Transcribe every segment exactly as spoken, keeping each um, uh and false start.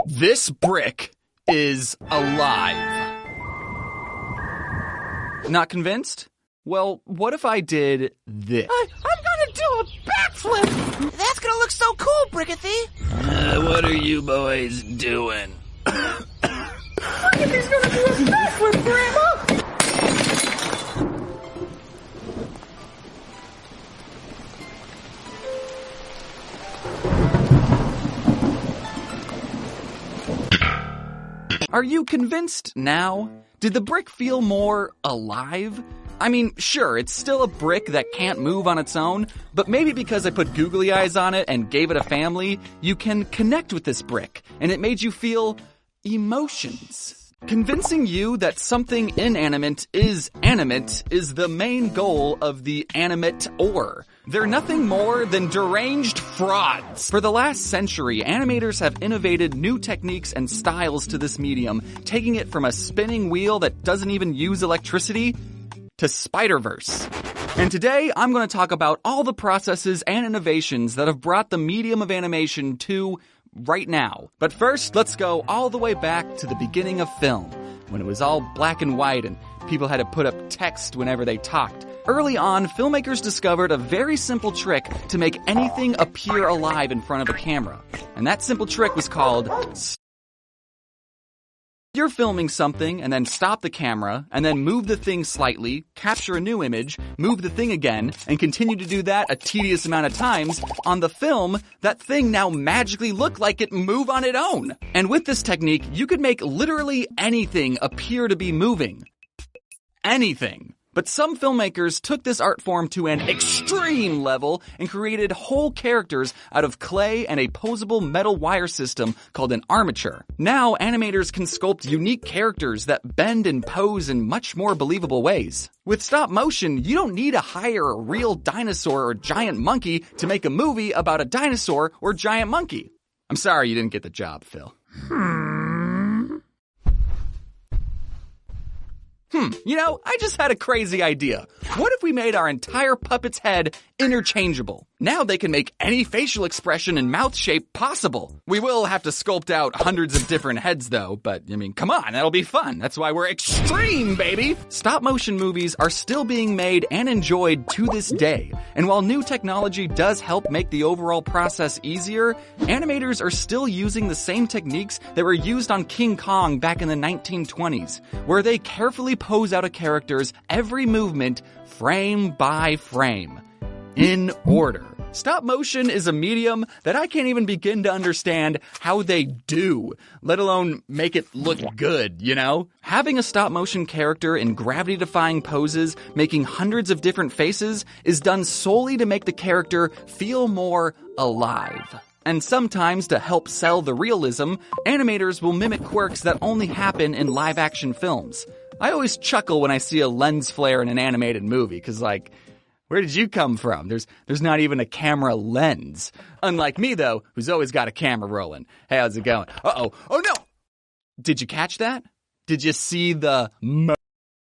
This brick is alive. Not convinced? Well, what if I did this? I, I'm gonna do a backflip! That's gonna look so cool, Brickathy! Uh, what are you boys doing? Brickathy's gonna do a backflip, Grandma! Are you convinced now? Did the brick feel more alive? I mean, sure, it's still a brick that can't move on its own, but maybe because I put googly eyes on it and gave it a family, you can connect with this brick, and it made you feel emotions. Convincing you that something inanimate is animate is the main goal of the animate-or. They're nothing more than deranged frauds. For the last century, animators have innovated new techniques and styles to this medium, taking it from a spinning wheel that doesn't even use electricity to Spider-Verse. And today, I'm going to talk about all the processes and innovations that have brought the medium of animation to right now. But first, let's go all the way back to the beginning of film, when it was all black and white and people had to put up text whenever they talked. Early on, filmmakers discovered a very simple trick to make anything appear alive in front of a camera. And that simple trick was called... You're filming something and then stop the camera and then move the thing slightly, capture a new image, move the thing again, and continue to do that a tedious amount of times. On the film, that thing now magically looked like it move on its own. And with this technique, you could make literally anything appear to be moving. Anything. But some filmmakers took this art form to an extreme level and created whole characters out of clay and a posable metal wire system called an armature. Now, animators can sculpt unique characters that bend and pose in much more believable ways. With stop motion, you don't need to hire a real dinosaur or giant monkey to make a movie about a dinosaur or giant monkey. I'm sorry you didn't get the job, Phil. Hmm. Hmm, you know, I just had a crazy idea. What if we made our entire puppet's head interchangeable? Now they can make any facial expression and mouth shape possible. We will have to sculpt out hundreds of different heads though, but I mean, come on, that'll be fun. That's why we're extreme, baby! Stop motion movies are still being made and enjoyed to this day. And while new technology does help make the overall process easier, animators are still using the same techniques that were used on King Kong back in the nineteen twenties, where they carefully pose out a character's every movement frame by frame, in order. Stop motion is a medium that I can't even begin to understand how they do, let alone make it look good, you know? Having a stop motion character in gravity-defying poses, making hundreds of different faces, is done solely to make the character feel more alive. And sometimes, to help sell the realism, animators will mimic quirks that only happen in live-action films. I always chuckle when I see a lens flare in an animated movie, because, like, where did you come from? There's there's not even a camera lens. Unlike me, though, who's always got a camera rolling. Hey, how's it going? Uh-oh. Oh, no! Did you catch that? Did you see the mo-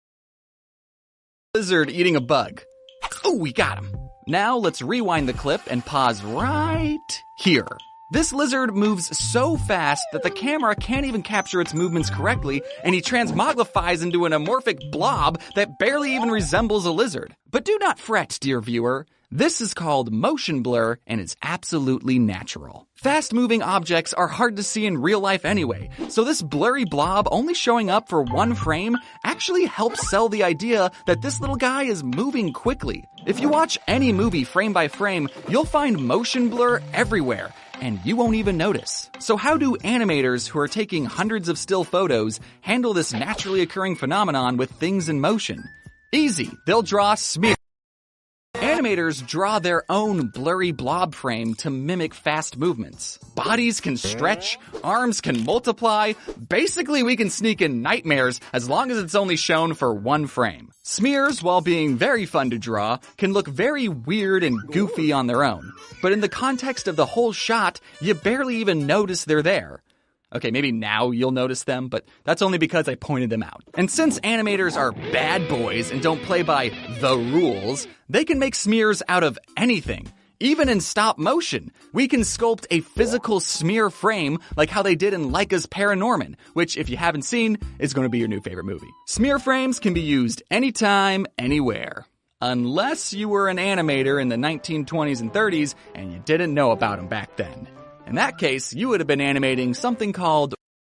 lizard eating a bug? Oh, we got him. Now let's rewind the clip and pause right here. This lizard moves so fast that the camera can't even capture its movements correctly, and he transmogrifies into an amorphic blob that barely even resembles a lizard. But do not fret, dear viewer. This is called motion blur, and it's absolutely natural. Fast-moving objects are hard to see in real life anyway, so this blurry blob only showing up for one frame actually helps sell the idea that this little guy is moving quickly. If you watch any movie frame by frame, you'll find motion blur everywhere, and you won't even notice. So how do animators who are taking hundreds of still photos handle this naturally occurring phenomenon with things in motion? Easy. They'll draw smear. Animators draw their own blurry blob frame to mimic fast movements. Bodies can stretch, arms can multiply. Basically, we can sneak in nightmares as long as it's only shown for one frame. Smears, while being very fun to draw, can look very weird and goofy on their own. But in the context of the whole shot, you barely even notice they're there. Okay, maybe now you'll notice them, but that's only because I pointed them out. And since animators are bad boys and don't play by the rules, they can make smears out of anything. Even in stop motion, we can sculpt a physical smear frame like how they did in Leica's Paranorman, which, if you haven't seen, is going to be your new favorite movie. Smear frames can be used anytime, anywhere. Unless you were an animator in the nineteen twenties and thirties and you didn't know about them back then. In that case, you would have been animating something called...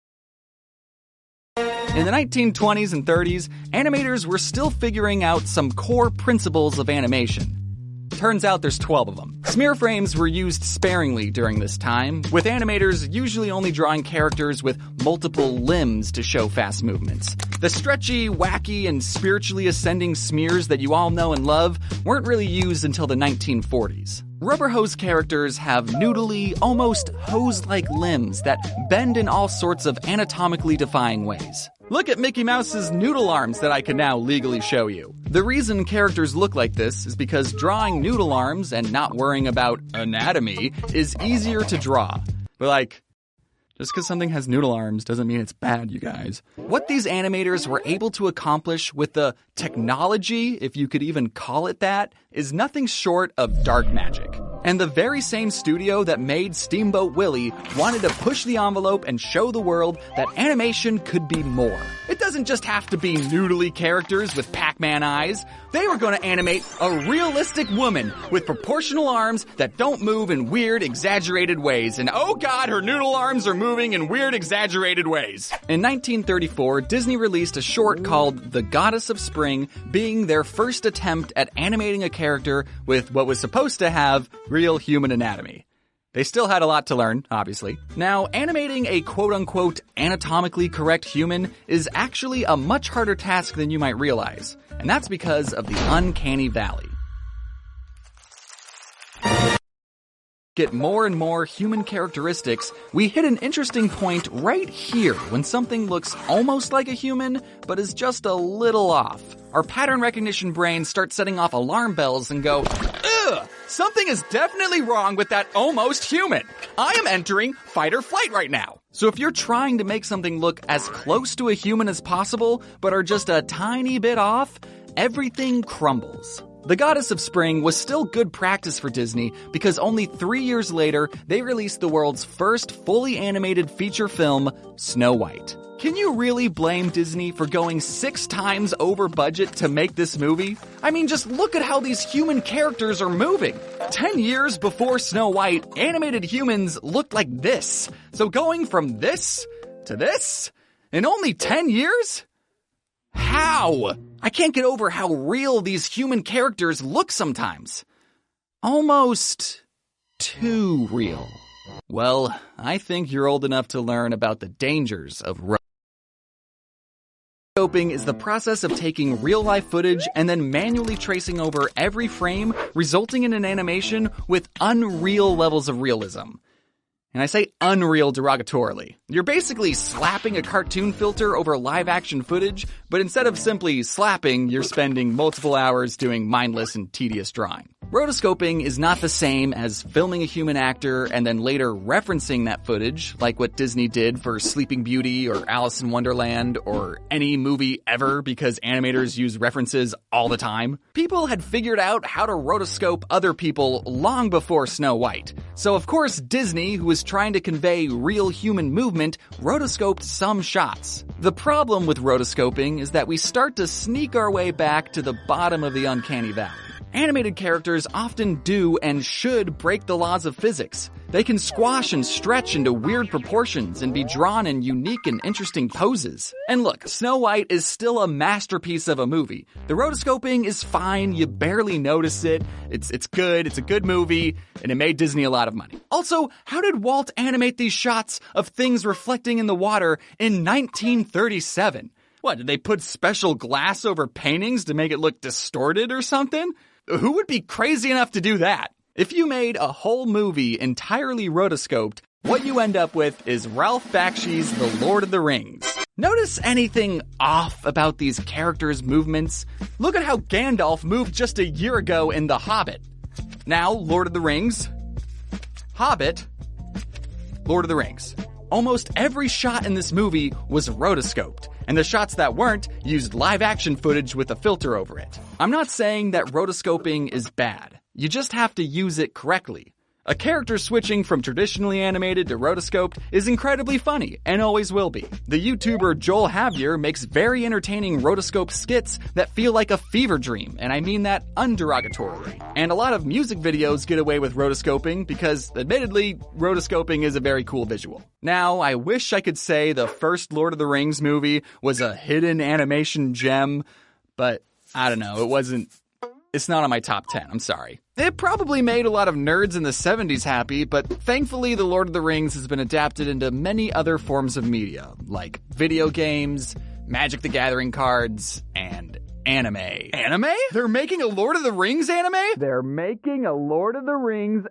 In the nineteen twenties and thirties, animators were still figuring out some core principles of animation. Turns out there's twelve of them. Smear frames were used sparingly during this time, with animators usually only drawing characters with multiple limbs to show fast movements. The stretchy, wacky, and spiritually ascending smears that you all know and love weren't really used until the nineteen forties. Rubber hose characters have noodly, almost hose-like limbs that bend in all sorts of anatomically defying ways. Look at Mickey Mouse's noodle arms that I can now legally show you. The reason characters look like this is because drawing noodle arms and not worrying about anatomy is easier to draw. But like, just because something has noodle arms doesn't mean it's bad, you guys. What these animators were able to accomplish with the technology, if you could even call it that, is nothing short of dark magic. And the very same studio that made Steamboat Willie wanted to push the envelope and show the world that animation could be more. It doesn't just have to be noodly characters with Pac-Man eyes. They were going to animate a realistic woman with proportional arms that don't move in weird, exaggerated ways. And oh god, her noodle arms are moving in weird, exaggerated ways. In nineteen thirty-four, Disney released a short called The Goddess of Spring, being their first attempt at animating a character with what was supposed to have real human anatomy. They still had a lot to learn, obviously. Now, animating a quote-unquote anatomically correct human is actually a much harder task than you might realize, and that's because of the uncanny valley. Get more and more human characteristics, we hit an interesting point right here when something looks almost like a human, but is just a little off. Our pattern recognition brains start setting off alarm bells and go, ugh, something is definitely wrong with that almost human. I am entering fight or flight right now. So if you're trying to make something look as close to a human as possible, but are just a tiny bit off, everything crumbles. The Goddess of Spring was still good practice for Disney because only three years later, they released the world's first fully animated feature film, Snow White. Can you really blame Disney for going six times over budget to make this movie? I mean, just look at how these human characters are moving. Ten years before Snow White, animated humans looked like this. So going from this to this in only ten years? How? I can't get over how real these human characters look sometimes. Almost too real. Well, I think you're old enough to learn about the dangers of rotoscoping is the process of taking real-life footage and then manually tracing over every frame, resulting in an animation with unreal levels of realism. And I say unreal derogatorily. You're basically slapping a cartoon filter over live-action footage, but instead of simply slapping, you're spending multiple hours doing mindless and tedious drawing. Rotoscoping is not the same as filming a human actor and then later referencing that footage, like what Disney did for Sleeping Beauty or Alice in Wonderland or any movie ever because animators use references all the time. People had figured out how to rotoscope other people long before Snow White. So of course Disney, who was trying to convey real human movement, rotoscoped some shots. The problem with rotoscoping is that we start to sneak our way back to the bottom of the uncanny valley. Animated characters often do and should break the laws of physics. They can squash and stretch into weird proportions and be drawn in unique and interesting poses. And look, Snow White is still a masterpiece of a movie. The rotoscoping is fine, you barely notice it, it's it's good, it's a good movie, and it made Disney a lot of money. Also, how did Walt animate these shots of things reflecting in the water in nineteen thirty-seven? What, did they put special glass over paintings to make it look distorted or something? Who would be crazy enough to do that? If you made a whole movie entirely rotoscoped, what you end up with is Ralph Bakshi's The Lord of the Rings. Notice anything off about these characters' movements? Look at how Gandalf moved just a year ago in The Hobbit. Now, Lord of the Rings, Hobbit, Lord of the Rings. Almost every shot in this movie was rotoscoped, and the shots that weren't used live-action footage with a filter over it. I'm not saying that rotoscoping is bad. You just have to use it correctly. A character switching from traditionally animated to rotoscoped is incredibly funny, and always will be. The YouTuber Joel Javier makes very entertaining rotoscope skits that feel like a fever dream, and I mean that underogatorily. And a lot of music videos get away with rotoscoping because, admittedly, rotoscoping is a very cool visual. Now, I wish I could say the first Lord of the Rings movie was a hidden animation gem, but I don't know, it wasn't... It's not on my top ten, I'm sorry. It probably made a lot of nerds in the seventies happy, but thankfully The Lord of the Rings has been adapted into many other forms of media, like video games, Magic the Gathering cards, and anime. Anime? They're making a Lord of the Rings anime? They're making a Lord of the Rings.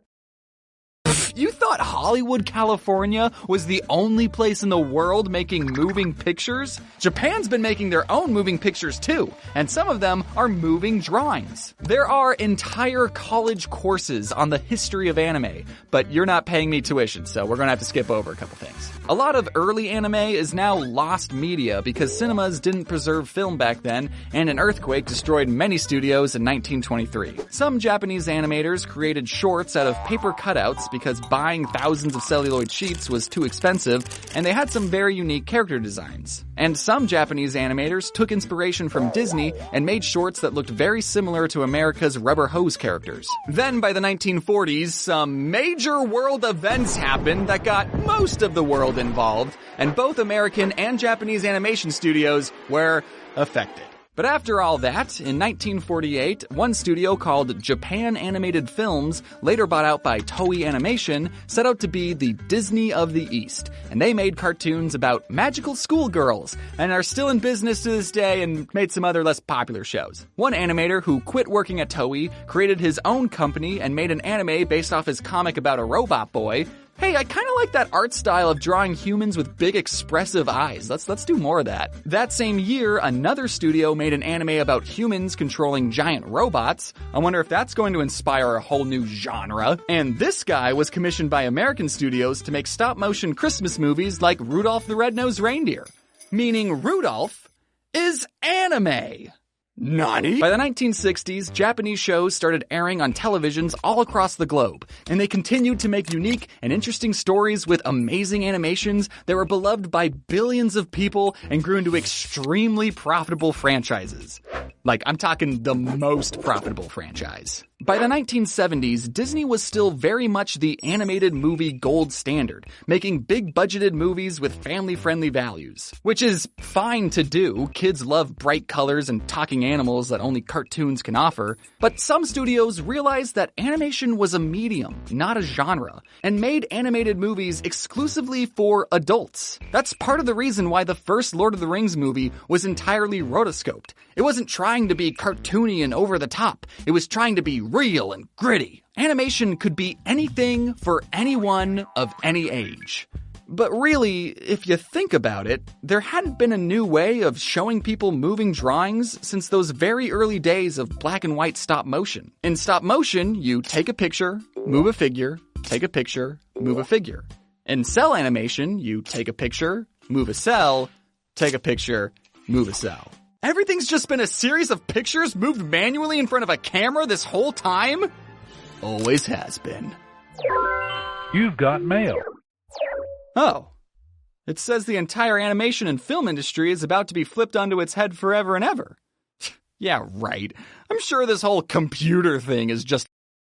You thought Hollywood, California was the only place in the world making moving pictures? Japan's been making their own moving pictures too, and some of them are moving drawings. There are entire college courses on the history of anime, but you're not paying me tuition, so we're gonna have to skip over a couple things. A lot of early anime is now lost media because cinemas didn't preserve film back then, and an earthquake destroyed many studios in nineteen twenty-three. Some Japanese animators created shorts out of paper cutouts because buying thousands of celluloid sheets was too expensive, and they had some very unique character designs. And some Japanese animators took inspiration from Disney and made shorts that looked very similar to America's Rubber Hose characters. Then by the nineteen forties, some major world events happened that got most of the world involved, and both American and Japanese animation studios were affected. But after all that, in nineteen forty-eight, one studio called Japan Animated Films, later bought out by Toei Animation, set out to be the Disney of the East. And they made cartoons about magical schoolgirls, and are still in business to this day and made some other less popular shows. One animator who quit working at Toei created his own company and made an anime based off his comic about a robot boy. Hey, I kinda like that art style of drawing humans with big expressive eyes. Let's let's do more of that. That same year, another studio made an anime about humans controlling giant robots. I wonder if that's going to inspire a whole new genre. And this guy was commissioned by American studios to make stop-motion Christmas movies like Rudolph the Red-Nosed Reindeer. Meaning Rudolph is anime. Nani? By the nineteen sixties, Japanese shows started airing on televisions all across the globe, and they continued to make unique and interesting stories with amazing animations that were beloved by billions of people and grew into extremely profitable franchises. Like, I'm talking the most profitable franchise. By the nineteen seventies, Disney was still very much the animated movie gold standard, making big-budgeted movies with family-friendly values. Which is fine to do. Kids love bright colors and talking animals that only cartoons can offer. But some studios realized that animation was a medium, not a genre, and made animated movies exclusively for adults. That's part of the reason why the first Lord of the Rings movie was entirely rotoscoped. It wasn't trying to be cartoony and over the top. It was trying to be real and gritty. Animation could be anything for anyone of any age. But really, if you think about it, there hadn't been a new way of showing people moving drawings since those very early days of black and white stop motion. In stop motion, you take a picture, move a figure, take a picture, move a figure. In cell animation, you take a picture, move a cell, take a picture, move a cell. Everything's just been a series of pictures moved manually in front of a camera this whole time? Always has been. You've got mail. Oh. It says the entire animation and film industry is about to be flipped onto its head forever and ever. Yeah, right. I'm sure this whole computer thing is just...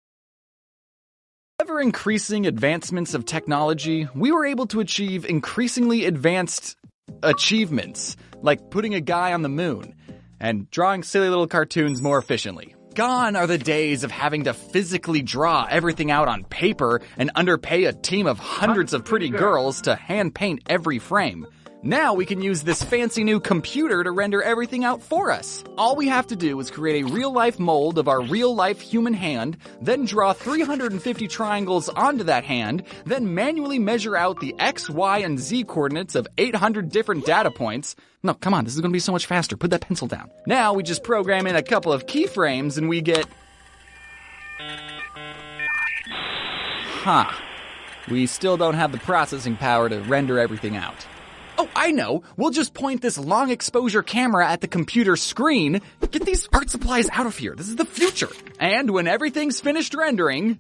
Ever increasing advancements of technology, we were able to achieve increasingly advanced achievements, like putting a guy on the moon, and drawing silly little cartoons more efficiently. Gone are the days of having to physically draw everything out on paper and underpay a team of hundreds of pretty girls to hand paint every frame. Now we can use this fancy new computer to render everything out for us. All we have to do is create a real-life mold of our real-life human hand, then draw three hundred fifty triangles onto that hand, then manually measure out the X, Y, and Z coordinates of eight hundred different data points. No, come on, this is going to be so much faster. Put that pencil down. Now we just program in a couple of keyframes and we get... Huh. We still don't have the processing power to render everything out. Oh, I know. We'll just point this long exposure camera at the computer screen. Get these art supplies out of here. This is the future. And when everything's finished rendering,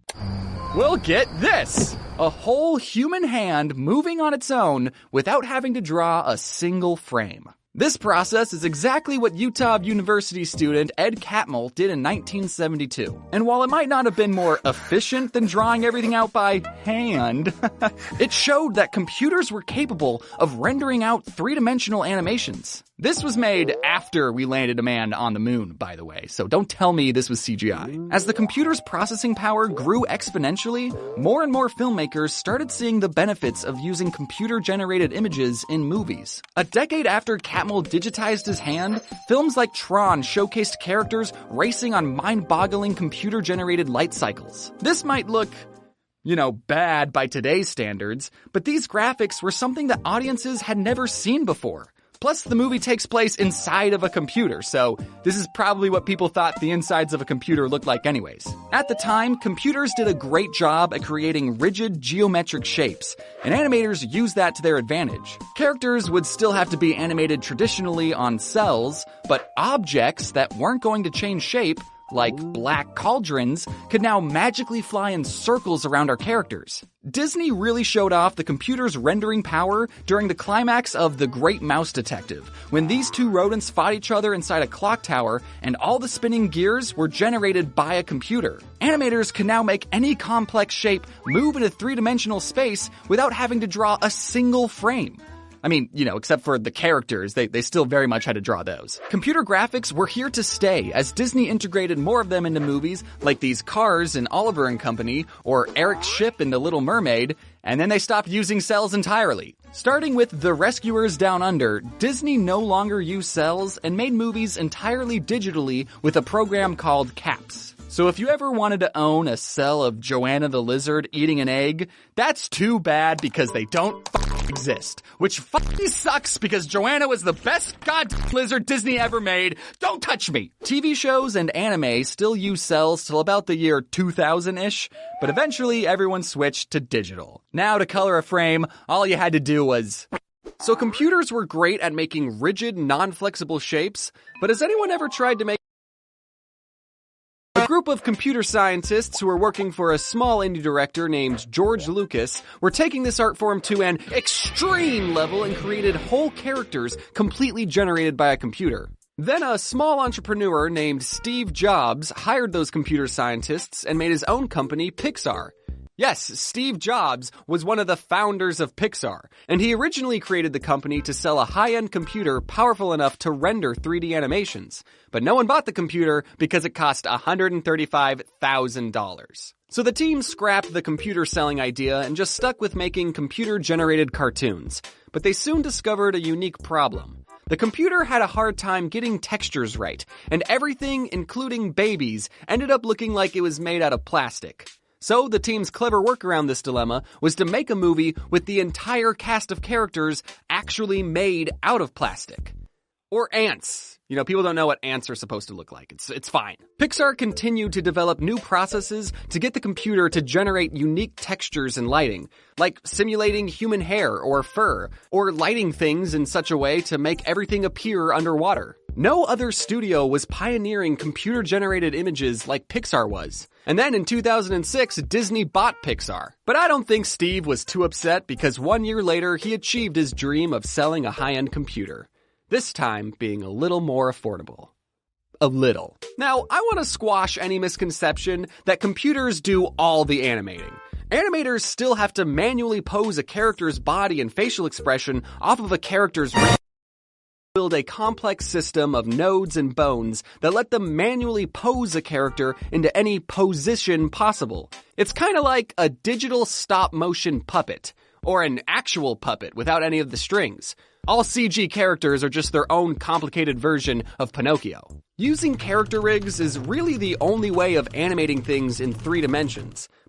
we'll get this. A whole human hand moving on its own without having to draw a single frame. This process is exactly what Utah University student Ed Catmull did in nineteen seventy-two. And while it might not have been more efficient than drawing everything out by hand, it showed that computers were capable of rendering out three-dimensional animations. This was made after we landed a man on the moon, by the way, so don't tell me this was C G I. As the computer's processing power grew exponentially, more and more filmmakers started seeing the benefits of using computer-generated images in movies. A decade after Catmull digitized his hand, films like Tron showcased characters racing on mind-boggling computer-generated light cycles. This might look, you know, bad by today's standards, but these graphics were something that audiences had never seen before. Plus, the movie takes place inside of a computer, so this is probably what people thought the insides of a computer looked like anyways. At the time, computers did a great job at creating rigid geometric shapes, and animators used that to their advantage. Characters would still have to be animated traditionally on cells, but objects that weren't going to change shape, like black cauldrons, could now magically fly in circles around our characters. Disney really showed off the computer's rendering power during the climax of The Great Mouse Detective, when these two rodents fought each other inside a clock tower and all the spinning gears were generated by a computer. Animators can now make any complex shape move in a three-dimensional space without having to draw a single frame. I mean, you know, except for the characters, they, they still very much had to draw those. Computer graphics were here to stay as Disney integrated more of them into movies like these cars in Oliver and Company or Eric's ship in The Little Mermaid, and then they stopped using cells entirely. Starting with The Rescuers Down Under, Disney no longer used cells and made movies entirely digitally with a program called CAPS. So if you ever wanted to own a cell of Joanna the Lizard eating an egg, that's too bad because they don't f- exist. Which fucking sucks because Joanna was the best goddamn lizard Disney ever made. Don't touch me! T V shows and anime still use cells till about the year two thousand-ish, but eventually everyone switched to digital. Now to color a frame, all you had to do was... So computers were great at making rigid, non-flexible shapes, but has anyone ever tried to make A group of computer scientists who were working for a small indie director named George Lucas were taking this art form to an extreme level and created whole characters completely generated by a computer. Then a small entrepreneur named Steve Jobs hired those computer scientists and made his own company, Pixar. Yes, Steve Jobs was one of the founders of Pixar, and he originally created the company to sell a high-end computer powerful enough to render three D animations. But no one bought the computer because it cost one hundred thirty-five thousand dollars. So the team scrapped the computer selling idea and just stuck with making computer-generated cartoons. But they soon discovered a unique problem. The computer had a hard time getting textures right, and everything, including babies, ended up looking like it was made out of plastic. So the team's clever work around this dilemma was to make a movie with the entire cast of characters actually made out of plastic. Or ants. You know, people don't know what ants are supposed to look like. It's it's fine. Pixar continued to develop new processes to get the computer to generate unique textures and lighting, like simulating human hair or fur, or lighting things in such a way to make everything appear underwater. No other studio was pioneering computer-generated images like Pixar was. And then in two thousand six, Disney bought Pixar. But I don't think Steve was too upset because one year later, he achieved his dream of selling a high-end computer. This time being a little more affordable. A little. Now, I want to squash any misconception that computers do all the animating. Animators still have to manually pose a character's body and facial expression off of a character's build a complex system of nodes and bones that let them manually pose a character into any position possible. It's kind of like a digital stop-motion puppet, or an actual puppet without any of the strings. All C G characters are just their own complicated version of Pinocchio. Using character rigs is really the only way of animating things in three dimensions,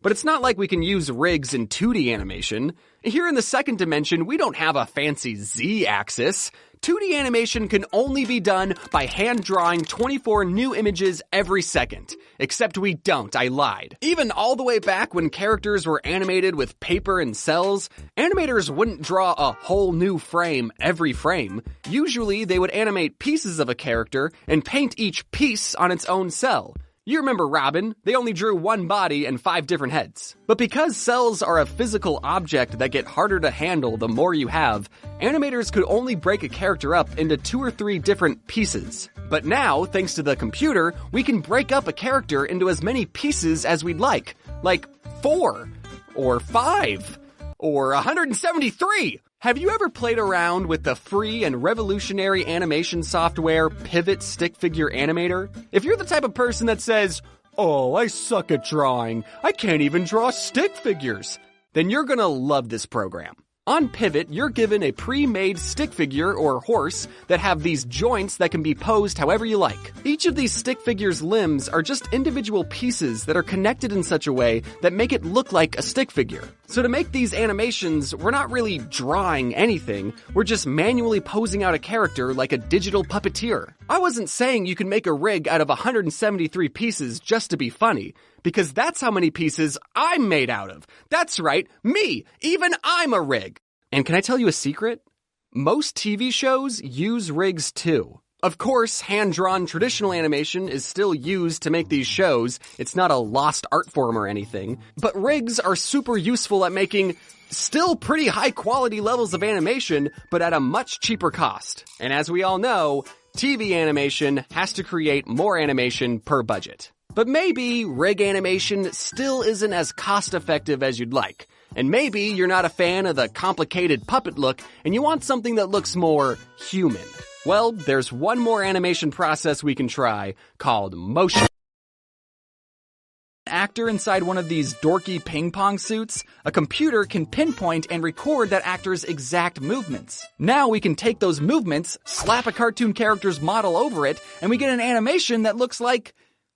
But it's not like we can use rigs in two D animation. Here in the second dimension, we don't have a fancy Z-axis. two D animation can only be done by hand drawing twenty-four new images every second. Except we don't, I lied. Even all the way back when characters were animated with paper and cells, animators wouldn't draw a whole new frame every frame. Usually they would animate pieces of a character and paint each piece on its own cell. You remember Robin, they only drew one body and five different heads. But because cells are a physical object that get harder to handle the more you have, animators could only break a character up into two or three different pieces. But now, thanks to the computer, we can break up a character into as many pieces as we'd like. Like four, or five, or one hundred seventy-three! Have you ever played around with the free and revolutionary animation software Pivot Stick Figure Animator? If you're the type of person that says, "Oh, I suck at drawing, I can't even draw stick figures," then you're gonna love this program. On Pivot, you're given a pre-made stick figure or horse that have these joints that can be posed however you like. Each of these stick figures' limbs are just individual pieces that are connected in such a way that make it look like a stick figure. So to make these animations, we're not really drawing anything, we're just manually posing out a character like a digital puppeteer. I wasn't saying you can make a rig out of one hundred seventy-three pieces just to be funny, because that's how many pieces I'm made out of. That's right, me! Even I'm a rig! And can I tell you a secret? Most T V shows use rigs too. Of course, hand-drawn traditional animation is still used to make these shows. It's not a lost art form or anything. But rigs are super useful at making still pretty high-quality levels of animation, but at a much cheaper cost. And as we all know, T V animation has to create more animation per budget. But maybe rig animation still isn't as cost-effective as you'd like. And maybe you're not a fan of the complicated puppet look and you want something that looks more human. Well, there's one more animation process we can try called motion. Actor inside one of these dorky ping pong suits, a computer can pinpoint and record that actor's exact movements. Now we can take those movements, slap a cartoon character's model over it, and we get an animation that looks like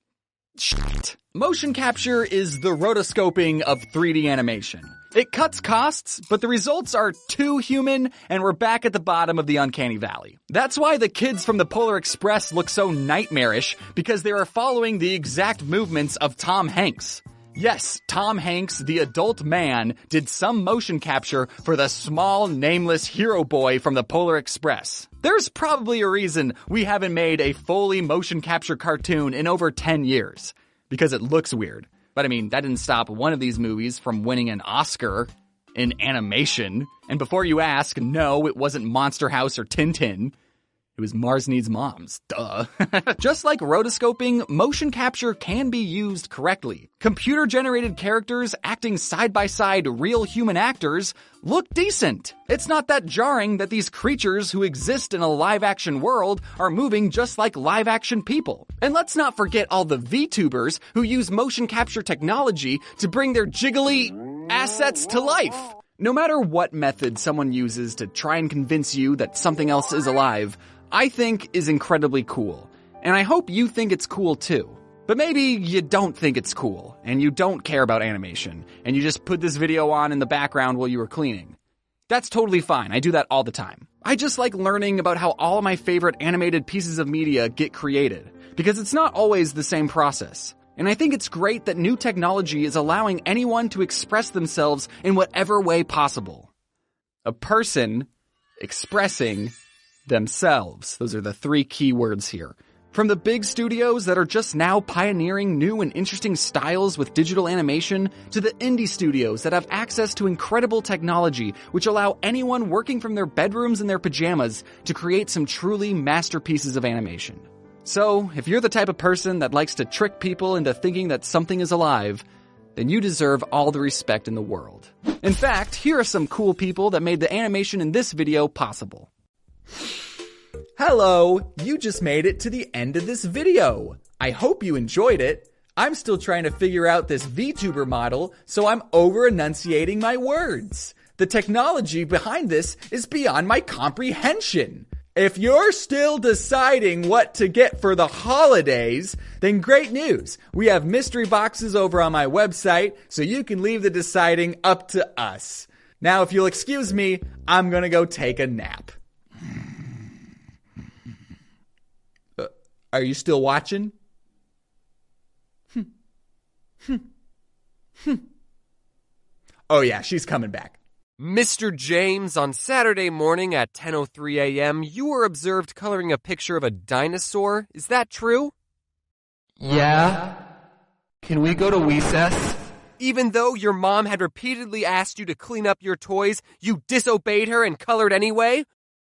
shit. Motion capture is the rotoscoping of three D animation. It cuts costs, but the results are too human, and we're back at the bottom of the uncanny valley. That's why the kids from the Polar Express look so nightmarish, because they are following the exact movements of Tom Hanks. Yes, Tom Hanks, the adult man, did some motion capture for the small, nameless hero boy from the Polar Express. There's probably a reason we haven't made a fully motion capture cartoon in over ten years. Because it looks weird. But I mean, that didn't stop one of these movies from winning an Oscar in animation. And before you ask, no, it wasn't Monster House or Tintin. It was Mars Needs Moms. Duh. Just like rotoscoping, motion capture can be used correctly. Computer-generated characters acting side by side real human actors look decent. It's not that jarring that these creatures who exist in a live-action world are moving just like live-action people. And let's not forget all the VTubers who use motion capture technology to bring their jiggly assets to life. No matter what method someone uses to try and convince you that something else is alive, I think is incredibly cool. And I hope you think it's cool too. But maybe you don't think it's cool, and you don't care about animation, and you just put this video on in the background while you were cleaning. That's totally fine, I do that all the time. I just like learning about how all of my favorite animated pieces of media get created, because it's not always the same process. And I think it's great that new technology is allowing anyone to express themselves in whatever way possible. A person expressing themselves. Those are the three key words here. From the big studios that are just now pioneering new and interesting styles with digital animation, to the indie studios that have access to incredible technology which allow anyone working from their bedrooms in their pajamas to create some truly masterpieces of animation. So, if you're the type of person that likes to trick people into thinking that something is alive, then you deserve all the respect in the world. In fact, here are some cool people that made the animation in this video possible. Hello, you just made it to the end of this video. I hope you enjoyed it. I'm still trying to figure out this VTuber model, so I'm over-enunciating my words. The technology behind this is beyond my comprehension. If you're still deciding what to get for the holidays, then great news. We have mystery boxes over on my website, so you can leave the deciding up to us. Now, if you'll excuse me, I'm gonna go take a nap. Uh, are you still watching? Hmm. Hmm. Hmm. Oh yeah, she's coming back. Mister James, on Saturday morning at ten oh three a.m., you were observed coloring a picture of a dinosaur. Is that true? Yeah? Can we go to recess? Even though your mom had repeatedly asked you to clean up your toys, you disobeyed her and colored anyway?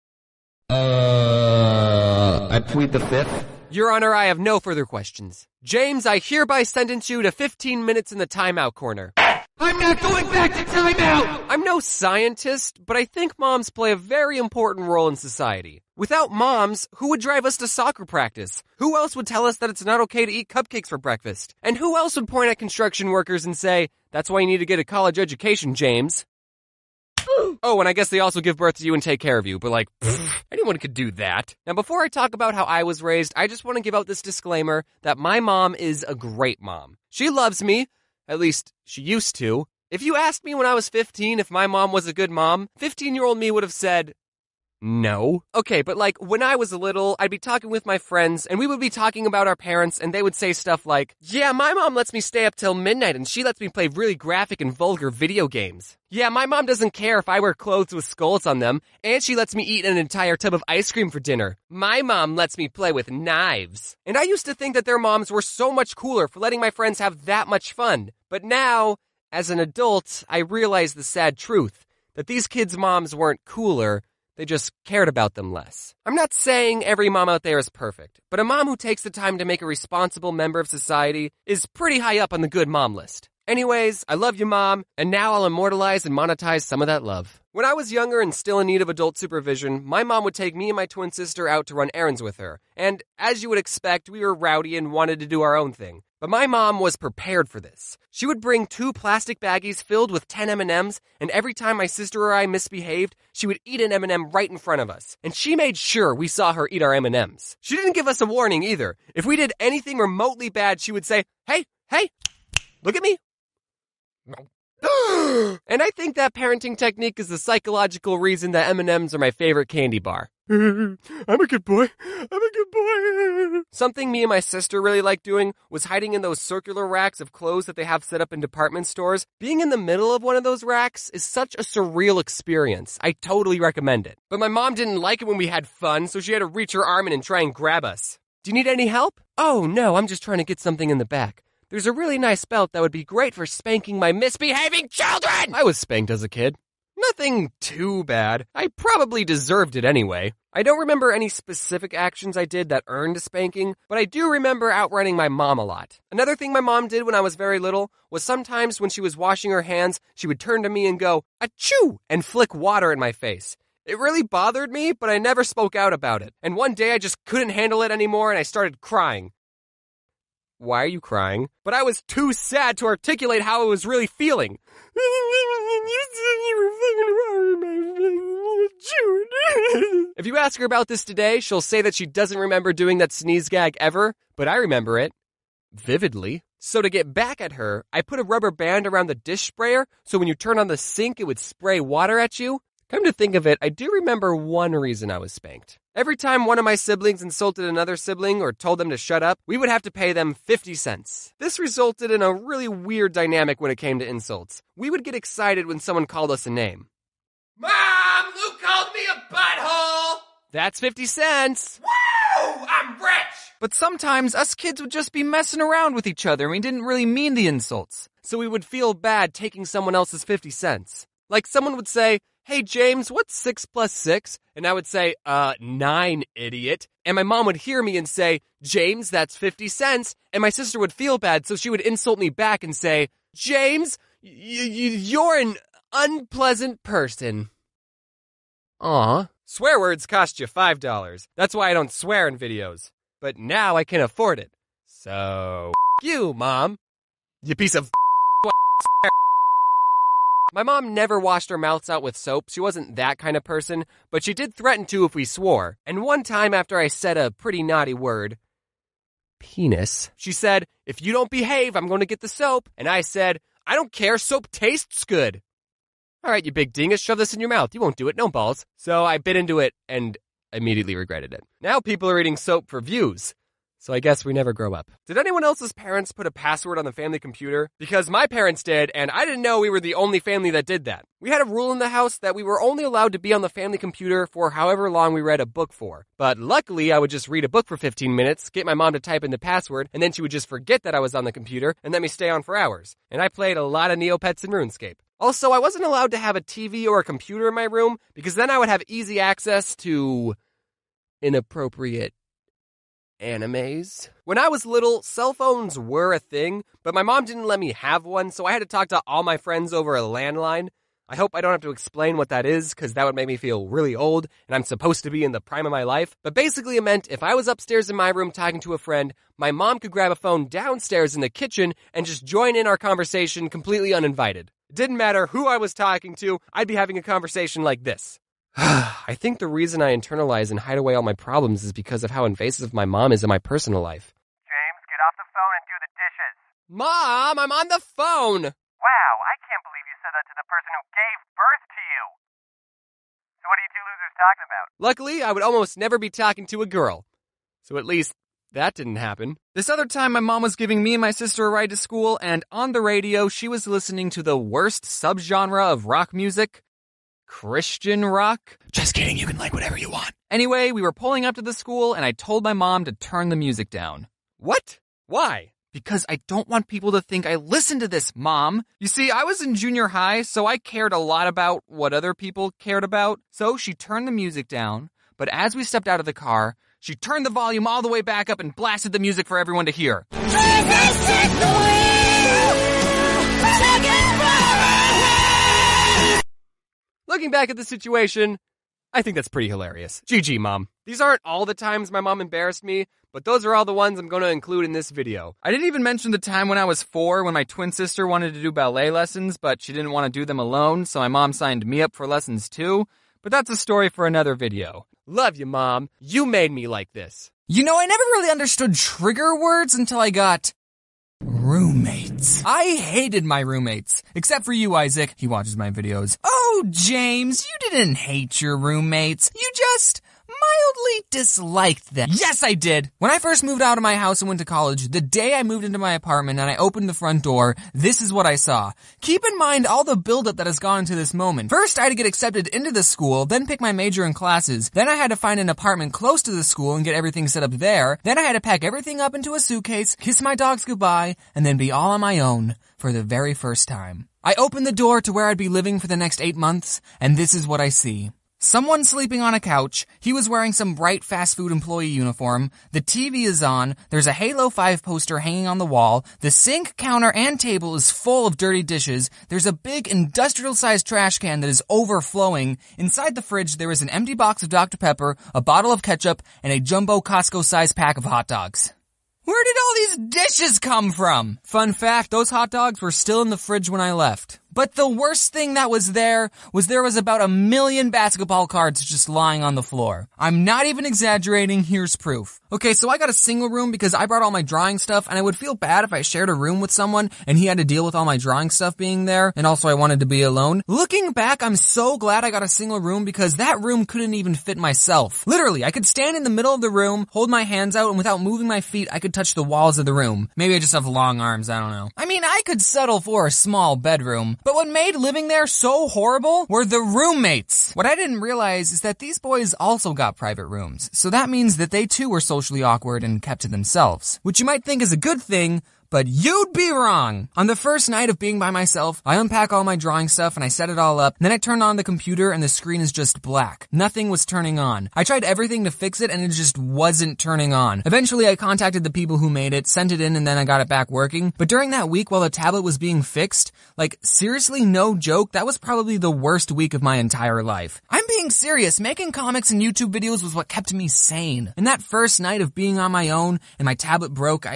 Uh, I plead the fifth. Your Honor, I have no further questions. James, I hereby sentence you to fifteen minutes in the timeout corner. I'm not going back to timeout! I'm no scientist, but I think moms play a very important role in society. Without moms, who would drive us to soccer practice? Who else would tell us that it's not okay to eat cupcakes for breakfast? And who else would point at construction workers and say, that's why you need to get a college education, James? Oh, and I guess they also give birth to you and take care of you, but like, pfft, anyone could do that. Now, before I talk about how I was raised, I just want to give out this disclaimer that my mom is a great mom. She loves me. At least, she used to. If you asked me when I was fifteen if my mom was a good mom, fifteen-year-old me would have said, no. Okay, but like, when I was little, I'd be talking with my friends, and we would be talking about our parents, and they would say stuff like, yeah, my mom lets me stay up till midnight, and she lets me play really graphic and vulgar video games. Yeah, my mom doesn't care if I wear clothes with skulls on them, and she lets me eat an entire tub of ice cream for dinner. My mom lets me play with knives. And I used to think that their moms were so much cooler for letting my friends have that much fun. But now, as an adult, I realize the sad truth, that these kids' moms weren't cooler, they just cared about them less. I'm not saying every mom out there is perfect, but a mom who takes the time to make a responsible member of society is pretty high up on the good mom list. Anyways, I love you, Mom, and now I'll immortalize and monetize some of that love. When I was younger and still in need of adult supervision, my mom would take me and my twin sister out to run errands with her. And as you would expect, we were rowdy and wanted to do our own thing. But my mom was prepared for this. She would bring two plastic baggies filled with ten M and M's, and every time my sister or I misbehaved, she would eat an M and M right in front of us. And she made sure we saw her eat our M and M's. She didn't give us a warning either. If we did anything remotely bad, she would say, hey, hey, look at me. And I think that parenting technique is the psychological reason that M and M's are my favorite candy bar. I'm a good boy. I'm a good boy. Something me and my sister really liked doing was hiding in those circular racks of clothes that they have set up in department stores. Being in the middle of one of those racks is such a surreal experience. I totally recommend it. But my mom didn't like it when we had fun, so she had to reach her arm in and try and grab us. Do you need any help? Oh, no, I'm just trying to get something in the back. There's a really nice belt that would be great for spanking my misbehaving children! I was spanked as a kid. Nothing too bad. I probably deserved it anyway. I don't remember any specific actions I did that earned a spanking, but I do remember outrunning my mom a lot. Another thing my mom did when I was very little was sometimes when she was washing her hands, she would turn to me and go, achoo, and flick water in my face. It really bothered me, but I never spoke out about it. And one day I just couldn't handle it anymore and I started crying. Why are you crying? But I was too sad to articulate how I was really feeling. If you ask her about this today, she'll say that she doesn't remember doing that sneeze gag ever, but I remember it vividly. So to get back at her, I put a rubber band around the dish sprayer so when you turn on the sink, it would spray water at you. Come to think of it, I do remember one reason I was spanked. Every time one of my siblings insulted another sibling or told them to shut up, we would have to pay them fifty cents. This resulted in a really weird dynamic when it came to insults. We would get excited when someone called us a name. Mom, Luke called me a butthole! That's fifty cents! Woo! I'm rich! But sometimes us kids would just be messing around with each other and we didn't really mean the insults. So we would feel bad taking someone else's fifty cents. Like someone would say, hey, James, what's six plus six? And I would say, uh, nine, idiot. And my mom would hear me and say, James, that's fifty cents. And my sister would feel bad, so she would insult me back and say, James, y- y- you're an unpleasant person. Aw. Swear words cost you five dollars. That's why I don't swear in videos. But now I can afford it. So, f- you, Mom. You piece of My mom never washed our mouths out with soap. She wasn't that kind of person, but she did threaten to if we swore. And one time after I said a pretty naughty word, penis, she said, if you don't behave, I'm going to get the soap. And I said, I don't care, soap tastes good. All right, you big dingus, shove this in your mouth. You won't do it, no balls. So I bit into it and immediately regretted it. Now people are eating soap for views. So I guess we never grow up. Did anyone else's parents put a password on the family computer? Because my parents did, and I didn't know we were the only family that did that. We had a rule in the house that we were only allowed to be on the family computer for however long we read a book for. But luckily, I would just read a book for fifteen minutes, get my mom to type in the password, and then she would just forget that I was on the computer and let me stay on for hours. And I played a lot of Neopets and RuneScape. Also, I wasn't allowed to have a T V or a computer in my room because then I would have easy access to inappropriate animes. When I was little, cell phones were a thing, but my mom didn't let me have one, so I had to talk to all my friends over a landline. I hope I don't have to explain what that is, because that would make me feel really old, and I'm supposed to be in the prime of my life. But basically it meant if I was upstairs in my room talking to a friend, my mom could grab a phone downstairs in the kitchen and just join in our conversation completely uninvited. It didn't matter who I was talking to, I'd be having a conversation like this. I think the reason I internalize and hide away all my problems is because of how invasive my mom is in my personal life. James, get off the phone and do the dishes. Mom, I'm on the phone! Wow, I can't believe you said that to the person who gave birth to you. So what are you two losers talking about? Luckily, I would almost never be talking to a girl. So at least that didn't happen. This other time, my mom was giving me and my sister a ride to school, and on the radio, she was listening to the worst subgenre of rock music, Christian rock. Just kidding, you can like whatever you want. Anyway, we were pulling up to the school, and I told my mom to turn the music down. What? Why? Because I don't want people to think I listen to this, Mom. You see, I was in junior high, so I cared a lot about what other people cared about. So she turned the music down, but as we stepped out of the car, she turned the volume all the way back up and blasted the music for everyone to hear. Looking back at the situation, I think that's pretty hilarious. G G, Mom. These aren't all the times my mom embarrassed me, but those are all the ones I'm going to include in this video. I didn't even mention the time when I was four when my twin sister wanted to do ballet lessons, but she didn't want to do them alone, so my mom signed me up for lessons too. But that's a story for another video. Love you, Mom. You made me like this. You know, I never really understood trigger words until I got roommates. I hated my roommates. Except for you, Isaac. He watches my videos. Oh, James, you didn't hate your roommates. You just mildly disliked them. Yes, I did. When I first moved out of my house and went to college, the day I moved into my apartment and I opened the front door, this is what I saw. Keep in mind all the buildup that has gone to this moment. First, I had to get accepted into the school, then pick my major and classes. Then I had to find an apartment close to the school and get everything set up there. Then I had to pack everything up into a suitcase, kiss my dogs goodbye, and then be all on my own for the very first time. I opened the door to where I'd be living for the next eight months, and this is what I see. Someone sleeping on a couch. He was wearing some bright fast food employee uniform. The T V is on. There's a Halo five poster hanging on the wall. The sink, counter, and table is full of dirty dishes. There's a big industrial-sized trash can that is overflowing. Inside the fridge, there is an empty box of Doctor Pepper, a bottle of ketchup, and a jumbo Costco-sized pack of hot dogs. Where did all these dishes come from? Fun fact, those hot dogs were still in the fridge when I left. But the worst thing that was there was there was about a million basketball cards just lying on the floor. I'm not even exaggerating, here's proof. Okay, so I got a single room because I brought all my drawing stuff, and I would feel bad if I shared a room with someone and he had to deal with all my drawing stuff being there, and also I wanted to be alone. Looking back, I'm so glad I got a single room because that room couldn't even fit myself. Literally, I could stand in the middle of the room, hold my hands out, and without moving my feet, I could touch the walls of the room. Maybe I just have long arms, I don't know. I mean, I could settle for a small bedroom, but what made living there so horrible were the roommates. What I didn't realize is that these boys also got private rooms, so that means that they too were socially awkward and kept to themselves, which you might think is a good thing, but you'd be wrong. On the first night of being by myself, I unpack all my drawing stuff and I set it all up. Then I turn on the computer and the screen is just black. Nothing was turning on. I tried everything to fix it and it just wasn't turning on. Eventually I contacted the people who made it, sent it in, and then I got it back working. But during that week while the tablet was being fixed, like seriously, no joke, that was probably the worst week of my entire life. I'm being serious. Making comics and YouTube videos was what kept me sane. And that first night of being on my own and my tablet broke, I...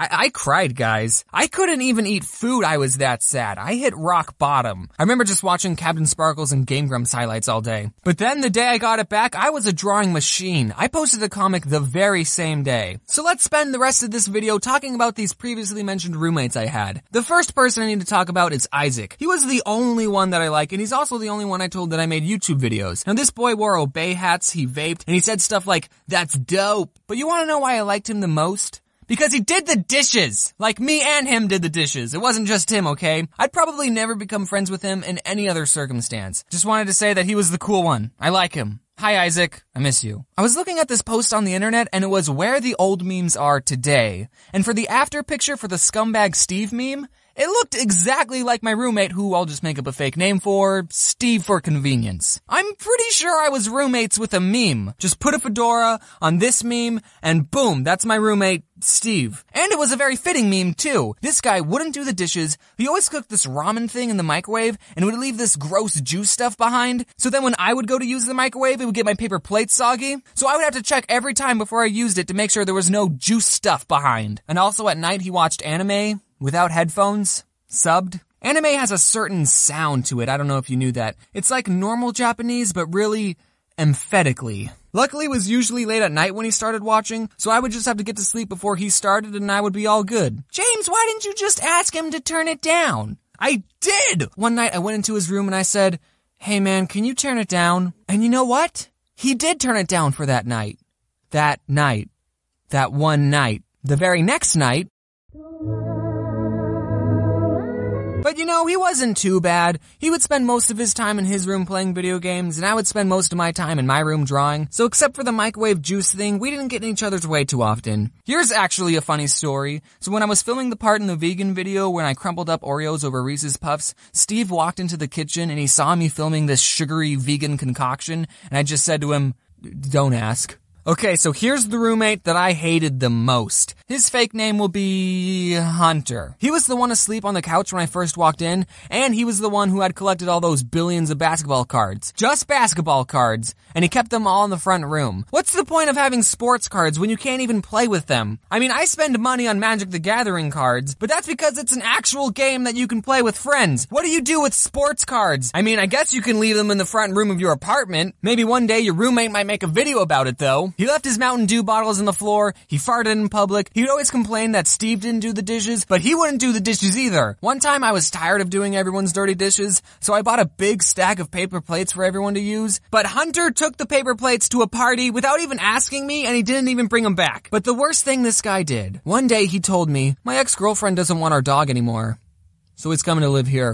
I, I cried, guys. I couldn't even eat food. I was that sad. I hit rock bottom. I remember just watching Captain Sparkles and Game Grumps highlights all day. But then the day I got it back, I was a drawing machine. I posted a comic the very same day. So let's spend the rest of this video talking about these previously mentioned roommates I had. The first person I need to talk about is Isaac. He was the only one that I like, and he's also the only one I told that I made YouTube videos. Now this boy wore Obey hats, he vaped, and he said stuff like, "That's dope." But you wanna know why I liked him the most? Because he did the dishes! Like, me and him did the dishes. It wasn't just him, okay? I'd probably never become friends with him in any other circumstance. Just wanted to say that he was the cool one. I like him. Hi Isaac, I miss you. I was looking at this post on the internet and it was where the old memes are today. And for the after picture for the Scumbag Steve meme, it looked exactly like my roommate, who I'll just make up a fake name for, Steve for convenience. I'm pretty sure I was roommates with a meme. Just put a fedora on this meme and boom, that's my roommate, Steve. And it was a very fitting meme too. This guy wouldn't do the dishes, he always cooked this ramen thing in the microwave and would leave this gross juice stuff behind. So then when I would go to use the microwave, it would get my paper plate soggy. So I would have to check every time before I used it to make sure there was no juice stuff behind. And also at night he watched anime without headphones, subbed. Anime has a certain sound to it, I don't know if you knew that. It's like normal Japanese, but really emphatically. Luckily, it was usually late at night when he started watching, so I would just have to get to sleep before he started and I would be all good. James, why didn't you just ask him to turn it down? I did! One night I went into his room and I said, "Hey man, can you turn it down?" And you know what? He did turn it down for that night. That night. That one night. The very next night, but you know, he wasn't too bad. He would spend most of his time in his room playing video games, and I would spend most of my time in my room drawing. So except for the microwave juice thing, we didn't get in each other's way too often. Here's actually a funny story. So when I was filming the part in the vegan video when I crumpled up Oreos over Reese's Puffs, Steve walked into the kitchen and he saw me filming this sugary vegan concoction, and I just said to him, "Don't ask." Okay, so here's the roommate that I hated the most. His fake name will be Hunter. He was the one asleep on the couch when I first walked in, and he was the one who had collected all those billions of basketball cards. Just basketball cards. And he kept them all in the front room. What's the point of having sports cards when you can't even play with them? I mean, I spend money on Magic the Gathering cards, but that's because it's an actual game that you can play with friends. What do you do with sports cards? I mean, I guess you can leave them in the front room of your apartment. Maybe one day your roommate might make a video about it though. He left his Mountain Dew bottles on the floor, he farted in public, he would always complain that Steve didn't do the dishes, but he wouldn't do the dishes either. One time I was tired of doing everyone's dirty dishes, so I bought a big stack of paper plates for everyone to use, but Hunter took the paper plates to a party without even asking me, and he didn't even bring them back. But the worst thing this guy did, one day he told me, "My ex-girlfriend doesn't want our dog anymore, so he's coming to live here."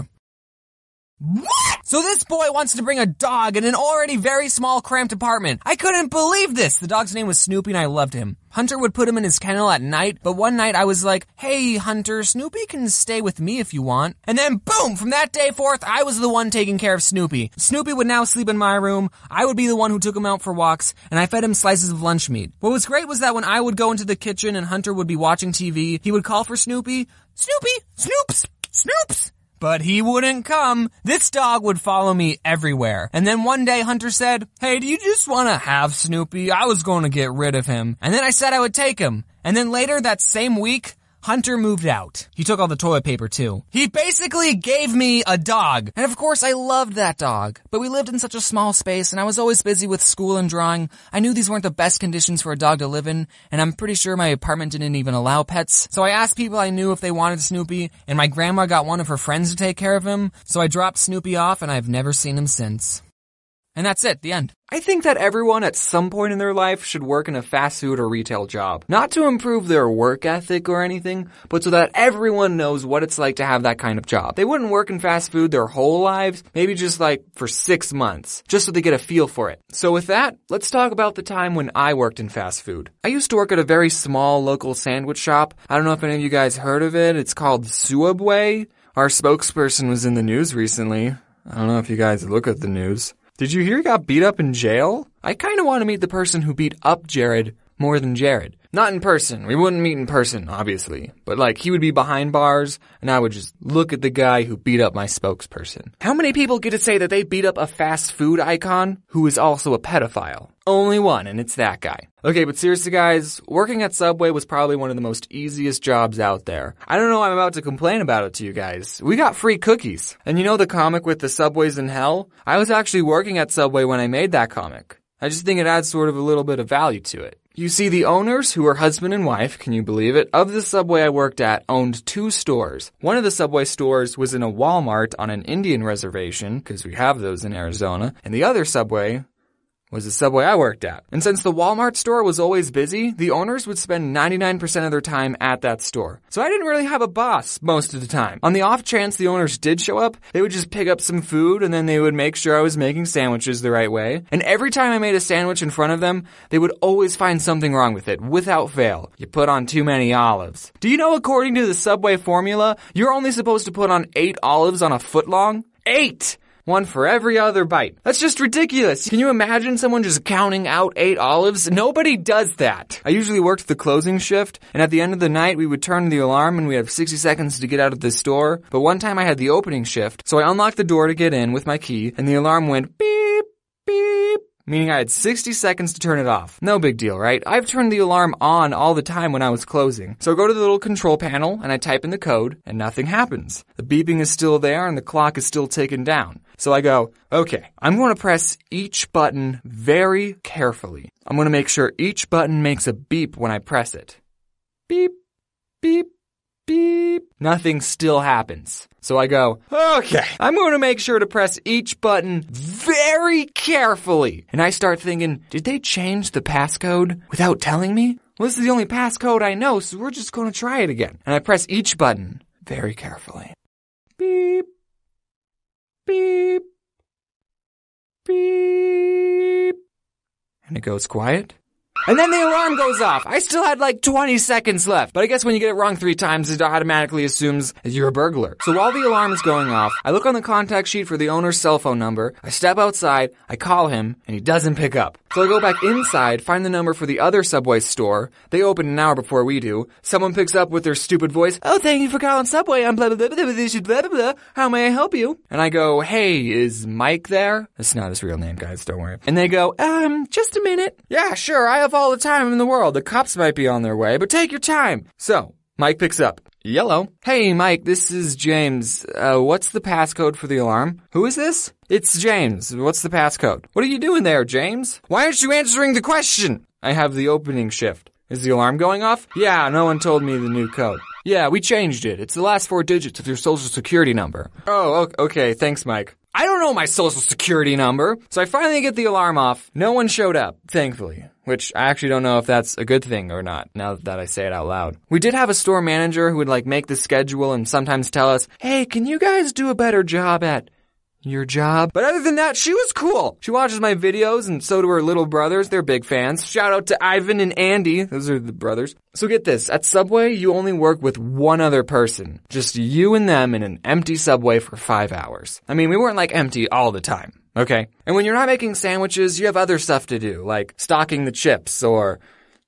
What? So this boy wants to bring a dog in an already very small, cramped apartment. I couldn't believe this. The dog's name was Snoopy and I loved him. Hunter would put him in his kennel at night, but one night I was like, "Hey Hunter, Snoopy can stay with me if you want." And then boom, from that day forth, I was the one taking care of Snoopy. Snoopy would now sleep in my room, I would be the one who took him out for walks, and I fed him slices of lunch meat. What was great was that when I would go into the kitchen and Hunter would be watching T V, he would call for Snoopy, "Snoopy, Snoops, Snoops." But he wouldn't come. This dog would follow me everywhere. And then one day Hunter said, "Hey, do you just want to have Snoopy? I was going to get rid of him." And then I said I would take him. And then later that same week, Hunter moved out. He took all the toilet paper too. He basically gave me a dog. And of course I loved that dog. But we lived in such a small space and I was always busy with school and drawing. I knew these weren't the best conditions for a dog to live in. And I'm pretty sure my apartment didn't even allow pets. So I asked people I knew if they wanted Snoopy. And my grandma got one of her friends to take care of him. So I dropped Snoopy off and I've never seen him since. And that's it, the end. I think that everyone at some point in their life should work in a fast food or retail job. Not to improve their work ethic or anything, but so that everyone knows what it's like to have that kind of job. They wouldn't work in fast food their whole lives, maybe just like for six months, just so they get a feel for it. So with that, let's talk about the time when I worked in fast food. I used to work at a very small local sandwich shop. I don't know if any of you guys heard of it. It's called Subway. Our spokesperson was in the news recently. I don't know if you guys look at the news. Did you hear he got beat up in jail? I kinda want to meet the person who beat up Jared more than Jared. Not in person. We wouldn't meet in person, obviously. But like, he would be behind bars, and I would just look at the guy who beat up my spokesperson. How many people get to say that they beat up a fast food icon who is also a pedophile? Only one, and it's that guy. Okay, but seriously guys, working at Subway was probably one of the most easiest jobs out there. I don't know why I'm about to complain about it to you guys. We got free cookies. And you know the comic with the Subways in Hell? I was actually working at Subway when I made that comic. I just think it adds sort of a little bit of value to it. You see, the owners, who are husband and wife, can you believe it, of the Subway I worked at owned two stores. One of the Subway stores was in a Walmart on an Indian reservation, because we have those in Arizona, and the other Subway was the Subway I worked at. And since the Walmart store was always busy, the owners would spend ninety-nine percent of their time at that store. So I didn't really have a boss most of the time. On the off chance the owners did show up, they would just pick up some food and then they would make sure I was making sandwiches the right way. And every time I made a sandwich in front of them, they would always find something wrong with it, without fail. You put on too many olives. Do you know according to the Subway formula, you're only supposed to put on eight olives on a foot long? Eight! One for every other bite. That's just ridiculous. Can you imagine someone just counting out eight olives? Nobody does that. I usually worked the closing shift, and at the end of the night, we would turn the alarm and we have sixty seconds to get out of the store. But one time I had the opening shift, so I unlocked the door to get in with my key, and the alarm went beep, beep, meaning I had sixty seconds to turn it off. No big deal, right? I've turned the alarm on all the time when I was closing. So I go to the little control panel and I type in the code and nothing happens. The beeping is still there and the clock is still ticking down. So I go, okay, I'm going to press each button very carefully. I'm going to make sure each button makes a beep when I press it. Beep, beep, beep. Nothing still happens. So I go, okay, I'm going to make sure to press each button very carefully. And I start thinking, did they change the passcode without telling me? Well, this is the only passcode I know, so we're just going to try it again. And I press each button very carefully. Beep, beep, beep. And it goes quiet. And then the alarm goes off. I still had like twenty seconds left. But I guess when you get it wrong three times, it automatically assumes that you're a burglar. So while the alarm is going off, I look on the contact sheet for the owner's cell phone number. I step outside, I call him, and he doesn't pick up. So I go back inside, find the number for the other Subway store. They open an hour before we do. Someone picks up with their stupid voice. Oh, thank you for calling Subway. I'm blah, blah, blah, blah, blah, blah, blah, blah. How may I help you? And I go, hey, is Mike there? That's not his real name, guys. Don't worry. And they go, um, just a minute. Yeah, sure. I have all the time in the world. The cops might be on their way, but take your time. So, Mike picks up. Yellow. Hey, Mike, this is James. Uh, what's the passcode for the alarm? Who is this? It's James. What's the passcode? What are you doing there, James? Why aren't you answering the question? I have the opening shift. Is the alarm going off? Yeah, no one told me the new code. Yeah, we changed it. It's the last four digits of your social security number. Oh, okay. Thanks, Mike. I don't know my social security number. So I finally get the alarm off. No one showed up, thankfully. Which I actually don't know if that's a good thing or not, now that I say it out loud. We did have a store manager who would like make the schedule and sometimes tell us, hey, can you guys do a better job at your job? But other than that, she was cool. She watches my videos and so do her little brothers. They're big fans. Shout out to Ivan and Andy. Those are the brothers. So get this. At Subway, you only work with one other person. Just you and them in an empty Subway for five hours. I mean, we weren't like empty all the time. Okay? And when you're not making sandwiches, you have other stuff to do, like stocking the chips or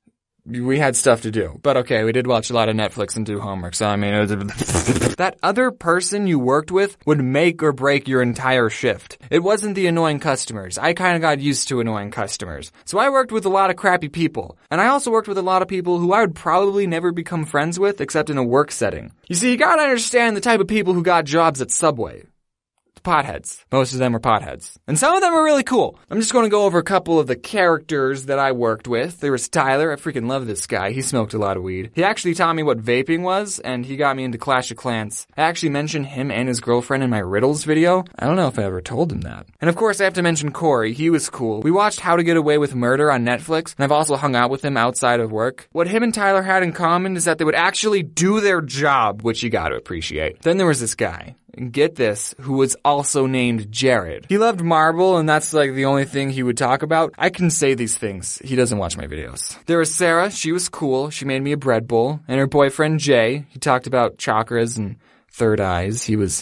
we had stuff to do. But okay, we did watch a lot of Netflix and do homework, so I mean, it was that other person you worked with would make or break your entire shift. It wasn't the annoying customers. I kind of got used to annoying customers. So I worked with a lot of crappy people. And I also worked with a lot of people who I would probably never become friends with except in a work setting. You see, you gotta understand the type of people who got jobs at Subway. Potheads. Most of them are potheads. And some of them are really cool. I'm just going to go over a couple of the characters that I worked with. There was Tyler. I freaking love this guy. He smoked a lot of weed. He actually taught me what vaping was, and he got me into Clash of Clans. I actually mentioned him and his girlfriend in my riddles video. I don't know if I ever told him that. And of course, I have to mention Corey. He was cool. We watched How to Get Away with Murder on Netflix, and I've also hung out with him outside of work. What him and Tyler had in common is that they would actually do their job, which you gotta appreciate. Then there was this guy. And get this, who was also named Jared. He loved marble, and that's like the only thing he would talk about. I can say these things. He doesn't watch my videos. There was Sarah. She was cool. She made me a bread bowl. And her boyfriend, Jay, he talked about chakras and third eyes. He was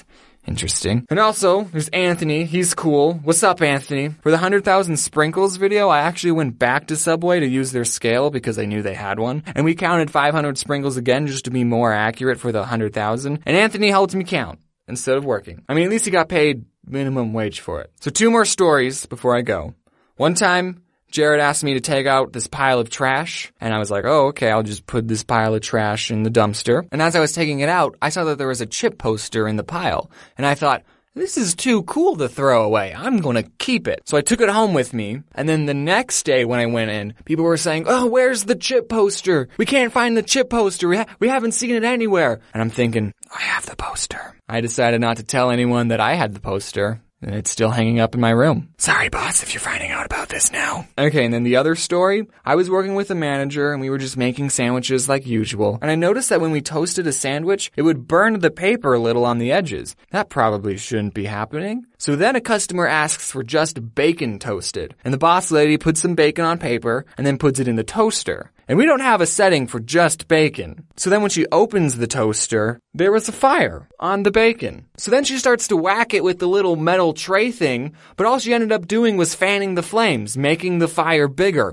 Interesting. And also, there's Anthony. He's cool. What's up, Anthony? For the one hundred thousand sprinkles video, I actually went back to Subway to use their scale because I knew they had one. And we counted five hundred sprinkles again just to be more accurate for the one hundred thousand. And Anthony helped me count instead of working. I mean, at least he got paid minimum wage for it. So two more stories before I go. One time, Jared asked me to take out this pile of trash, and I was like, oh, okay, I'll just put this pile of trash in the dumpster. And as I was taking it out, I saw that there was a chip poster in the pile, and I thought, this is too cool to throw away. I'm gonna keep it. So I took it home with me, and then the next day when I went in, people were saying, oh, where's the chip poster? We can't find the chip poster. We, ha- we haven't seen it anywhere. And I'm thinking, I have the poster. I decided not to tell anyone that I had the poster. And it's still hanging up in my room. Sorry, boss, if you're finding out about this now. Okay, and then the other story, I was working with a manager and we were just making sandwiches like usual. And I noticed that when we toasted a sandwich, it would burn the paper a little on the edges. That probably shouldn't be happening. So then a customer asks for just bacon toasted. And the boss lady puts some bacon on paper and then puts it in the toaster. And we don't have a setting for just bacon. So then when she opens the toaster, there was a fire on the bacon. So then she starts to whack it with the little metal tray thing, but all she ended up doing was fanning the flames, making the fire bigger.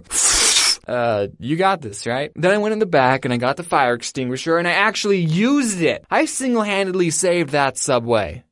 Uh, you got this, right? Then I went in the back and I got the fire extinguisher and I actually used it. I single-handedly saved that Subway.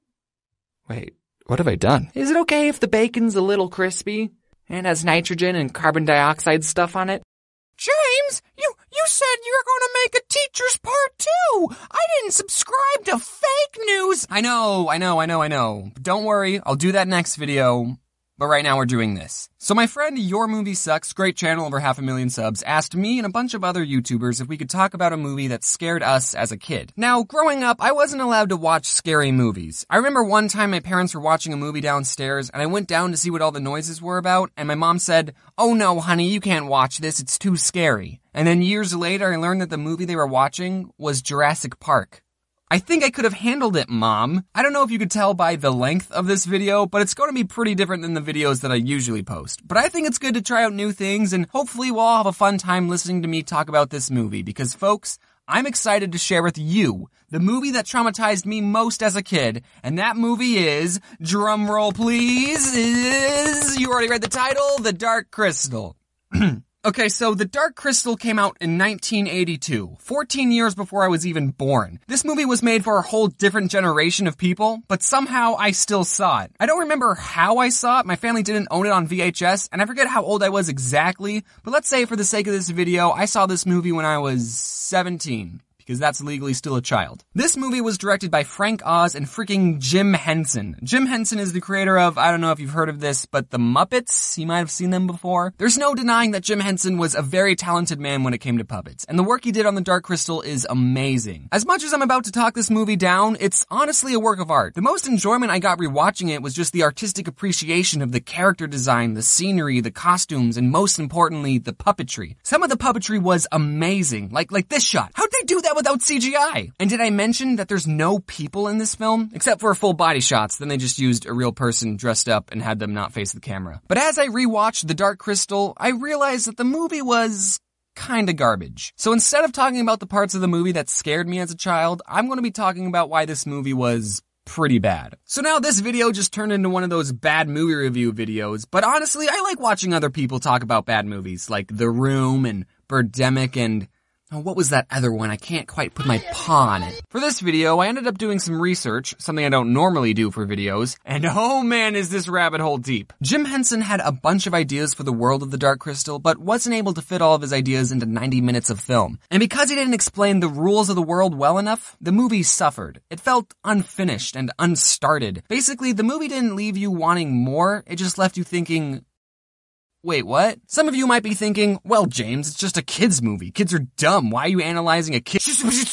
Wait, what have I done? Is it okay if the bacon's a little crispy and has nitrogen and carbon dioxide stuff on it? James, you, you said you were going to make a teacher's part two. I didn't subscribe to fake news. I know, I know, I know, I know. Don't worry, I'll do that next video. But right now we're doing this. So my friend Your Movie Sucks, great channel, over half a million subs, asked me and a bunch of other YouTubers if we could talk about a movie that scared us as a kid. Now, growing up, I wasn't allowed to watch scary movies. I remember one time my parents were watching a movie downstairs and I went down to see what all the noises were about and my mom said, oh no, honey, you can't watch this, it's too scary. And then years later, I learned that the movie they were watching was Jurassic Park. I think I could have handled it, Mom. I don't know if you could tell by the length of this video, but it's going to be pretty different than the videos that I usually post. But I think it's good to try out new things, and hopefully we'll all have a fun time listening to me talk about this movie, because folks, I'm excited to share with you the movie that traumatized me most as a kid, and that movie is, drumroll please, is, you already read the title, The Dark Crystal. Okay, so The Dark Crystal came out in nineteen eighty-two, fourteen years before I was even born. This movie was made for a whole different generation of people, but somehow I still saw it. I don't remember how I saw it, my family didn't own it on V H S, and I forget how old I was exactly, but let's say for the sake of this video, I saw this movie when I was seventeen. Because that's legally still a child. This movie was directed by Frank Oz and freaking Jim Henson. Jim Henson is the creator of, I don't know if you've heard of this, but The Muppets. You might have seen them before. There's no denying that Jim Henson was a very talented man when it came to puppets, and the work he did on The Dark Crystal is amazing. As much as I'm about to talk this movie down, it's honestly a work of art. The most enjoyment I got rewatching it was just the artistic appreciation of the character design, the scenery, the costumes, and most importantly, the puppetry. Some of the puppetry was amazing, like like this shot. How'd they do that without C G I? And did I mention that there's no people in this film? Except for full body shots, then they just used a real person dressed up and had them not face the camera. But as I rewatched The Dark Crystal, I realized that the movie was kinda garbage. So instead of talking about the parts of the movie that scared me as a child, I'm going to be talking about why this movie was pretty bad. So now this video just turned into one of those bad movie review videos, but honestly, I like watching other people talk about bad movies, like The Room and Birdemic and oh, what was that other one? I can't quite put my paw on it. For this video, I ended up doing some research, something I don't normally do for videos, and oh man, is this rabbit hole deep. Jim Henson had a bunch of ideas for the world of The Dark Crystal, but wasn't able to fit all of his ideas into ninety minutes of film. And because he didn't explain the rules of the world well enough, the movie suffered. It felt unfinished and unstarted. Basically, the movie didn't leave you wanting more, it just left you thinking, wait, what? Some of you might be thinking, well, James, it's just a kid's movie. Kids are dumb. Why are you analyzing a kid?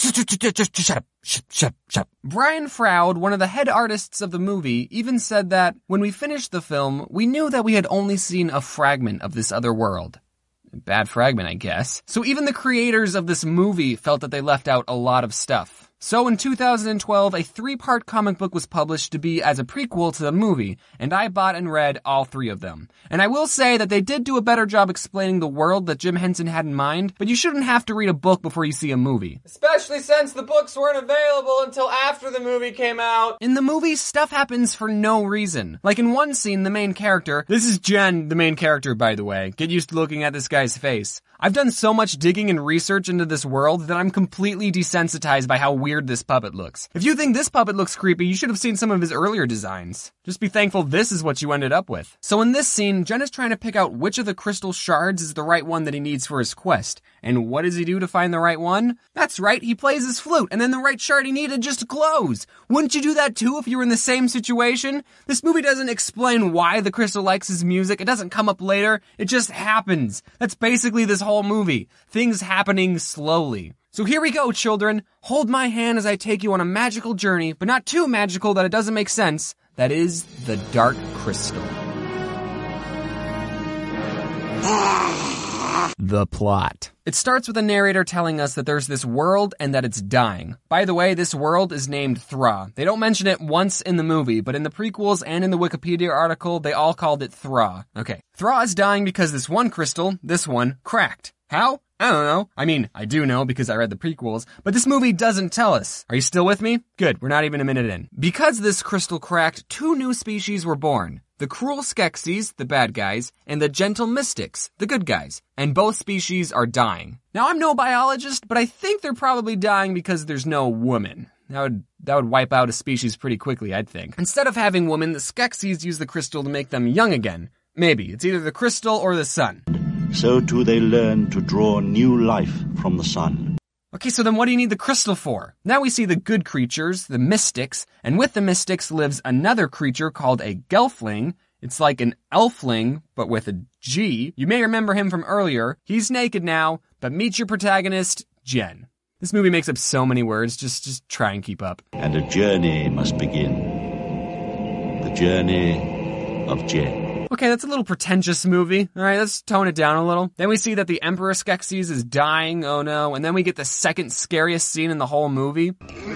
Shut up, shut up, shut up. Brian Froud, one of the head artists of the movie, even said that when we finished the film, we knew that we had only seen a fragment of this other world. Bad fragment, I guess. So even the creators of this movie felt that they left out a lot of stuff. So in two thousand twelve, a three-part comic book was published to be as a prequel to the movie, and I bought and read all three of them. And I will say that they did do a better job explaining the world that Jim Henson had in mind, but you shouldn't have to read a book before you see a movie. Especially since the books weren't available until after the movie came out. In the movie, stuff happens for no reason. Like in one scene, the main character, this is Jen, the main character by the way, get used to looking at this guy's face. I've done so much digging and research into this world that I'm completely desensitized by how weird this puppet looks. If you think this puppet looks creepy, you should have seen some of his earlier designs. Just be thankful this is what you ended up with. So in this scene, Jen is trying to pick out which of the crystal shards is the right one that he needs for his quest. And what does he do to find the right one? That's right, he plays his flute, and then the right shard he needed just glows. Wouldn't you do that too if you were in the same situation? This movie doesn't explain why the crystal likes his music. It doesn't come up later. It just happens. That's basically this whole movie. Things happening slowly. So here we go, children. Hold my hand as I take you on a magical journey, but not too magical that it doesn't make sense. That is the Dark Crystal. The plot. It starts with a narrator telling us that there's this world and that it's dying. By the way, this world is named Thra. They don't mention it once in the movie, but in the prequels and in the Wikipedia article, they all called it Thra. Okay. Thra is dying because this one crystal, this one, cracked. How? I don't know. I mean, I do know because I read the prequels, but this movie doesn't tell us. Are you still with me? Good, we're not even a minute in. Because this crystal cracked, two new species were born. The cruel Skeksis, the bad guys, and the gentle Mystics, the good guys. And both species are dying. Now, I'm no biologist, but I think they're probably dying because there's no woman. That would, that would wipe out a species pretty quickly, I'd think. Instead of having women, the Skeksis use the crystal to make them young again. Maybe. It's either the crystal or the sun. So too they learn to draw new life from the sun. Okay, so then what do you need the crystal for? Now we see the good creatures, the Mystics, and with the Mystics lives another creature called a Gelfling. It's like an elfling, but with a G. You may remember him from earlier. He's naked now, but meet your protagonist, Jen. This movie makes up so many words, just, just try and keep up. And a journey must begin. The journey of Jen. Okay, that's a little pretentious movie. All right, let's tone it down a little. Then we see that the Emperor Skeksis is dying, oh no, and then we get the second scariest scene in the whole movie.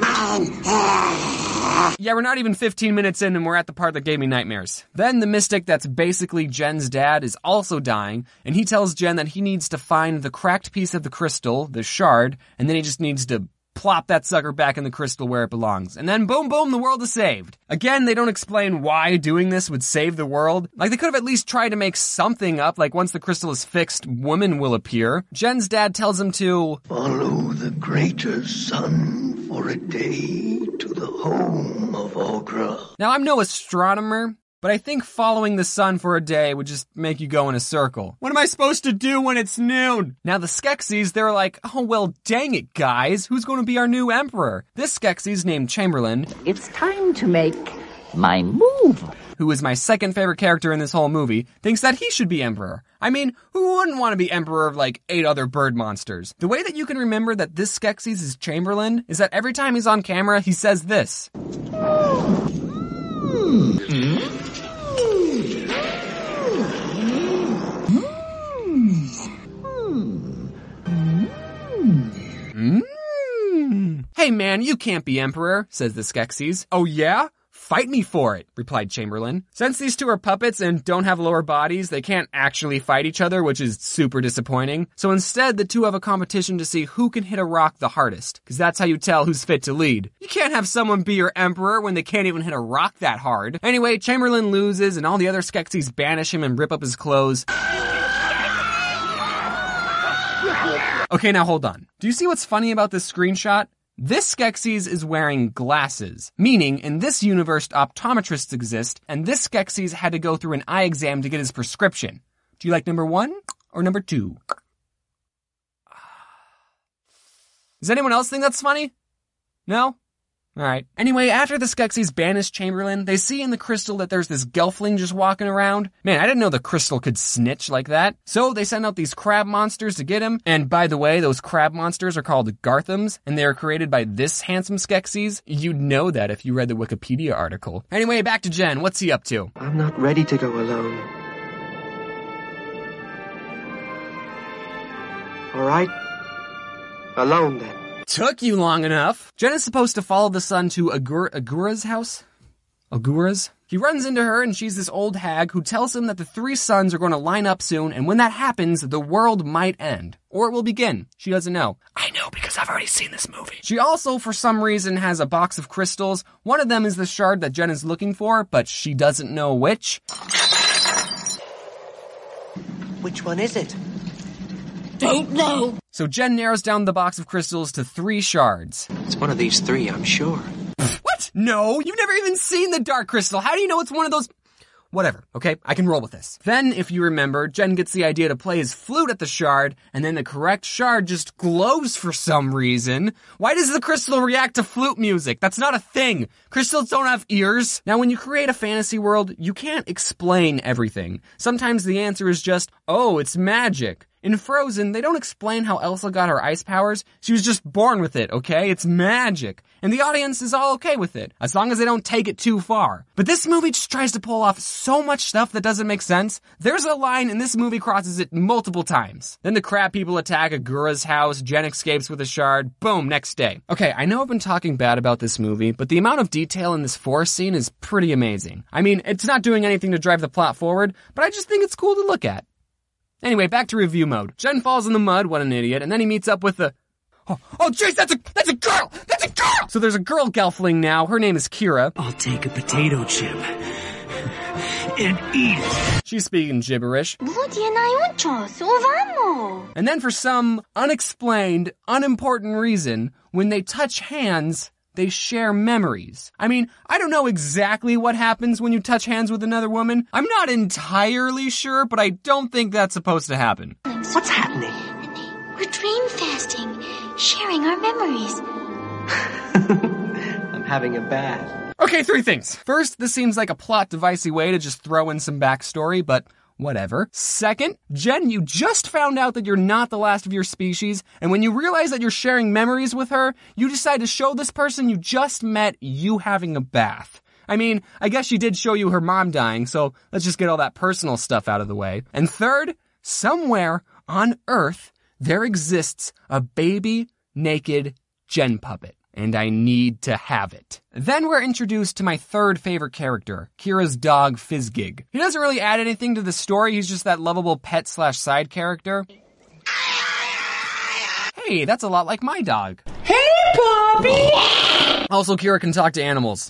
Yeah, we're not even fifteen minutes in and we're at the part that gave me nightmares. Then the Mystic that's basically Jen's dad is also dying, and he tells Jen that he needs to find the cracked piece of the crystal, the shard, and then he just needs to plop that sucker back in the crystal where it belongs. And then boom, boom, the world is saved. Again, they don't explain why doing this would save the world. Like, they could have at least tried to make something up, like once the crystal is fixed, woman will appear. Jen's dad tells him to follow the greater sun for a day to the home of Ogra. Now, I'm no astronomer, but I think following the sun for a day would just make you go in a circle. What am I supposed to do when it's noon? Now the Skeksis, they're like, oh well dang it guys, who's going to be our new emperor? This Skeksis named Chamberlain. It's time to make my move. Who is my second favorite character in this whole movie, thinks that he should be emperor. I mean, who wouldn't want to be emperor of like eight other bird monsters? The way that you can remember that this Skeksis is Chamberlain is that every time he's on camera, he says this. Mm-hmm. Mm. Hey man, you can't be emperor, says the Skeksis. Oh yeah? Fight me for it, replied Chamberlain. Since these two are puppets and don't have lower bodies, they can't actually fight each other, which is super disappointing. So instead, the two have a competition to see who can hit a rock the hardest, because that's how you tell who's fit to lead. You can't have someone be your emperor when they can't even hit a rock that hard. Anyway, Chamberlain loses, and all the other Skeksis banish him and rip up his clothes. Okay, now hold on. Do you see what's funny about this screenshot? This Skeksis is wearing glasses, meaning in this universe optometrists exist, and this Skeksis had to go through an eye exam to get his prescription. Do you like number one or number two? Does anyone else think that's funny? No? Alright. Anyway, after the Skeksis banish Chamberlain, they see in the crystal that there's this Gelfling just walking around. Man, I didn't know the crystal could snitch like that. So they send out these crab monsters to get him. And by the way, those crab monsters are called Garthams, and they are created by this handsome Skeksis. You'd know that if you read the Wikipedia article. Anyway, back to Jen. What's he up to? I'm not ready to go alone. Alright? Alone then. Took you long enough. Jen is supposed to follow the sun to Agur- Agura's house? Agura's? He runs into her and she's this old hag who tells him that the three suns are going to line up soon, and when that happens, the world might end. Or it will begin. She doesn't know. I know because I've already seen this movie. She also, for some reason, has a box of crystals. One of them is the shard that Jen is looking for, but she doesn't know which. Which one is it? Don't know. So Jen narrows down the box of crystals to three shards. It's one of these three, I'm sure. What? No, you've never even seen the Dark Crystal. How do you know it's one of those? Whatever, okay? I can roll with this. Then, if you remember, Jen gets the idea to play his flute at the shard, and then the correct shard just glows for some reason. Why does the crystal react to flute music? That's not a thing. Crystals don't have ears. Now, when you create a fantasy world, you can't explain everything. Sometimes the answer is just, oh, it's magic. In Frozen, they don't explain how Elsa got her ice powers. She was just born with it, okay? It's magic. And the audience is all okay with it, as long as they don't take it too far. But this movie just tries to pull off so much stuff that doesn't make sense. There's a line and this movie crosses it multiple times. Then the crab people attack Agura's house, Jen escapes with a shard, boom, next day. Okay, I know I've been talking bad about this movie, but the amount of detail in this forest scene is pretty amazing. I mean, it's not doing anything to drive the plot forward, but I just think it's cool to look at. Anyway, back to review mode. Jen falls in the mud, what an idiot, and then he meets up with the... Oh, oh jeez, that's a, that's a girl! That's a girl! So there's a girl gelfling now, her name is Kira. I'll take a potato chip and eat it. She's speaking gibberish. And then for some unexplained, unimportant reason, when they touch hands, they share memories. I mean, I don't know exactly what happens when you touch hands with another woman. I'm not entirely sure, but I don't think that's supposed to happen. What's happening? We're dream fasting, sharing our memories. I'm having a bath. Okay, three things. First, this seems like a plot devicey way to just throw in some backstory, but whatever. Second, Jen, you just found out that you're not the last of your species, and when you realize that you're sharing memories with her, you decide to show this person you just met you having a bath. I mean, I guess she did show you her mom dying, so let's just get all that personal stuff out of the way. And third, somewhere on Earth, there exists a baby, naked Jen puppet. And I need to have it. Then we're introduced to my third favorite character, Kira's dog, Fizzgig. He doesn't really add anything to the story, he's just that lovable pet slash side character. Hey, that's a lot like my dog. Hey, puppy! Also, Kira can talk to animals.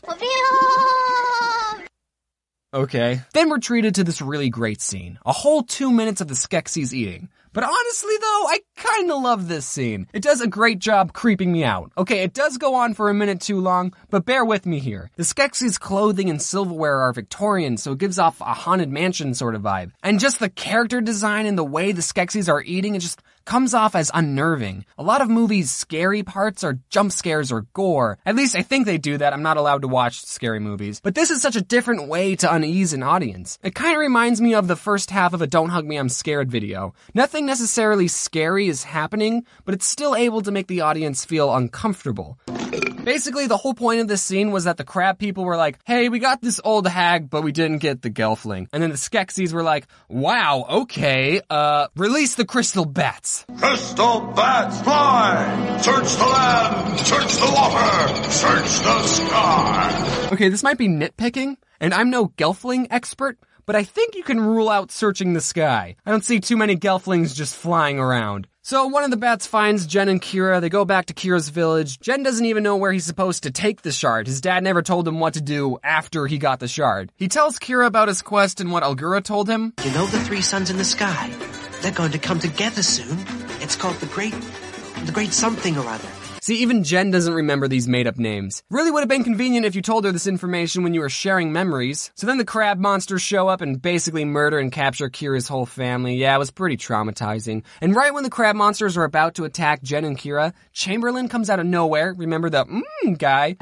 Okay. Then we're treated to this really great scene. A whole two minutes of the Skeksis eating. But honestly though, I kinda love this scene. It does a great job creeping me out. Okay, it does go on for a minute too long, but bear with me here. The Skeksis' clothing and silverware are Victorian, so it gives off a haunted mansion sort of vibe. And just the character design and the way the Skeksis are eating, it just comes off as unnerving. A lot of movies' scary parts are jump scares or gore. At least I think they do that. I'm not allowed to watch scary movies. But this is such a different way to unease an audience. It kinda reminds me of the first half of a Don't Hug Me, I'm Scared video. Nothing necessarily scary is happening, but it's still able to make the audience feel uncomfortable. Basically, the whole point of this scene was that the crab people were like, hey, we got this old hag, but we didn't get the gelfling. And then the Skeksis were like, wow, okay, uh, release the crystal bats. Crystal bats fly! Search the land! Search the water! Search the sky! Okay, this might be nitpicking, and I'm no gelfling expert, but I think you can rule out searching the sky. I don't see too many gelflings just flying around. So one of the bats finds Jen and Kira. They go back to Kira's village. Jen doesn't even know where he's supposed to take the shard. His dad never told him what to do after he got the shard. He tells Kira about his quest and what Algura told him. You know the three suns in the sky? They're going to come together soon. It's called the Great... the Great something or other. See, even Jen doesn't remember these made-up names. Really would have been convenient if you told her this information when you were sharing memories. So then the crab monsters show up and basically murder and capture Kira's whole family. Yeah, it was pretty traumatizing. And right when the crab monsters are about to attack Jen and Kira, Chamberlain comes out of nowhere. Remember the mmm guy?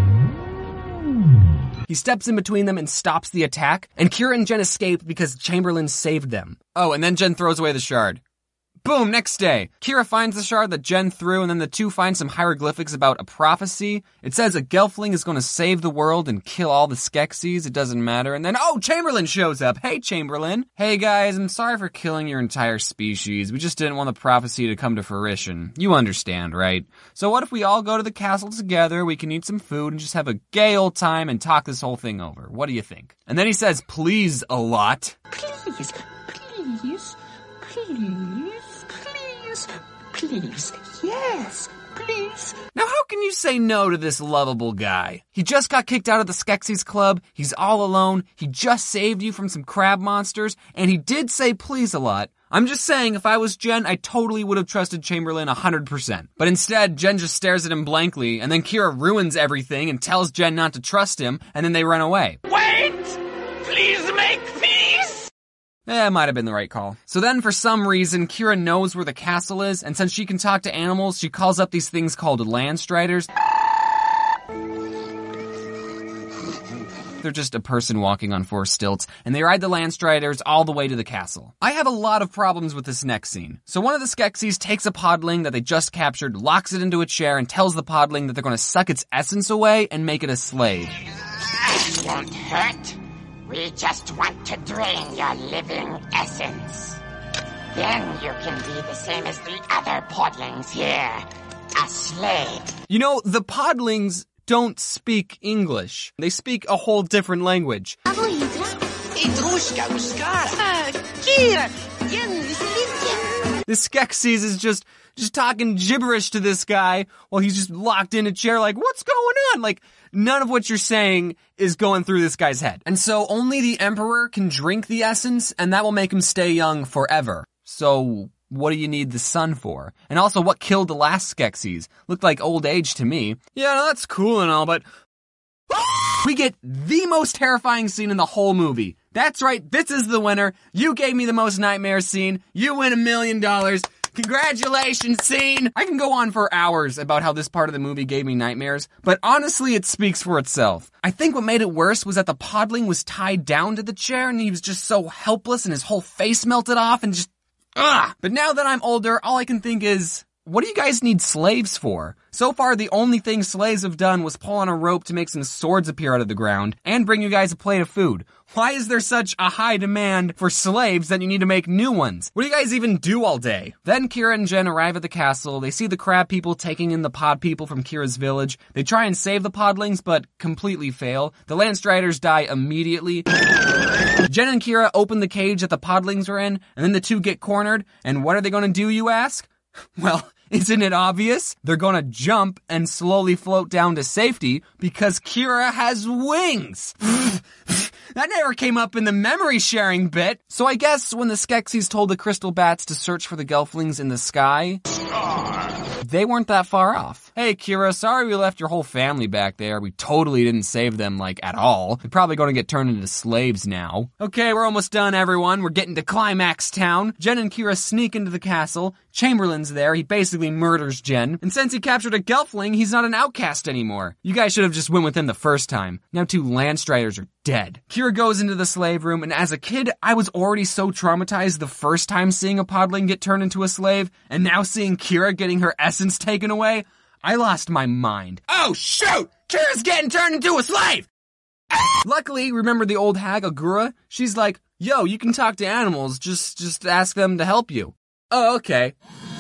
He steps in between them and stops the attack, and Kira and Jen escape because Chamberlain saved them. Oh, and then Jen throws away the shard. Boom, next day. Kira finds the shard that Jen threw, and then the two find some hieroglyphics about a prophecy. It says a Gelfling is going to save the world and kill all the Skeksis. It doesn't matter. And then, oh, Chamberlain shows up. Hey, Chamberlain. Hey, guys, I'm sorry for killing your entire species. We just didn't want the prophecy to come to fruition. You understand, right? So what if we all go to the castle together, we can eat some food and just have a gay old time and talk this whole thing over. What do you think? And then he says, please, a lot. Please, please, please. Please, yes, please. Now how can you say no to this lovable guy? He just got kicked out of the Skeksis Club, he's all alone, he just saved you from some crab monsters, and he did say please a lot. I'm just saying, if I was Jen, I totally would have trusted Chamberlain one hundred percent. But instead, Jen just stares at him blankly, and then Kira ruins everything and tells Jen not to trust him, and then they run away. Wait! Please make peace! Eh, might have been the right call. So then, for some reason, Kira knows where the castle is, and since she can talk to animals, she calls up these things called Landstriders. They're just a person walking on four stilts, and they ride the Landstriders all the way to the castle. I have a lot of problems with this next scene. So one of the Skeksis takes a podling that they just captured, locks it into a chair, and tells the podling that they're going to suck its essence away and make it a slave. That won't hurt. We just want to drain your living essence. Then you can be the same as the other podlings here. A slave. You know, the podlings don't speak English. They speak a whole different language. The Skeksis is just, just talking gibberish to this guy while he's just locked in a chair like, what's going on? Like, none of what you're saying is going through this guy's head. And so only the Emperor can drink the essence, and that will make him stay young forever. So what do you need the sun for? And also, what killed the last Skeksis? Looked like old age to me. Yeah, no, that's cool and all, but we get the most terrifying scene in the whole movie. That's right, this is the winner. You gave me the most nightmare scene. You win a million dollars. Congratulations, scene! I can go on for hours about how this part of the movie gave me nightmares, but honestly, it speaks for itself. I think what made it worse was that the podling was tied down to the chair and he was just so helpless and his whole face melted off and just, ugh! But now that I'm older, all I can think is, what do you guys need slaves for? So far, the only thing slaves have done was pull on a rope to make some swords appear out of the ground and bring you guys a plate of food. Why is there such a high demand for slaves that you need to make new ones? What do you guys even do all day? Then Kira and Jen arrive at the castle. They see the crab people taking in the pod people from Kira's village. They try and save the podlings, but completely fail. The Landstriders die immediately. Jen and Kira open the cage that the podlings are in, and then the two get cornered. And what are they going to do, you ask? Well, isn't it obvious? They're gonna jump and slowly float down to safety because Kira has wings. That never came up in the memory sharing bit. So I guess when the Skeksis told the crystal bats to search for the Gelflings in the sky, they weren't that far off. Hey Kira, sorry we left your whole family back there. We totally didn't save them, like, at all. They're probably gonna get turned into slaves now. Okay, we're almost done, everyone. We're getting to Climax Town. Jen and Kira sneak into the castle. Chamberlain's there. He basically murders Jen. And since he captured a Gelfling, he's not an outcast anymore. You guys should have just went with him the first time. Now two Landstriders are dead. Kira goes into the slave room, and as a kid, I was already so traumatized the first time seeing a podling get turned into a slave, and now seeing Kira getting her essence taken away, I lost my mind. Oh shoot! Kira's getting turned into a slave! Luckily, remember the old hag, Agura? She's like, yo, you can talk to animals, just, just ask them to help you. Oh, okay.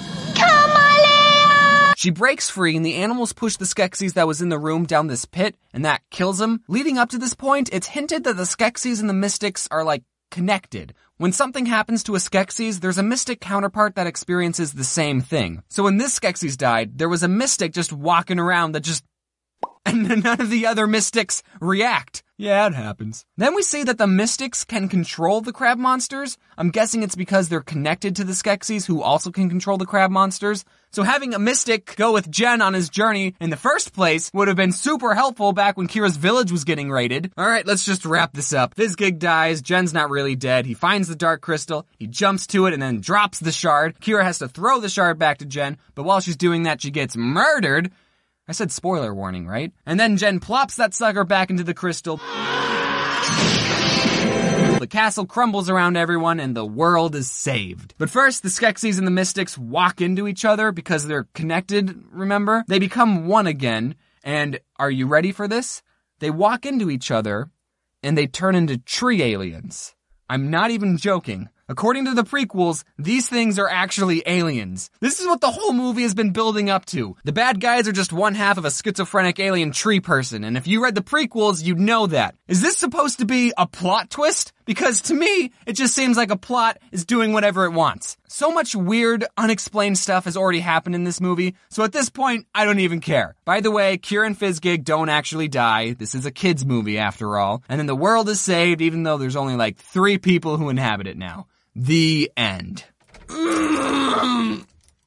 She breaks free and the animals push the Skeksis that was in the room down this pit, and that kills them. Leading up to this point, it's hinted that the Skeksis and the Mystics are like connected. When something happens to a Skeksis, there's a Mystic counterpart that experiences the same thing. So when this Skeksis died, there was a Mystic just walking around that just... and none of the other Mystics react. Yeah, it happens. Then we see that the Mystics can control the crab monsters. I'm guessing it's because they're connected to the Skeksis who also can control the crab monsters. So having a Mystic go with Jen on his journey in the first place would have been super helpful back when Kira's village was getting raided. Alright, let's just wrap this up. Vizgig dies, Jen's not really dead. He finds the Dark Crystal, he jumps to it and then drops the shard. Kira has to throw the shard back to Jen, but while she's doing that, she gets murdered. I said spoiler warning, right? And then Jen plops that sucker back into the crystal. the castle crumbles around everyone and the world is saved. But first, the Skeksis and the Mystics walk into each other because they're connected, remember? They become one again, and are you ready for this? They walk into each other, and they turn into tree aliens. I'm not even joking. According to the prequels, these things are actually aliens. This is what the whole movie has been building up to. The bad guys are just one half of a schizophrenic alien tree person, and if you read the prequels, you'd know that. Is this supposed to be a plot twist? Because to me, it just seems like a plot is doing whatever it wants. So much weird, unexplained stuff has already happened in this movie, so at this point, I don't even care. By the way, Kira and Fizzgig don't actually die. This is a kid's movie after all. And then the world is saved, even though there's only like three people who inhabit it now. The end. Uh,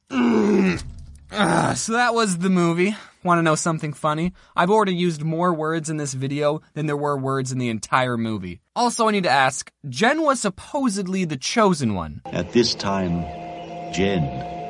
so that was the movie. Want to know something funny? I've already used more words in this video than there were words in the entire movie. Also, I need to ask, Jen was supposedly the chosen one. At this time, Jen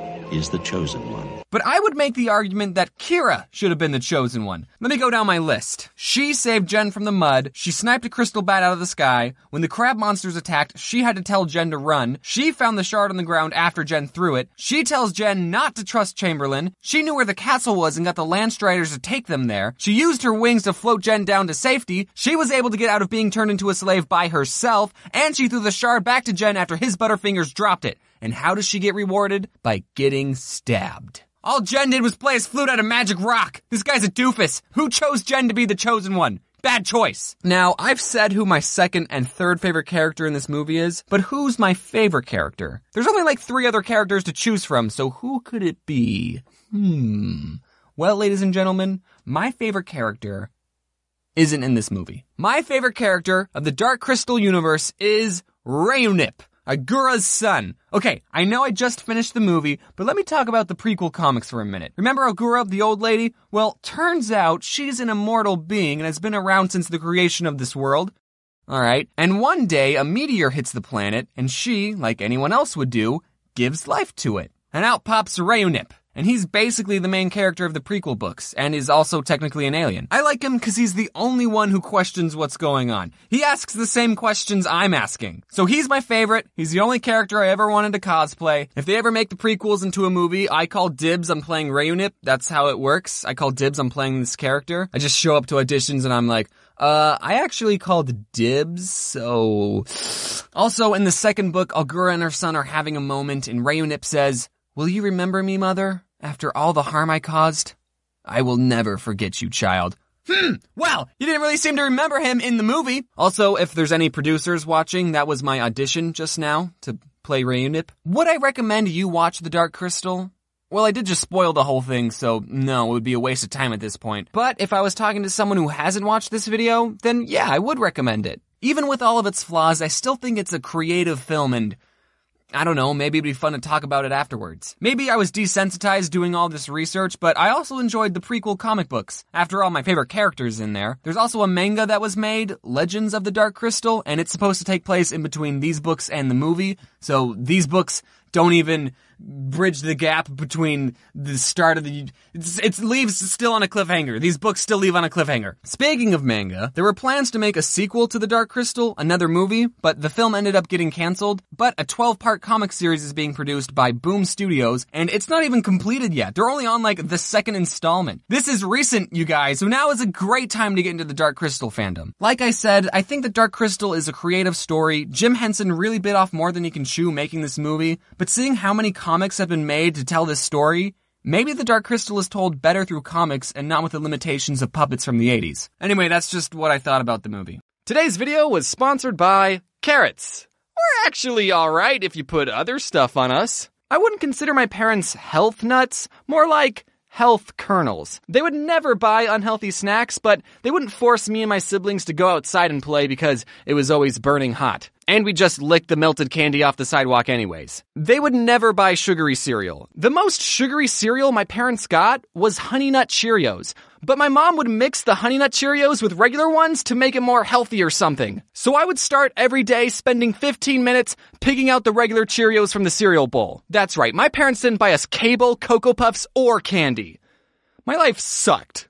is the chosen one. But I would make the argument that Kira should have been the chosen one. Let me go down my list. She saved Jen from the mud. She sniped a crystal bat out of the sky. When the crab monsters attacked, she had to tell Jen to run. She found the shard on the ground after Jen threw it. She tells Jen not to trust Chamberlain. She knew where the castle was and got the Landstriders to take them there. She used her wings to float Jen down to safety. She was able to get out of being turned into a slave by herself. And she threw the shard back to Jen after his Butterfingers dropped it. And how does she get rewarded? By getting stabbed. All Jen did was play his flute out of magic rock. This guy's a doofus. Who chose Jen to be the chosen one? Bad choice. Now, I've said who my second and third favorite character in this movie is, but who's my favorite character? There's only like three other characters to choose from, so who could it be? Hmm. Well, ladies and gentlemen, my favorite character isn't in this movie. My favorite character of the Dark Crystal universe is Rayunip, Agura's son. Okay, I know I just finished the movie, but let me talk about the prequel comics for a minute. Remember Agura, the old lady? Well, turns out she's an immortal being and has been around since the creation of this world. Alright, and one day a meteor hits the planet, and she, like anyone else would do, gives life to it. And out pops Rayunip. And he's basically the main character of the prequel books, and is also technically an alien. I like him because he's the only one who questions what's going on. He asks the same questions I'm asking. So he's my favorite. He's the only character I ever wanted to cosplay. If they ever make the prequels into a movie, I call dibs on playing Rayunip. That's how it works. I call dibs on playing this character. I just show up to auditions and I'm like, Uh, I actually called dibs, so... Also, in the second book, Agura and her son are having a moment, and Rayunip says, "Will you remember me, mother? After all the harm I caused? I will never forget you, child." Hmm, well, you didn't really seem to remember him in the movie. Also, if there's any producers watching, that was my audition just now to play Rayunip. Would I recommend you watch The Dark Crystal? Well, I did just spoil the whole thing, so no, it would be a waste of time at this point. But if I was talking to someone who hasn't watched this video, then yeah, I would recommend it. Even with all of its flaws, I still think it's a creative film and... I don't know, maybe it'd be fun to talk about it afterwards. Maybe I was desensitized doing all this research, but I also enjoyed the prequel comic books. After all, my favorite characters in there. There's also a manga that was made, Legends of the Dark Crystal, and it's supposed to take place in between these books and the movie, so these books don't even bridge the gap between the start of the... It's, it leaves still on a cliffhanger. These books still leave on a cliffhanger. Speaking of manga, there were plans to make a sequel to The Dark Crystal, another movie, but the film ended up getting canceled. But a twelve-part comic series is being produced by Boom Studios, and it's not even completed yet. They're only on, like, the second installment. This is recent, you guys, so now is a great time to get into the Dark Crystal fandom. Like I said, I think that Dark Crystal is a creative story. Jim Henson really bit off more than he can chew making this movie, but seeing how many comics have been made to tell this story, maybe The Dark Crystal is told better through comics and not with the limitations of puppets from the eighties. Anyway, that's just what I thought about the movie. Today's video was sponsored by carrots. We're actually alright if you put other stuff on us. I wouldn't consider my parents health nuts, more like health kernels. They would never buy unhealthy snacks, but they wouldn't force me and my siblings to go outside and play because it was always burning hot. And we just licked the melted candy off the sidewalk anyways. They would never buy sugary cereal. The most sugary cereal my parents got was Honey Nut Cheerios. But my mom would mix the Honey Nut Cheerios with regular ones to make it more healthy or something. So I would start every day spending fifteen minutes picking out the regular Cheerios from the cereal bowl. That's right, my parents didn't buy us Cable, Cocoa Puffs, or candy. My life sucked.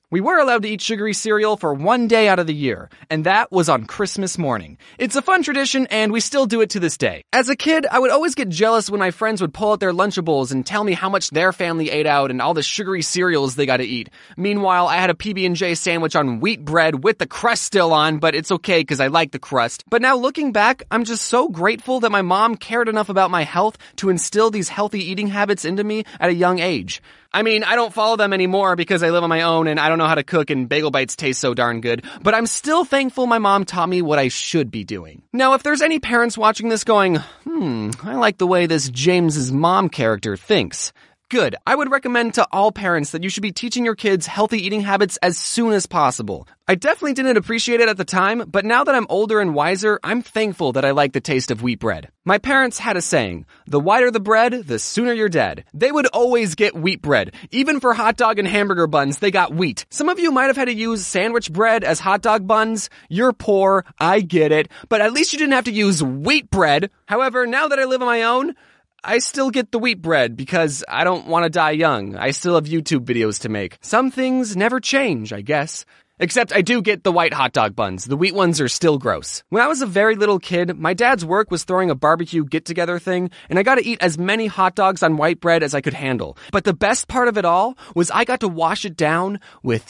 We were allowed to eat sugary cereal for one day out of the year, and that was on Christmas morning. It's a fun tradition, and we still do it to this day. As a kid, I would always get jealous when my friends would pull out their Lunchables and tell me how much their family ate out and all the sugary cereals they got to eat. Meanwhile, I had a P B and J sandwich on wheat bread with the crust still on, but it's okay because I like the crust. But now looking back, I'm just so grateful that my mom cared enough about my health to instill these healthy eating habits into me at a young age. I mean, I don't follow them anymore because I live on my own and I don't know how to cook and bagel bites taste so darn good, but I'm still thankful my mom taught me what I should be doing. Now, if there's any parents watching this going, hmm, I like the way this James's mom character thinks. Good. I would recommend to all parents that you should be teaching your kids healthy eating habits as soon as possible. I definitely didn't appreciate it at the time, but now that I'm older and wiser, I'm thankful that I like the taste of wheat bread. My parents had a saying, the whiter the bread, the sooner you're dead. They would always get wheat bread. Even for hot dog and hamburger buns, they got wheat. Some of you might have had to use sandwich bread as hot dog buns. You're poor, I get it, but at least you didn't have to use wheat bread. However, now that I live on my own, I still get the wheat bread because I don't want to die young. I still have YouTube videos to make. Some things never change, I guess. Except I do get the white hot dog buns. The wheat ones are still gross. When I was a very little kid, my dad's work was throwing a barbecue get-together thing, and I got to eat as many hot dogs on white bread as I could handle. But the best part of it all was I got to wash it down with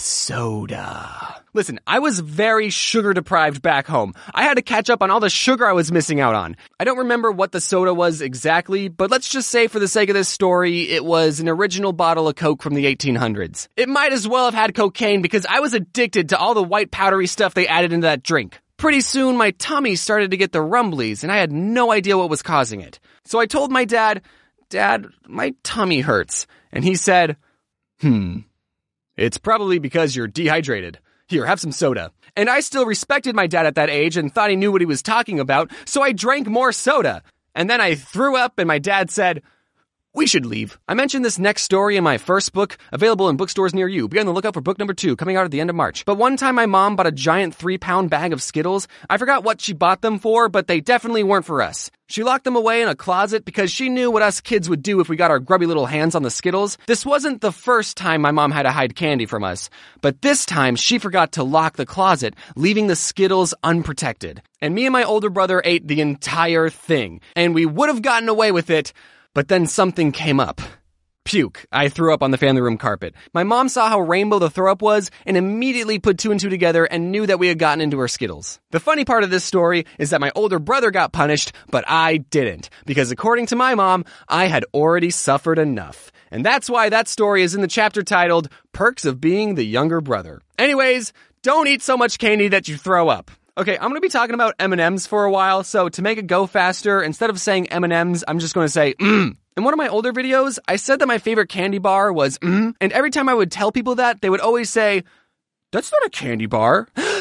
soda. Listen, I was very sugar-deprived back home. I had to catch up on all the sugar I was missing out on. I don't remember what the soda was exactly, but let's just say for the sake of this story, it was an original bottle of Coke from the eighteen hundreds. It might as well have had cocaine because I was addicted to all the white powdery stuff they added into that drink. Pretty soon, my tummy started to get the rumblies, and I had no idea what was causing it. So I told my dad, Dad, my tummy hurts. And he said, hmm, it's probably because you're dehydrated. Here, have some soda. And I still respected my dad at that age and thought he knew what he was talking about, so I drank more soda. And then I threw up and my dad said, we should leave. I mentioned this next story in my first book, available in bookstores near you. Be on the lookout for book number two, coming out at the end of March. But one time my mom bought a giant three-pound bag of Skittles. I forgot what she bought them for, but they definitely weren't for us. She locked them away in a closet because she knew what us kids would do if we got our grubby little hands on the Skittles. This wasn't the first time my mom had to hide candy from us, but this time she forgot to lock the closet, leaving the Skittles unprotected. And me and my older brother ate the entire thing, and we would have gotten away with it, but then something came up. Puke. I threw up on the family room carpet. My mom saw how rainbow the throw up was and immediately put two and two together and knew that we had gotten into her Skittles. The funny part of this story is that my older brother got punished, but I didn't. Because according to my mom, I had already suffered enough. And that's why that story is in the chapter titled, Perks of Being the Younger Brother. Anyways, don't eat so much candy that you throw up. Okay, I'm going to be talking about M and M's for a while, so to make it go faster, instead of saying M and M's, I'm just going to say, mmm. In one of my older videos, I said that my favorite candy bar was mmm, and every time I would tell people that, they would always say, that's not a candy bar. I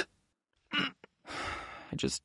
just...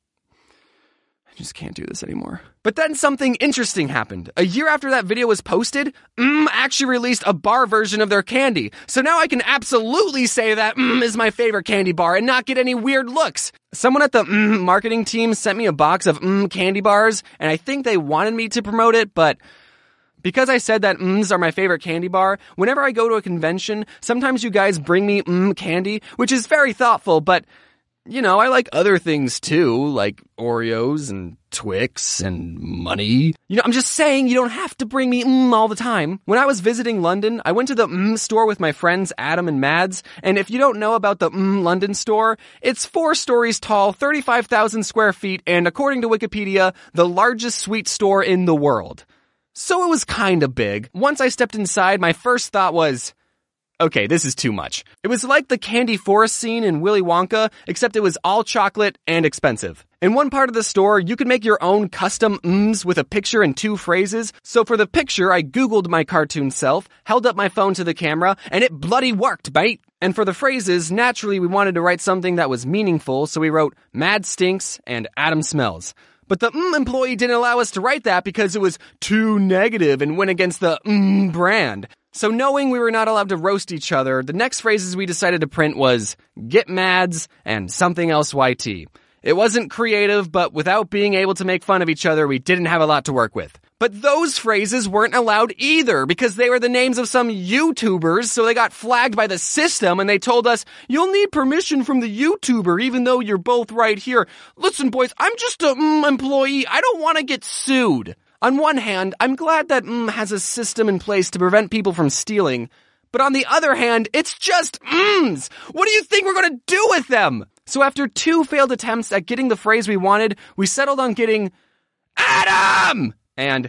I just can't do this anymore. But then something interesting happened. A year after that video was posted, Mmm actually released a bar version of their candy. So now I can absolutely say that Mmm is my favorite candy bar and not get any weird looks. Someone at the Mmm marketing team sent me a box of Mmm candy bars, and I think they wanted me to promote it, but because I said that Mms are my favorite candy bar, whenever I go to a convention, sometimes you guys bring me Mmm candy, which is very thoughtful, but you know, I like other things too, like Oreos and Twix and money. You know, I'm just saying you don't have to bring me mmm all the time. When I was visiting London, I went to the mmm store with my friends Adam and Mads, and if you don't know about the mmm London store, it's four stories tall, thirty-five thousand square feet, and according to Wikipedia, the largest sweet store in the world. So it was kinda big. Once I stepped inside, my first thought was, okay, this is too much. It was like the candy forest scene in Willy Wonka, except it was all chocolate and expensive. In one part of the store, you could make your own custom mms with a picture and two phrases. So for the picture, I Googled my cartoon self, held up my phone to the camera, and it bloody worked, mate. And for the phrases, naturally we wanted to write something that was meaningful, so we wrote Mad Stinks and Adam Smells. But the mm employee didn't allow us to write that because it was too negative and went against the mm brand. So knowing we were not allowed to roast each other, the next phrases we decided to print was Get Mads and something else Y T. It wasn't creative, but without being able to make fun of each other, we didn't have a lot to work with. But those phrases weren't allowed either because they were the names of some YouTubers, so they got flagged by the system and they told us, you'll need permission from the YouTuber even though you're both right here. Listen, boys, I'm just a mm, employee. I don't want to get sued. On one hand, I'm glad that mm has a system in place to prevent people from stealing. But on the other hand, it's just mms. What do you think we're going to do with them? So after two failed attempts at getting the phrase we wanted, we settled on getting Adam and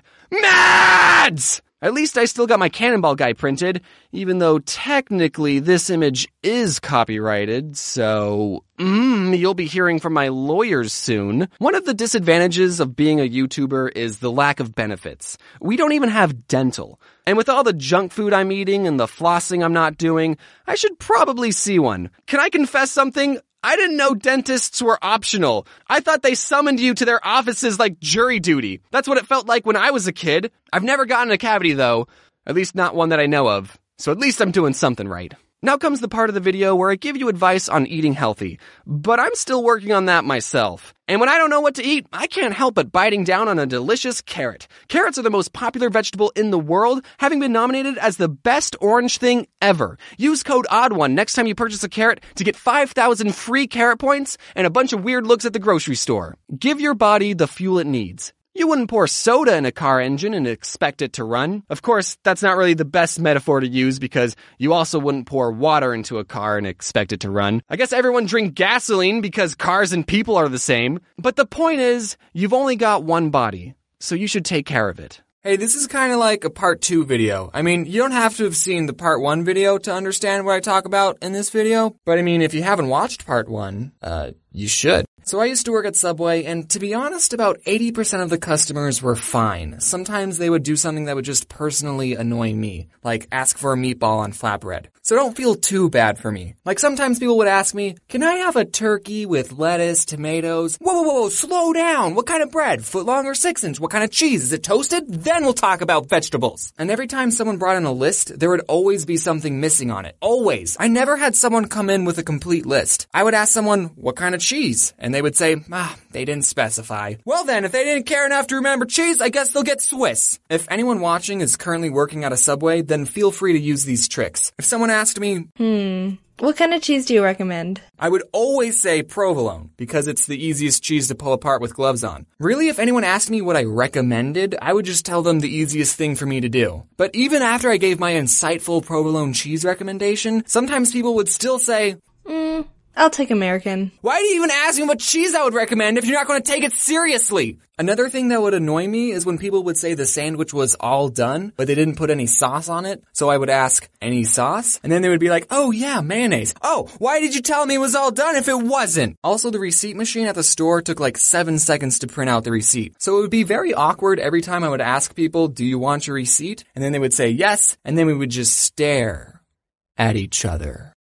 Mads. At least I still got my Cannonball guy printed, even though technically this image is copyrighted, so mm, you'll be hearing from my lawyers soon. One of the disadvantages of being a YouTuber is the lack of benefits. We don't even have dental. And with all the junk food I'm eating and the flossing I'm not doing, I should probably see one. Can I confess something? I didn't know dentists were optional. I thought they summoned you to their offices like jury duty. That's what it felt like when I was a kid. I've never gotten a cavity though. At least not one that I know of. So at least I'm doing something right. Now comes the part of the video where I give you advice on eating healthy. But I'm still working on that myself. And when I don't know what to eat, I can't help but biting down on a delicious carrot. Carrots are the most popular vegetable in the world, having been nominated as the best orange thing ever. Use code ODD1 next time you purchase a carrot to get five thousand free carrot points and a bunch of weird looks at the grocery store. Give your body the fuel it needs. You wouldn't pour soda in a car engine and expect it to run. Of course, that's not really the best metaphor to use because you also wouldn't pour water into a car and expect it to run. I guess everyone drink gasoline because cars and people are the same. But the point is, you've only got one body, so you should take care of it. Hey, this is kind of like a part two video. I mean, you don't have to have seen the part one video to understand what I talk about in this video. But I mean, if you haven't watched part one, uh, you should. So I used to work at Subway, and to be honest, about eighty percent of the customers were fine. Sometimes they would do something that would just personally annoy me, like ask for a meatball on flatbread. So don't feel too bad for me. Like sometimes people would ask me, can I have a turkey with lettuce, tomatoes? Whoa, whoa, whoa, slow down. What kind of bread? Foot long or six inch? What kind of cheese? Is it toasted? Then we'll talk about vegetables. And every time someone brought in a list, there would always be something missing on it. Always. I never had someone come in with a complete list. I would ask someone, what kind of cheese? And they would say, ah, they didn't specify. Well then, if they didn't care enough to remember cheese, I guess they'll get Swiss. If anyone watching is currently working at a Subway, then feel free to use these tricks. If someone asked me, Hmm, what kind of cheese do you recommend? I would always say provolone, because it's the easiest cheese to pull apart with gloves on. Really, if anyone asked me what I recommended, I would just tell them the easiest thing for me to do. But even after I gave my insightful provolone cheese recommendation, sometimes people would still say, Hmm, I'll take American. Why do you even ask me what cheese I would recommend if you're not going to take it seriously? Another thing that would annoy me is when people would say the sandwich was all done, but they didn't put any sauce on it. So I would ask, any sauce? And then they would be like, oh yeah, mayonnaise. Oh, why did you tell me it was all done if it wasn't? Also, the receipt machine at the store took like seven seconds to print out the receipt. So it would be very awkward every time I would ask people, do you want your receipt? And then they would say yes, and then we would just stare at each other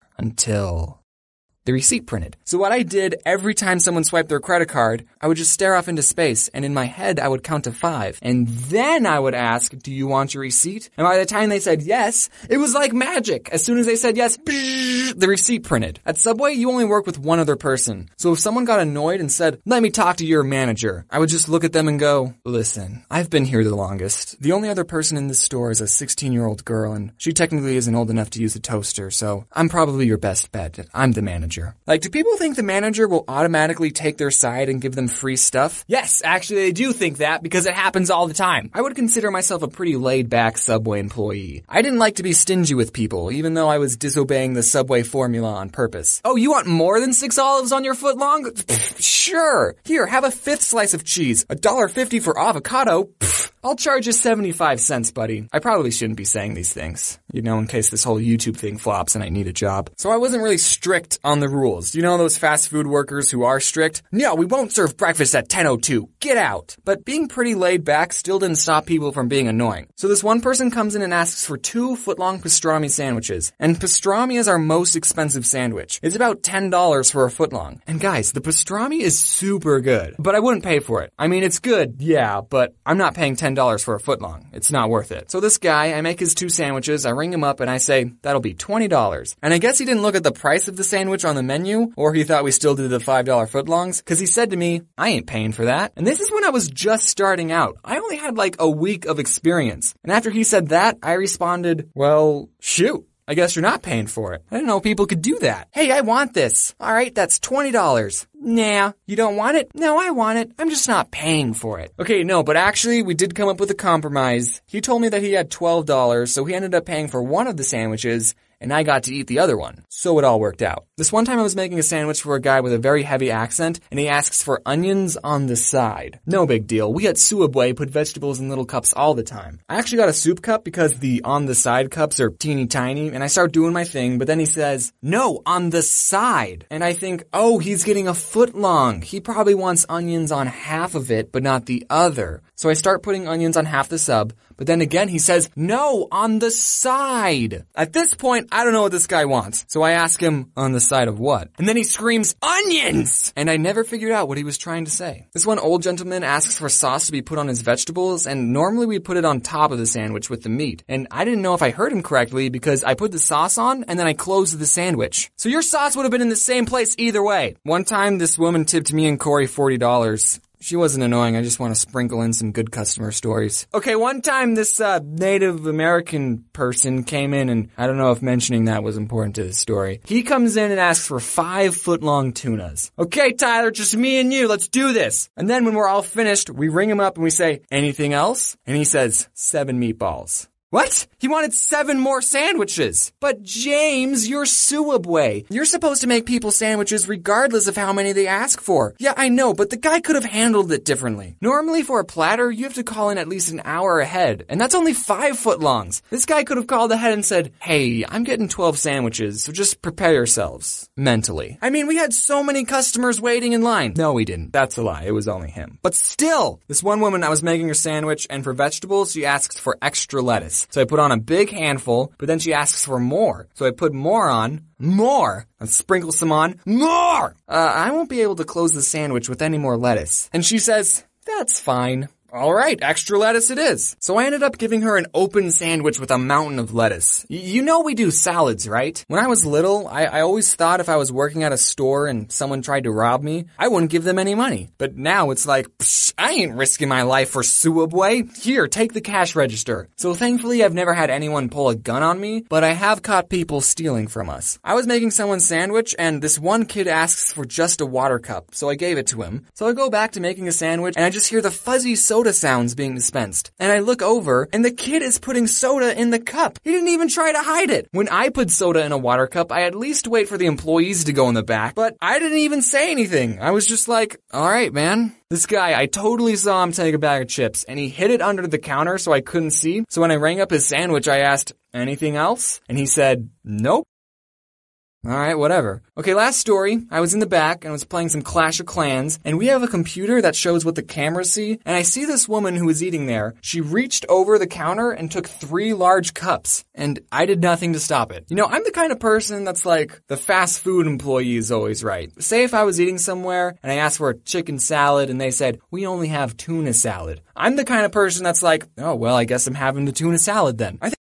until the receipt printed. So what I did every time someone swiped their credit card, I would just stare off into space, and in my head I would count to five. And then I would ask, do you want your receipt? And by the time they said yes, it was like magic. As soon as they said yes, the receipt printed. At Subway, you only work with one other person. So if someone got annoyed and said, let me talk to your manager, I would just look at them and go, listen, I've been here the longest. The only other person in this store is a sixteen-year-old girl, and she technically isn't old enough to use a toaster, so I'm probably your best bet. I'm the manager. Like, do people think the manager will automatically take their side and give them free stuff? Yes, actually they do think that because it happens all the time. I would consider myself a pretty laid-back Subway employee. I didn't like to be stingy with people, even though I was disobeying the Subway formula on purpose. Oh, you want more than six olives on your foot long? Pfft, sure. Here, have a fifth slice of cheese. a dollar fifty for avocado? Pfft. I'll charge you seventy-five cents, buddy. I probably shouldn't be saying these things, you know, in case this whole YouTube thing flops and I need a job. So I wasn't really strict on the rules. You know those fast food workers who are strict? No, we won't serve breakfast at ten oh two. Get out. But being pretty laid back still didn't stop people from being annoying. So this one person comes in and asks for two foot-long pastrami sandwiches. And pastrami is our most expensive sandwich. It's about ten dollars for a foot-long. And guys, the pastrami is super good. But I wouldn't pay for it. I mean, it's good, yeah, but I'm not paying ten dollars for a foot long. It's not worth it. So this guy, I make his two sandwiches, I ring ring him up and I say, that'll be twenty dollars. And I guess he didn't look at the price of the sandwich on the menu, or he thought we still did the five dollar footlongs, because he said to me, I ain't paying for that. And this is when I was just starting out. I only had like a week of experience. And after he said that, I responded, well, shoot. I guess you're not paying for it. I didn't know people could do that. Hey, I want this. All right, that's twenty dollars. Nah, you don't want it? No, I want it. I'm just not paying for it. Okay, no, but actually, we did come up with a compromise. He told me that he had twelve dollars, so he ended up paying for one of the sandwiches, and I got to eat the other one. So it all worked out. This one time I was making a sandwich for a guy with a very heavy accent, and he asks for onions on the side. No big deal. We at Suabwe put vegetables in little cups all the time. I actually got a soup cup because the on the side cups are teeny tiny, and I start doing my thing, but then he says, no, on the side. And I think, oh, he's getting a foot long. He probably wants onions on half of it, but not the other. So I start putting onions on half the sub, but then again he says, no, on the side. At this point, I don't know what this guy wants. So I ask him, on the side of what? And then he screams, onions! And I never figured out what he was trying to say. This one old gentleman asks for sauce to be put on his vegetables, and normally we put it on top of the sandwich with the meat. And I didn't know if I heard him correctly because I put the sauce on and then I closed the sandwich. So your sauce would have been in the same place either way. One time, this woman tipped me and Corey forty dollars. She wasn't annoying. I just want to sprinkle in some good customer stories. Okay, one time this uh, Native American person came in, and I don't know if mentioning that was important to the story. He comes in and asks for five foot-long tunas. Okay, Tyler, just me and you. Let's do this. And then when we're all finished, we ring him up and we say, anything else? And he says, seven meatballs. What? He wanted seven more sandwiches. But James, you're Suabwe. You're supposed to make people sandwiches regardless of how many they ask for. Yeah, I know, but the guy could have handled it differently. Normally for a platter, you have to call in at least an hour ahead, and that's only five foot longs. This guy could have called ahead and said, hey, I'm getting twelve sandwiches, so just prepare yourselves. Mentally. I mean, we had so many customers waiting in line. No, we didn't. That's a lie. It was only him. But still, this one woman, I was making her sandwich, and for vegetables, she asks for extra lettuce. So I put on a big handful, but then she asks for more. So I put more on, more, and sprinkle some on, more! Uh, I won't be able to close the sandwich with any more lettuce. And she says, that's fine. All right, extra lettuce it is. So I ended up giving her an open sandwich with a mountain of lettuce. Y- you know we do salads, right? When I was little, I-, I always thought if I was working at a store and someone tried to rob me, I wouldn't give them any money. But now it's like, psh, I ain't risking my life for Suabwe. Here, take the cash register. So thankfully I've never had anyone pull a gun on me, but I have caught people stealing from us. I was making someone's sandwich and this one kid asks for just a water cup, so I gave it to him. So I go back to making a sandwich and I just hear the fuzzy soda sounds being dispensed. And I look over, and the kid is putting soda in the cup. He didn't even try to hide it. When I put soda in a water cup, I at least wait for the employees to go in the back, but I didn't even say anything. I was just like, all right, man. This guy, I totally saw him take a bag of chips, and he hid it under the counter so I couldn't see. So when I rang up his sandwich, I asked, anything else? And he said, nope. Alright, whatever. Okay, last story. I was in the back and I was playing some Clash of Clans, and we have a computer that shows what the cameras see, and I see this woman who was eating there. She reached over the counter and took three large cups, and I did nothing to stop it. You know, I'm the kind of person that's like, the fast food employee is always right. Say if I was eating somewhere and I asked for a chicken salad and they said, we only have tuna salad. I'm the kind of person that's like, oh, well, I guess I'm having the tuna salad then. I think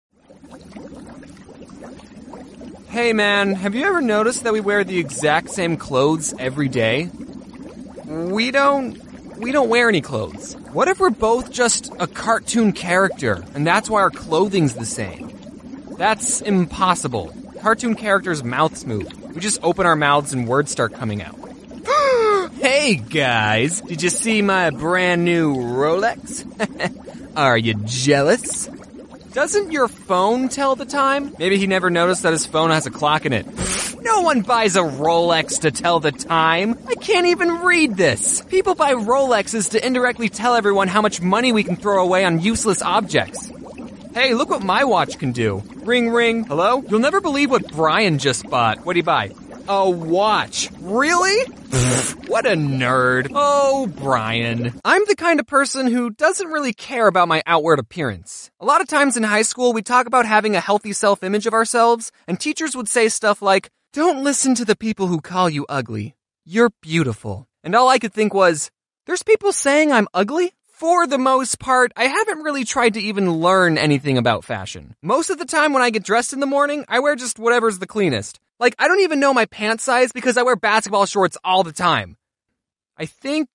Hey man, have you ever noticed that we wear the exact same clothes every day? We don't, we don't wear any clothes. What if we're both just a cartoon character, and that's why our clothing's the same? That's impossible. Cartoon characters' mouths move. We just open our mouths and words start coming out. Hey guys, did you see my brand new Rolex? Are you jealous? Doesn't your phone tell the time? Maybe he never noticed that his phone has a clock in it. No one buys a Rolex to tell the time. I can't even read this. People buy Rolexes to indirectly tell everyone how much money we can throw away on useless objects. Hey, look what my watch can do. Ring, ring. Hello? You'll never believe what Brian just bought. What'd he buy? A watch. Really? What a nerd. Oh, Brian. I'm the kind of person who doesn't really care about my outward appearance. A lot of times in high school, we talk about having a healthy self-image of ourselves, and teachers would say stuff like, don't listen to the people who call you ugly. You're beautiful. And all I could think was, there's people saying I'm ugly? For the most part, I haven't really tried to even learn anything about fashion. Most of the time when I get dressed in the morning, I wear just whatever's the cleanest. Like, I don't even know my pant size because I wear basketball shorts all the time. I think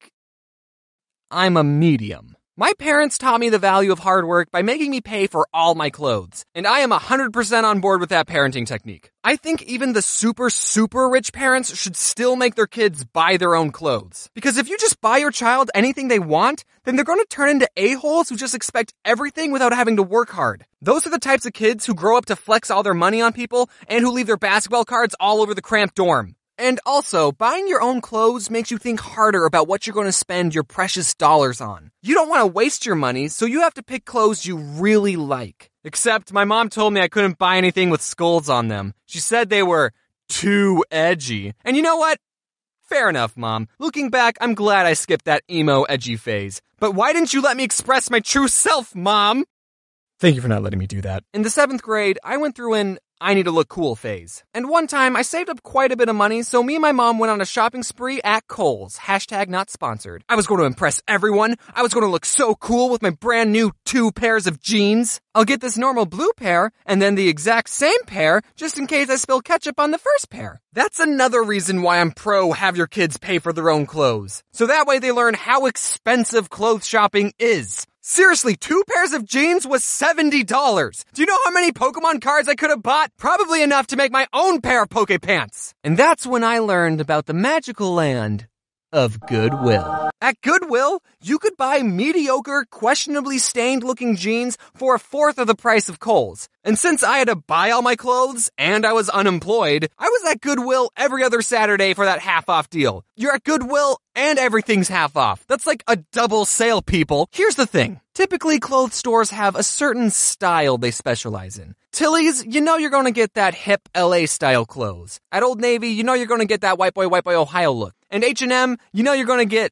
I'm a medium. My parents taught me the value of hard work by making me pay for all my clothes, and I am one hundred percent on board with that parenting technique. I think even the super, super rich parents should still make their kids buy their own clothes. Because if you just buy your child anything they want, then they're going to turn into a-holes who just expect everything without having to work hard. Those are the types of kids who grow up to flex all their money on people and who leave their basketball cards all over the cramped dorm. And also, buying your own clothes makes you think harder about what you're going to spend your precious dollars on. You don't want to waste your money, so you have to pick clothes you really like. Except my mom told me I couldn't buy anything with skulls on them. She said they were too edgy. And you know what? Fair enough, Mom. Looking back, I'm glad I skipped that emo edgy phase. But why didn't you let me express my true self, Mom? Thank you for not letting me do that. In the seventh grade, I went through an I need to look cool phase. And one time, I saved up quite a bit of money, so me and my mom went on a shopping spree at Kohl's. Hashtag not sponsored. I was going to impress everyone. I was going to look so cool with my brand new two pairs of jeans. I'll get this normal blue pair, and then the exact same pair, just in case I spill ketchup on the first pair. That's another reason why I'm pro have your kids pay for their own clothes. So that way they learn how expensive clothes shopping is. Seriously, two pairs of jeans was seventy dollars. Do you know how many Pokemon cards I could have bought? Probably enough to make my own pair of Poke Pants. And that's when I learned about the magical land of Goodwill. At Goodwill, you could buy mediocre, questionably stained-looking jeans for a fourth of the price of Kohl's. And since I had to buy all my clothes and I was unemployed, I was at Goodwill every other Saturday for that half-off deal. You're at Goodwill and everything's half off. That's like a double sale, people. Here's the thing. Typically, clothes stores have a certain style they specialize in. Tilly's, you know you're going to get that hip L A-style clothes. At Old Navy, you know you're going to get that white boy, white boy Ohio look. And H and M, you know you're going to get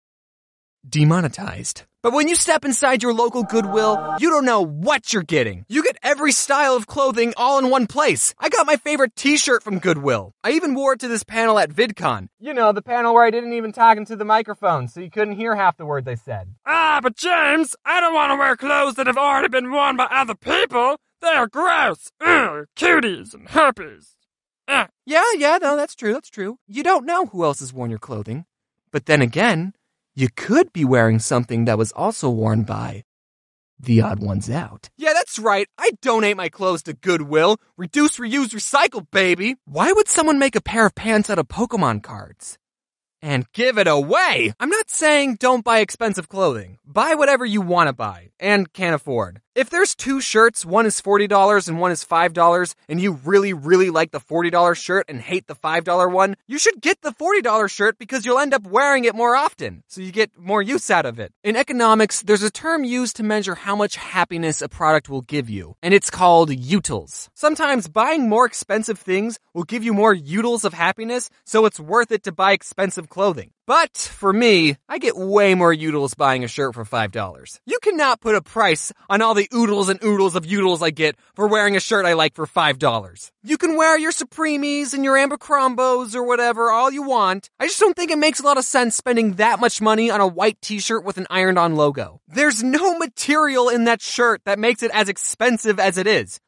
demonetized. But when you step inside your local Goodwill, you don't know what you're getting. You get every style of clothing all in one place. I got my favorite t-shirt from Goodwill. I even wore it to this panel at VidCon. You know, the panel where I didn't even talk into the microphone, so you couldn't hear half the words I said. Ah, but James, I don't want to wear clothes that have already been worn by other people. They are gross. Ugh, cuties and herpes. Ugh. Yeah, yeah, no, that's true, that's true. You don't know who else has worn your clothing. But then again, you could be wearing something that was also worn by the odd ones out. Yeah, that's right. I donate my clothes to Goodwill. Reduce, reuse, recycle, baby. Why would someone make a pair of pants out of Pokemon cards and give it away? I'm not saying don't buy expensive clothing. Buy whatever you want to buy and can't afford. If there's two shirts, one is forty dollars and one is five dollars, and you really, really like the forty dollars shirt and hate the five dollars one, you should get the forty dollars shirt because you'll end up wearing it more often, so you get more use out of it. In economics, there's a term used to measure how much happiness a product will give you, and it's called utils. Sometimes buying more expensive things will give you more utils of happiness, so it's worth it to buy expensive clothing. But for me, I get way more utils buying a shirt for five dollars. You cannot put a price on all the oodles and oodles of utils I get for wearing a shirt I like for five dollars. You can wear your Supremes and your Abercrombos or whatever all you want. I just don't think it makes a lot of sense spending that much money on a white t-shirt with an ironed-on logo. There's no material in that shirt that makes it as expensive as it is.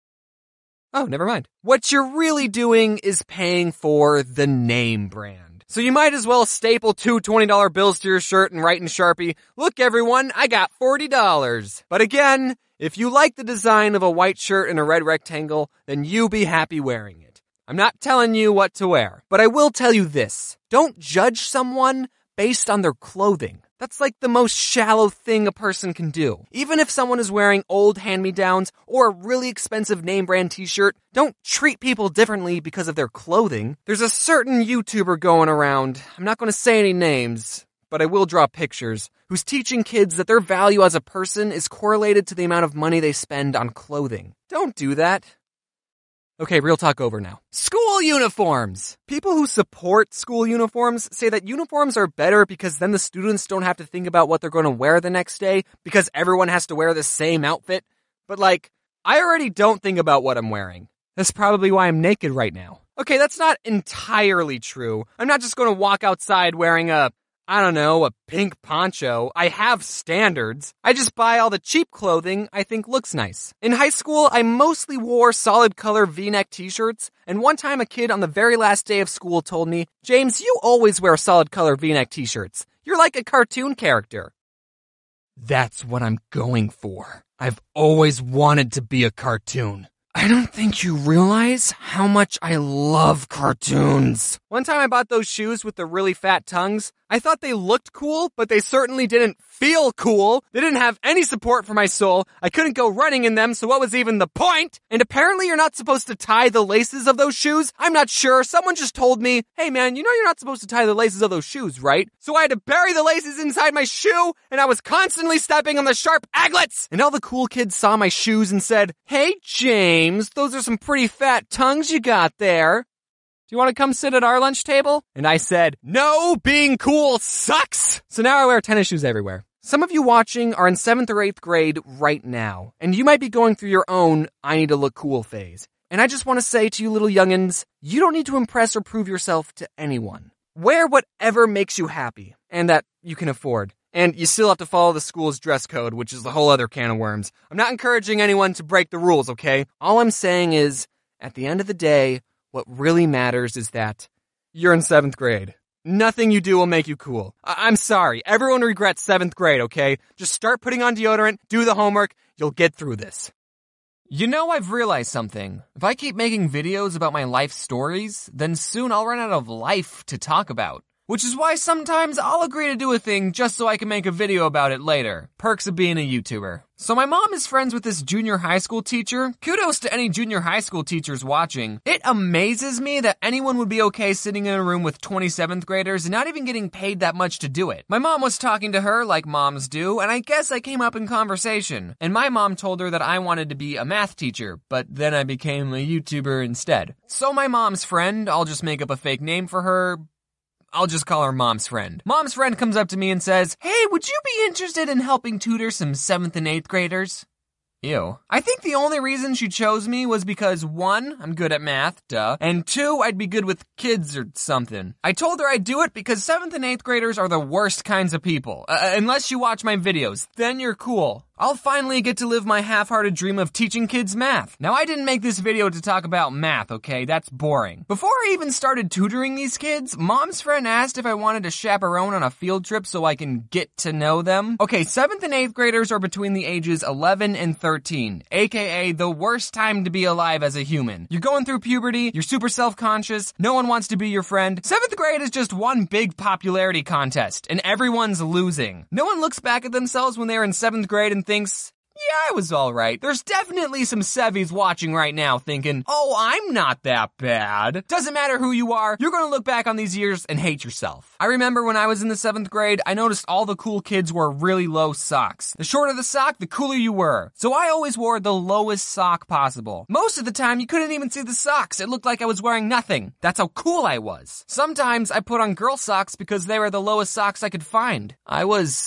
Oh, never mind. What you're really doing is paying for the name brand. So you might as well staple two twenty dollar bills to your shirt and write in Sharpie, "Look everyone, I got forty dollars. But again, if you like the design of a white shirt and a red rectangle, then you be happy wearing it. I'm not telling you what to wear, but I will tell you this. Don't judge someone based on their clothing. That's like the most shallow thing a person can do. Even if someone is wearing old hand-me-downs or a really expensive name brand t-shirt, don't treat people differently because of their clothing. There's a certain YouTuber going around, I'm not going to say any names, but I will draw pictures, who's teaching kids that their value as a person is correlated to the amount of money they spend on clothing. Don't do that. Okay, real talk over now. School uniforms! People who support school uniforms say that uniforms are better because then the students don't have to think about what they're going to wear the next day because everyone has to wear the same outfit. But like, I already don't think about what I'm wearing. That's probably why I'm naked right now. Okay, that's not entirely true. I'm not just going to walk outside wearing a, I don't know, a pink poncho. I have standards. I just buy all the cheap clothing I think looks nice. In high school, I mostly wore solid color V-neck t-shirts, and one time a kid on the very last day of school told me, "James, you always wear solid color V-neck t-shirts. You're like a cartoon character." That's what I'm going for. I've always wanted to be a cartoon. I don't think you realize how much I love cartoons. One time I bought those shoes with the really fat tongues. I thought they looked cool, but they certainly didn't feel cool. They didn't have any support for my soul. I couldn't go running in them, so what was even the point? And apparently you're not supposed to tie the laces of those shoes. I'm not sure. Someone just told me, "Hey man, you know you're not supposed to tie the laces of those shoes, right?" So I had to bury the laces inside my shoe, and I was constantly stepping on the sharp aglets. And all the cool kids saw my shoes and said, "Hey James, those are some pretty fat tongues you got there. Do you want to come sit at our lunch table?" And I said, "No, being cool sucks." So now I wear tennis shoes everywhere. Some of you watching are in seventh or eighth grade right now, and you might be going through your own I need to look cool phase. And I just want to say to you little youngins, you don't need to impress or prove yourself to anyone. Wear whatever makes you happy, and that you can afford. And you still have to follow the school's dress code, which is a whole other can of worms. I'm not encouraging anyone to break the rules, okay? All I'm saying is, at the end of the day, what really matters is that you're in seventh grade. Nothing you do will make you cool. I- I'm sorry. Everyone regrets seventh grade, okay? Just start putting on deodorant, do the homework, you'll get through this. You know, I've realized something. If I keep making videos about my life stories, then soon I'll run out of life to talk about. Which is why sometimes I'll agree to do a thing just so I can make a video about it later. Perks of being a YouTuber. So my mom is friends with this junior high school teacher. Kudos to any junior high school teachers watching. It amazes me that anyone would be okay sitting in a room with twenty-seventh graders and not even getting paid that much to do it. My mom was talking to her like moms do, and I guess I came up in conversation. And my mom told her that I wanted to be a math teacher, but then I became a YouTuber instead. So my mom's friend, I'll just make up a fake name for her, I'll just call her Mom's Friend. Mom's Friend comes up to me and says, "Hey, would you be interested in helping tutor some seventh and eighth graders?" Ew. I think the only reason she chose me was because, one, I'm good at math, duh, and two, I'd be good with kids or something. I told her I'd do it because seventh and eighth graders are the worst kinds of people. Uh, unless you watch my videos, then you're cool. I'll finally get to live my half-hearted dream of teaching kids math. Now, I didn't make this video to talk about math, okay? That's boring. Before I even started tutoring these kids, Mom's Friend asked if I wanted to chaperone on a field trip so I can get to know them. Okay, seventh and eighth graders are between the ages eleven and thirteen, aka the worst time to be alive as a human. You're going through puberty, you're super self-conscious, no one wants to be your friend. seventh grade is just one big popularity contest, and everyone's losing. No one looks back at themselves when they were in seventh grade and thinks, "Yeah, I was alright." There's definitely some sevies watching right now thinking, "Oh, I'm not that bad." Doesn't matter who you are, you're gonna look back on these years and hate yourself. I remember when I was in the seventh grade, I noticed all the cool kids wore really low socks. The shorter the sock, the cooler you were. So I always wore the lowest sock possible. Most of the time, you couldn't even see the socks. It looked like I was wearing nothing. That's how cool I was. Sometimes I put on girl socks because they were the lowest socks I could find. I was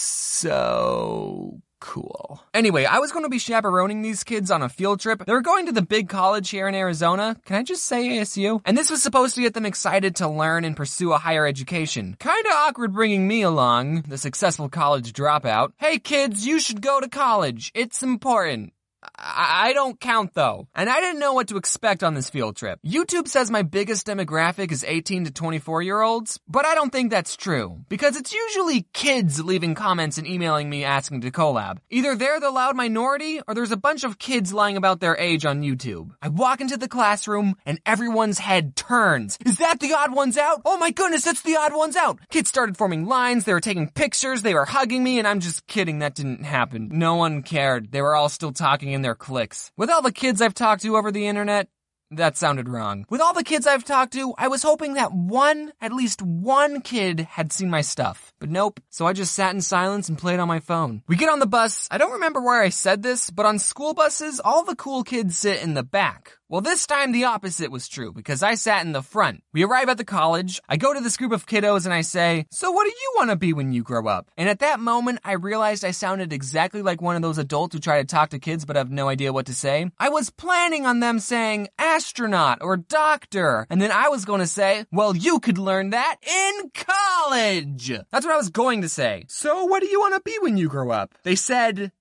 so cool. Anyway, I was going to be chaperoning these kids on a field trip. They were going to the big college here in Arizona. Can I just say A S U? And this was supposed to get them excited to learn and pursue a higher education. Kinda awkward bringing me along, the successful college dropout. Hey kids, you should go to college. It's important. I, I don't count though. And I didn't know what to expect on this field trip. YouTube says my biggest demographic is eighteen to twenty-four year olds, but I don't think that's true. Because it's usually kids leaving comments and emailing me asking to collab. Either they're the loud minority, or there's a bunch of kids lying about their age on YouTube. I walk into the classroom, and everyone's head turns. Is that the Odd Ones Out? Oh my goodness, it's the Odd Ones Out! Kids started forming lines, they were taking pictures, they were hugging me, and I'm just kidding, that didn't happen. No one cared. They were all still talking in their cliques. With all the kids I've talked to over the internet, that sounded wrong. With all the kids I've talked to, I was hoping that one, at least one kid had seen my stuff. But nope. So I just sat in silence and played on my phone. We get on the bus. I don't remember where I said this, but on school buses, all the cool kids sit in the back. Well, this time the opposite was true because I sat in the front. We arrive at the college, I go to this group of kiddos and I say, so what do you want to be when you grow up? And at that moment, I realized I sounded exactly like one of those adults who try to talk to kids but have no idea what to say. I was planning on them saying astronaut or doctor, and then I was going to say, well, you could learn that in college. That's what I was going to say. So what do you want to be when you grow up? They said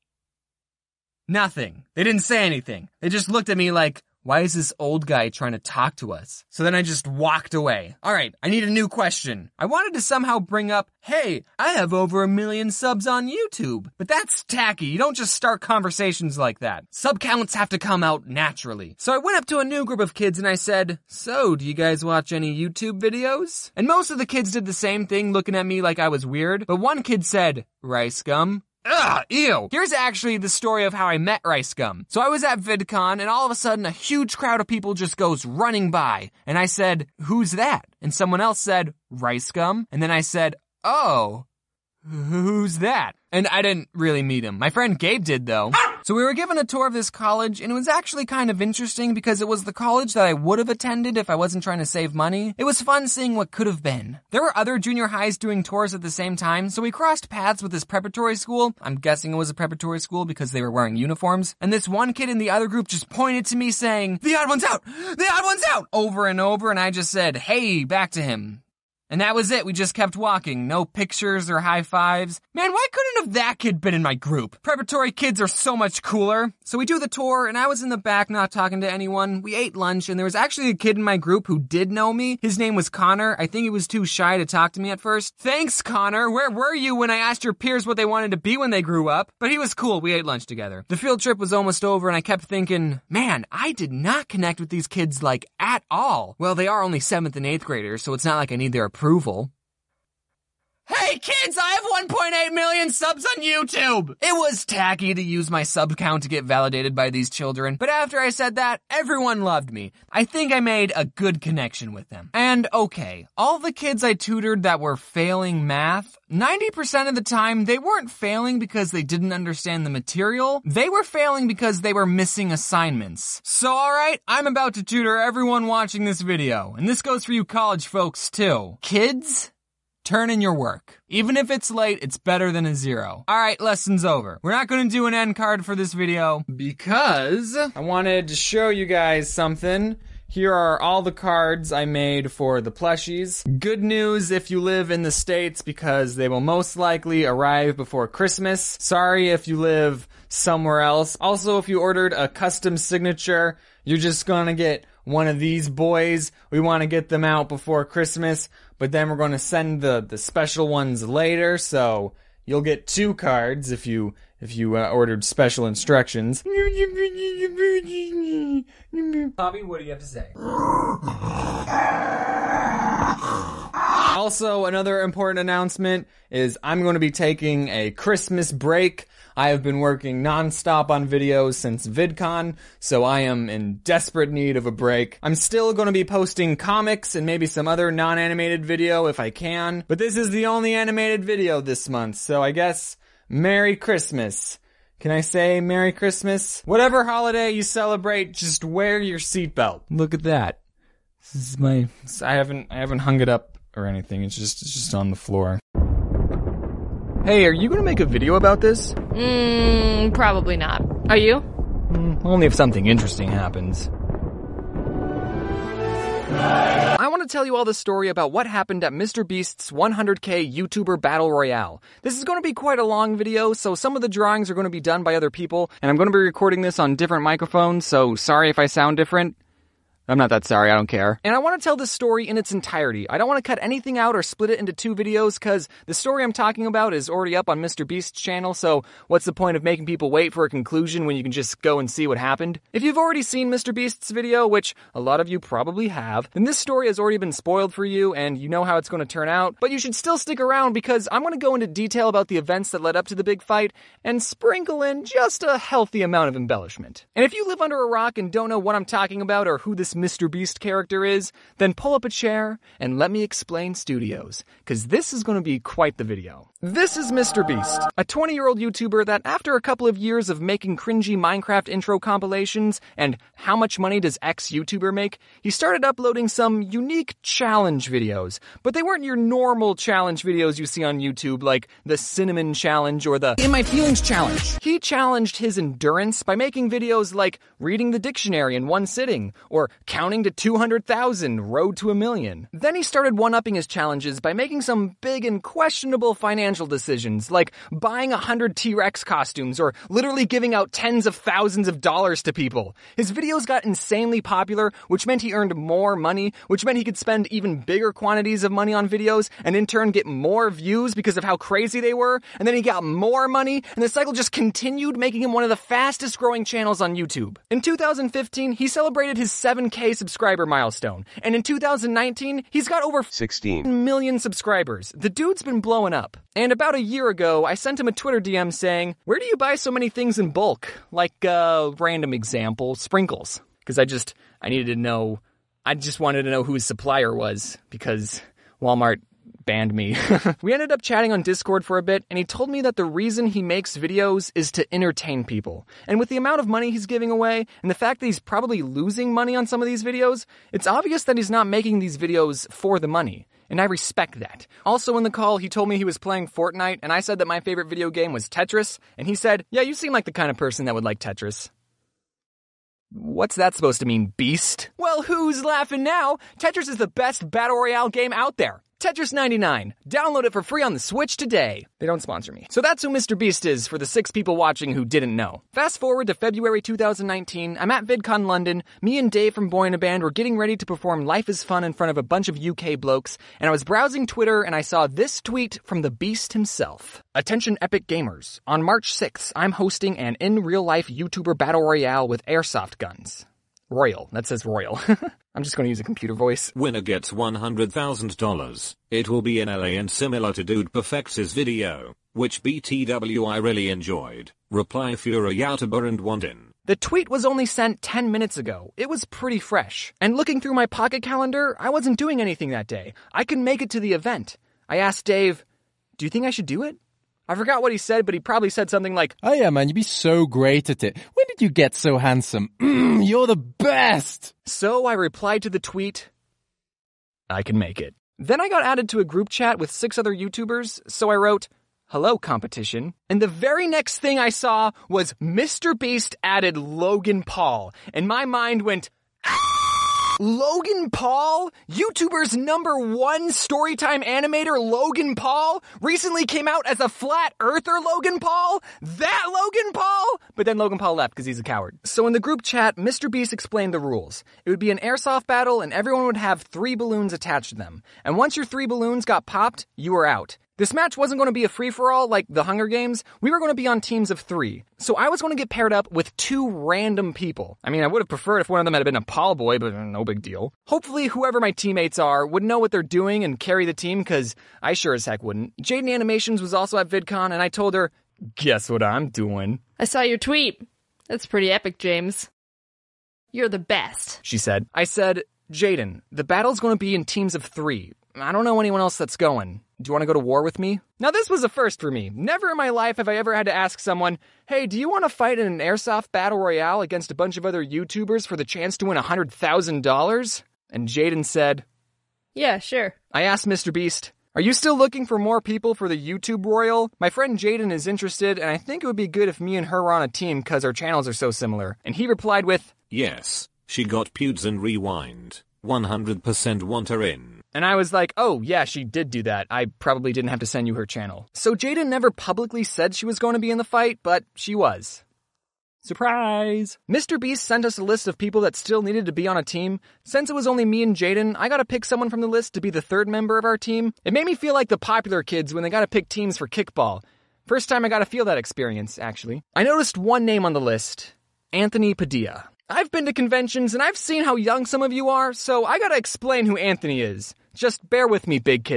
nothing. They didn't say anything. They just looked at me like, why is this old guy trying to talk to us? So then I just walked away. All right, I need a new question. I wanted to somehow bring up, hey, I have over a million subs on YouTube. But that's tacky. You don't just start conversations like that. Sub counts have to come out naturally. So I went up to a new group of kids and I said, so do you guys watch any YouTube videos? And most of the kids did the same thing, looking at me like I was weird. But one kid said, Rice Gum. Ugh, ew. Here's actually the story of how I met Rice Gum. So I was at VidCon and all of a sudden a huge crowd of people just goes running by. And I said, who's that? And someone else said, Rice Gum. And then I said, oh, who's that? And I didn't really meet him. My friend Gabe did though. So we were given a tour of this college and it was actually kind of interesting because it was the college that I would have attended if I wasn't trying to save money. It was fun seeing what could have been. There were other junior highs doing tours at the same time, so we crossed paths with this preparatory school. I'm guessing it was a preparatory school because they were wearing uniforms. And this one kid in the other group just pointed to me saying, the odd one's out! The odd one's out! Over and over, and I just said, hey, back to him. And that was it. We just kept walking. No pictures or high fives. Man, why couldn't have that kid been in my group? Preparatory kids are so much cooler. So we do the tour, and I was in the back not talking to anyone. We ate lunch, and there was actually a kid in my group who did know me. His name was Connor. I think he was too shy to talk to me at first. Thanks, Connor. Where were you when I asked your peers what they wanted to be when they grew up? But he was cool. We ate lunch together. The field trip was almost over, and I kept thinking, man, I did not connect with these kids, like, at all. Well, they are only seventh and eighth graders, so it's not like I need their approval. Hey kids, I have one point eight million subs on YouTube! It was tacky to use my sub count to get validated by these children, but after I said that, everyone loved me. I think I made a good connection with them. And okay, all the kids I tutored that were failing math, ninety percent of the time, they weren't failing because they didn't understand the material. They were failing because they were missing assignments. So alright, I'm about to tutor everyone watching this video, and this goes for you college folks too. Kids, turn in your work. Even if it's late, it's better than a zero. Alright, lesson's over. We're not gonna do an end card for this video because I wanted to show you guys something. Here are all the cards I made for the plushies. Good news if you live in the States because they will most likely arrive before Christmas. Sorry if you live somewhere else. Also, if you ordered a custom signature, you're just gonna get one of these boys. We want to get them out before Christmas, but then we're going to send the, the special ones later, so you'll get two cards if you if you uh, ordered special instructions. Bobby, what do you have to say? Also, another important announcement is I'm going to be taking a Christmas break. I have been working non-stop on videos since VidCon, so I am in desperate need of a break. I'm still going to be posting comics and maybe some other non-animated video if I can, but this is the only animated video this month, so I guess Merry Christmas. Can I say Merry Christmas? Whatever holiday you celebrate, just wear your seatbelt. Look at that. This is my... I haven't, I haven't hung it up or anything. It's just, it's just on the floor. Hey, are you gonna make a video about this? Mmm, probably not. Are you? Mm, only if something interesting happens. I want to tell you all the story about what happened at MrBeast's one hundred K YouTuber Battle Royale. This is going to be quite a long video, so some of the drawings are going to be done by other people, and I'm going to be recording this on different microphones, so sorry if I sound different. I'm not that sorry, I don't care. And I want to tell this story in its entirety. I don't want to cut anything out or split it into two videos, because the story I'm talking about is already up on MrBeast's channel, so what's the point of making people wait for a conclusion when you can just go and see what happened? If you've already seen MrBeast's video, which a lot of you probably have, then this story has already been spoiled for you, and you know how it's going to turn out, but you should still stick around, because I'm going to go into detail about the events that led up to the big fight, and sprinkle in just a healthy amount of embellishment. And if you live under a rock and don't know what I'm talking about, or who this MrBeast character is, then pull up a chair and let me explain Studios, because this is going to be quite the video. This is Mister Beast, a twenty-year-old YouTuber that after a couple of years of making cringy Minecraft intro compilations and how much money does X YouTuber make, he started uploading some unique challenge videos. But they weren't your normal challenge videos you see on YouTube like the Cinnamon Challenge or the In My Feelings Challenge. He challenged his endurance by making videos like reading the dictionary in one sitting or counting to two hundred thousand, road to a million. Then he started one-upping his challenges by making some big and questionable financial decisions, like buying a hundred T-Rex costumes or literally giving out tens of thousands of dollars to people. His videos got insanely popular, which meant he earned more money, which meant he could spend even bigger quantities of money on videos and in turn get more views because of how crazy they were, and then he got more money, and the cycle just continued, making him one of the fastest growing channels on YouTube. In two thousand fifteen, he celebrated his seven K subscriber milestone, and in two thousand nineteen, he's got over sixteen million subscribers. The dude's been blowing up. And about a year ago, I sent him a Twitter D M saying, where do you buy so many things in bulk? Like, uh, random example, sprinkles. Because I just, I needed to know, I just wanted to know who his supplier was, because Walmart banned me. We ended up chatting on Discord for a bit, and he told me that the reason he makes videos is to entertain people. And with the amount of money he's giving away, and the fact that he's probably losing money on some of these videos, it's obvious that he's not making these videos for the money. And I respect that. Also in the call, he told me he was playing Fortnite, and I said that my favorite video game was Tetris, and he said, yeah, you seem like the kind of person that would like Tetris. What's that supposed to mean, beast? Well, who's laughing now? Tetris is the best battle royale game out there. Tetris ninety-nine. Download it for free on the Switch today. They don't sponsor me. So that's who Mister Beast is for the six people watching who didn't know. Fast forward to February two thousand nineteen, I'm at VidCon London. Me and Dave from Boy in a Band were getting ready to perform Life is Fun in front of a bunch of U K blokes, and I was browsing Twitter and I saw this tweet from the Beast himself. Attention Epic Gamers. On March sixth, I'm hosting an in-real-life YouTuber battle royale with airsoft guns. Royal. That says royal. I'm just going to use a computer voice. Winner gets one hundred thousand dollars. It will be in L A and similar to Dude Perfects his video, which B T W I really enjoyed. Reply Fura Youtuber and Wandin. The tweet was only sent ten minutes ago. It was pretty fresh. And looking through my pocket calendar, I wasn't doing anything that day. I could make it to the event. I asked Dave, do you think I should do it? I forgot what he said, but he probably said something like, oh yeah, man, you'd be so great at it. When did you get so handsome? Mm, you're the best! So I replied to the tweet, I can make it. Then I got added to a group chat with six other YouTubers, so I wrote, hello, competition. And the very next thing I saw was Mister Beast added Logan Paul, and my mind went, Logan Paul? YouTuber's number one storytime animator Logan Paul recently came out as a flat earther Logan Paul? That Logan Paul? But then Logan Paul left because he's a coward. So in the group chat, Mister Beast explained the rules. It would be an airsoft battle and everyone would have three balloons attached to them. And once your three balloons got popped, you were out. This match wasn't going to be a free-for-all like the Hunger Games. We were going to be on teams of three. So I was going to get paired up with two random people. I mean, I would have preferred if one of them had been a Paul boy, but no big deal. Hopefully, whoever my teammates are would know what they're doing and carry the team, because I sure as heck wouldn't. Jaden Animations was also at VidCon, and I told her, guess what I'm doing? I saw your tweet. That's pretty epic, James. You're the best, she said. I said, Jaden, the battle's going to be in teams of three. I don't know anyone else that's going. Do you want to go to war with me? Now this was a first for me. Never in my life have I ever had to ask someone, hey, do you want to fight in an airsoft battle royale against a bunch of other YouTubers for the chance to win one hundred thousand dollars? And Jaden said, yeah, sure. I asked Mister Beast, are you still looking for more people for the YouTube Royal? My friend Jaden is interested, and I think it would be good if me and her were on a team because our channels are so similar. And he replied with, yes, she got pewds and rewind. one hundred percent want her in. And I was like, oh, yeah, she did do that. I probably didn't have to send you her channel. So Jaden never publicly said she was going to be in the fight, but she was. Surprise! Mister Beast sent us a list of people that still needed to be on a team. Since it was only me and Jaden, I gotta pick someone from the list to be the third member of our team. It made me feel like the popular kids when they gotta pick teams for kickball. First time I gotta feel that experience, actually. I noticed one name on the list. Anthony Padilla. I've been to conventions and I've seen how young some of you are, so I gotta explain who Anthony is. Just bear with me, big kids.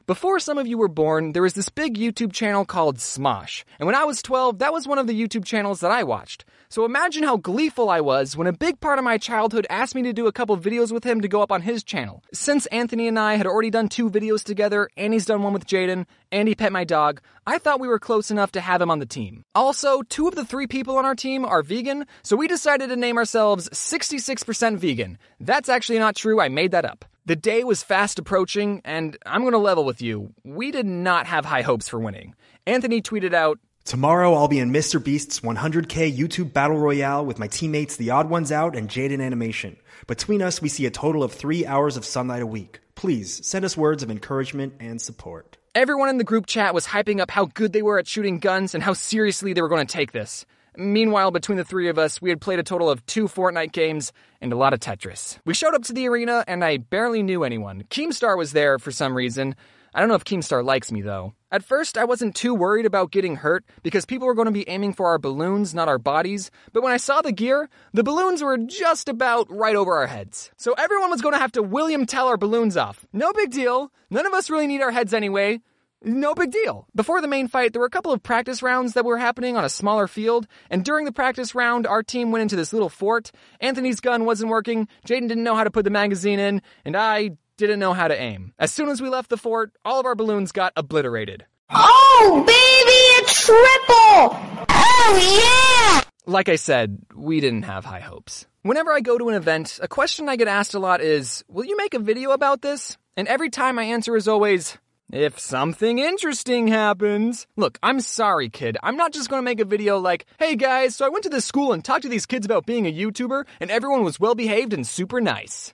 Before some of you were born, there was this big YouTube channel called Smosh. And when I was twelve, that was one of the YouTube channels that I watched. So imagine how gleeful I was when a big part of my childhood asked me to do a couple videos with him to go up on his channel. Since Anthony and I had already done two videos together, and he's done one with Jaden, and he pet my dog, I thought we were close enough to have him on the team. Also, two of the three people on our team are vegan, so we decided to name ourselves sixty-six percent vegan. That's actually not true, I made that up. The day was fast approaching, and I'm going to level with you. We did not have high hopes for winning. Anthony tweeted out, "Tomorrow I'll be in Mister Beast's one hundred K YouTube Battle Royale with my teammates The Odd Ones Out and Jaden Animation. Between us, we see a total of three hours of sunlight a week. Please send us words of encouragement and support." Everyone in the group chat was hyping up how good they were at shooting guns and how seriously they were going to take this. Meanwhile, between the three of us, we had played a total of two Fortnite games and a lot of Tetris. We showed up to the arena, and I barely knew anyone. Keemstar was there for some reason. I don't know if Keemstar likes me, though. At first, I wasn't too worried about getting hurt, because people were going to be aiming for our balloons, not our bodies. But when I saw the gear, the balloons were just about right over our heads. So everyone was going to have to William Tell our balloons off. No big deal. None of us really need our heads anyway. No big deal. Before the main fight, there were a couple of practice rounds that were happening on a smaller field, and during the practice round, our team went into this little fort. Anthony's gun wasn't working, Jaden didn't know how to put the magazine in, and I didn't know how to aim. As soon as we left the fort, all of our balloons got obliterated. Oh, baby, a triple! Oh, yeah! Like I said, we didn't have high hopes. Whenever I go to an event, a question I get asked a lot is, will you make a video about this? And every time my answer is always, if something interesting happens. Look, I'm sorry, kid. I'm not just going to make a video like, hey guys, so I went to this school and talked to these kids about being a YouTuber, and everyone was well-behaved and super nice.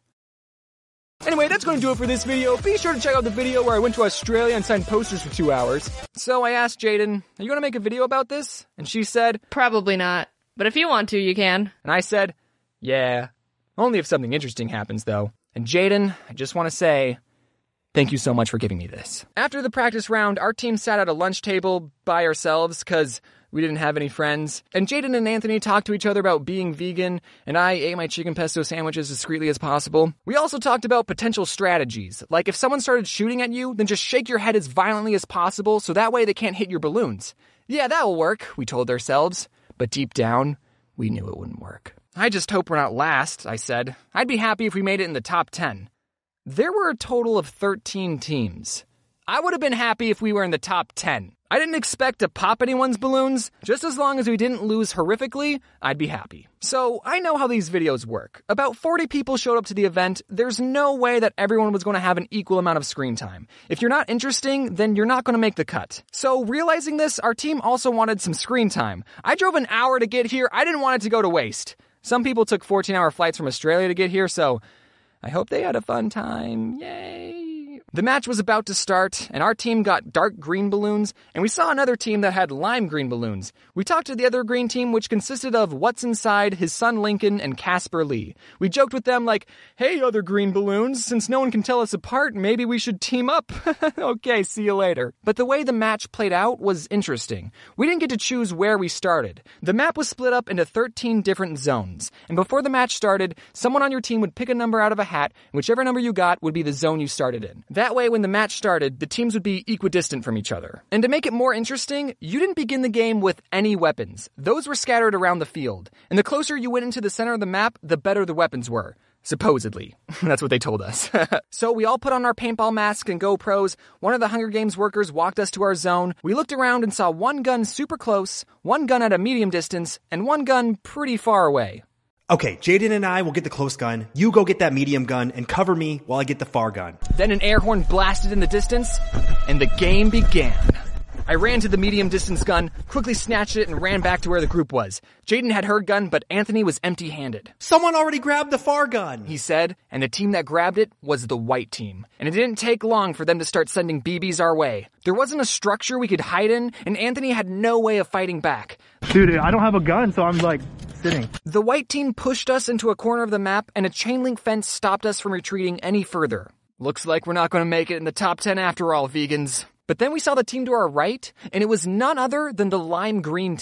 Anyway, that's going to do it for this video. Be sure to check out the video where I went to Australia and signed posters for two hours. So I asked Jaden, are you going to make a video about this? And she said, probably not. But if you want to, you can. And I said, yeah. Only if something interesting happens, though. And Jaden, I just want to say, thank you so much for giving me this. After the practice round, our team sat at a lunch table by ourselves because we didn't have any friends. And Jaden and Anthony talked to each other about being vegan, and I ate my chicken pesto sandwiches as discreetly as possible. We also talked about potential strategies, like if someone started shooting at you, then just shake your head as violently as possible so that way they can't hit your balloons. Yeah, that'll work, we told ourselves. But deep down, we knew it wouldn't work. I just hope we're not last, I said. I'd be happy if we made it in the top ten. There were a total of thirteen teams. I would have been happy if we were in the top ten. I didn't expect to pop anyone's balloons. Just as long as we didn't lose horrifically, I'd be happy. So I know how these videos work. About forty people showed up to the event. There's no way that everyone was going to have an equal amount of screen time. If you're not interesting, then you're not going to make the cut. So realizing this, our team also wanted some screen time. I drove an hour to get here. I didn't want it to go to waste. Some people took fourteen-hour flights from Australia to get here, so I hope they had a fun time. Yay! The match was about to start, and our team got dark green balloons, and we saw another team that had lime green balloons. We talked to the other green team, which consisted of What's Inside, his son Lincoln, and Casper Lee. We joked with them like, hey, other green balloons, since no one can tell us apart, maybe we should team up. Okay, see you later. But the way the match played out was interesting. We didn't get to choose where we started. The map was split up into thirteen different zones, and before the match started, someone on your team would pick a number out of a hat, and whichever number you got would be the zone you started in. That way, when the match started, the teams would be equidistant from each other. And to make it more interesting, you didn't begin the game with any weapons. Those were scattered around the field. And the closer you went into the center of the map, the better the weapons were. Supposedly. That's what they told us. So we all put on our paintball masks and GoPros. One of the Hunger Games workers walked us to our zone. We looked around and saw one gun super close, one gun at a medium distance, and one gun pretty far away. Okay, Jaden and I will get the close gun, you go get that medium gun, and cover me while I get the far gun. Then an air horn blasted in the distance, and the game began. I ran to the medium distance gun, quickly snatched it, and ran back to where the group was. Jaden had her gun, but Anthony was empty-handed. Someone already grabbed the far gun, he said, and the team that grabbed it was the white team. And it didn't take long for them to start sending B Bs our way. There wasn't a structure we could hide in, and Anthony had no way of fighting back. Dude, I don't have a gun, so I'm like sitting. The white team pushed us into a corner of the map, and a chain link fence stopped us from retreating any further. Looks like we're not going to make it in the top ten after all, vegans. But then we saw the team to our right, and it was none other than the lime green team.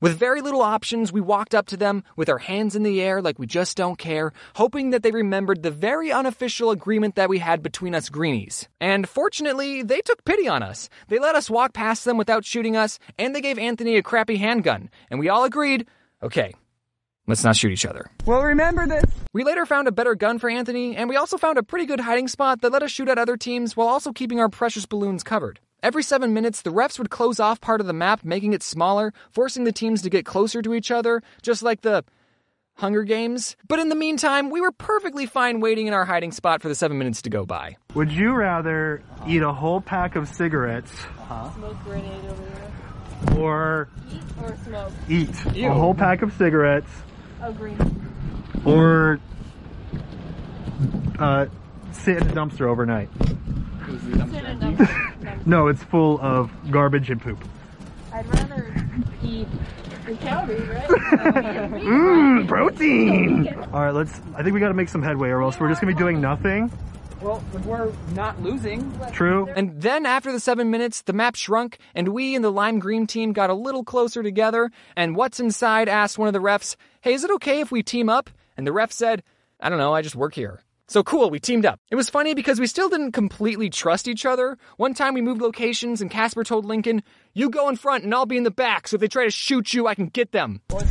With very little options, we walked up to them with our hands in the air like we just don't care, hoping that they remembered the very unofficial agreement that we had between us greenies. And fortunately, they took pity on us. They let us walk past them without shooting us, and they gave Anthony a crappy handgun. And we all agreed, okay, let's not shoot each other. Well, remember this. We later found a better gun for Anthony, and we also found a pretty good hiding spot that let us shoot at other teams while also keeping our precious balloons covered. Every seven minutes, the refs would close off part of the map, making it smaller, forcing the teams to get closer to each other, just like the Hunger Games. But in the meantime, we were perfectly fine waiting in our hiding spot for the seven minutes to go by. Would you rather eat a whole pack of cigarettes Huh? Smoke grenade over here. or Eat or smoke? eat Ew. a whole pack of cigarettes Oh, green. or uh, sit in a dumpster overnight? Sit in a dumpster. No, it's full of garbage and poop. I'd rather eat the calories, right? Mmm, protein! Alright, let's, I think we gotta make some headway or else we're just gonna be doing nothing. Well, if we're not losing. True. And then after the seven minutes, the map shrunk, and we and the lime green team got a little closer together, and What's Inside asked one of the refs, hey, is it okay if we team up? And the ref said, I don't know, I just work here. So cool, we teamed up. It was funny because we still didn't completely trust each other. One time we moved locations and Casper told Lincoln, you go in front and I'll be in the back, so if they try to shoot you, I can get them. Well,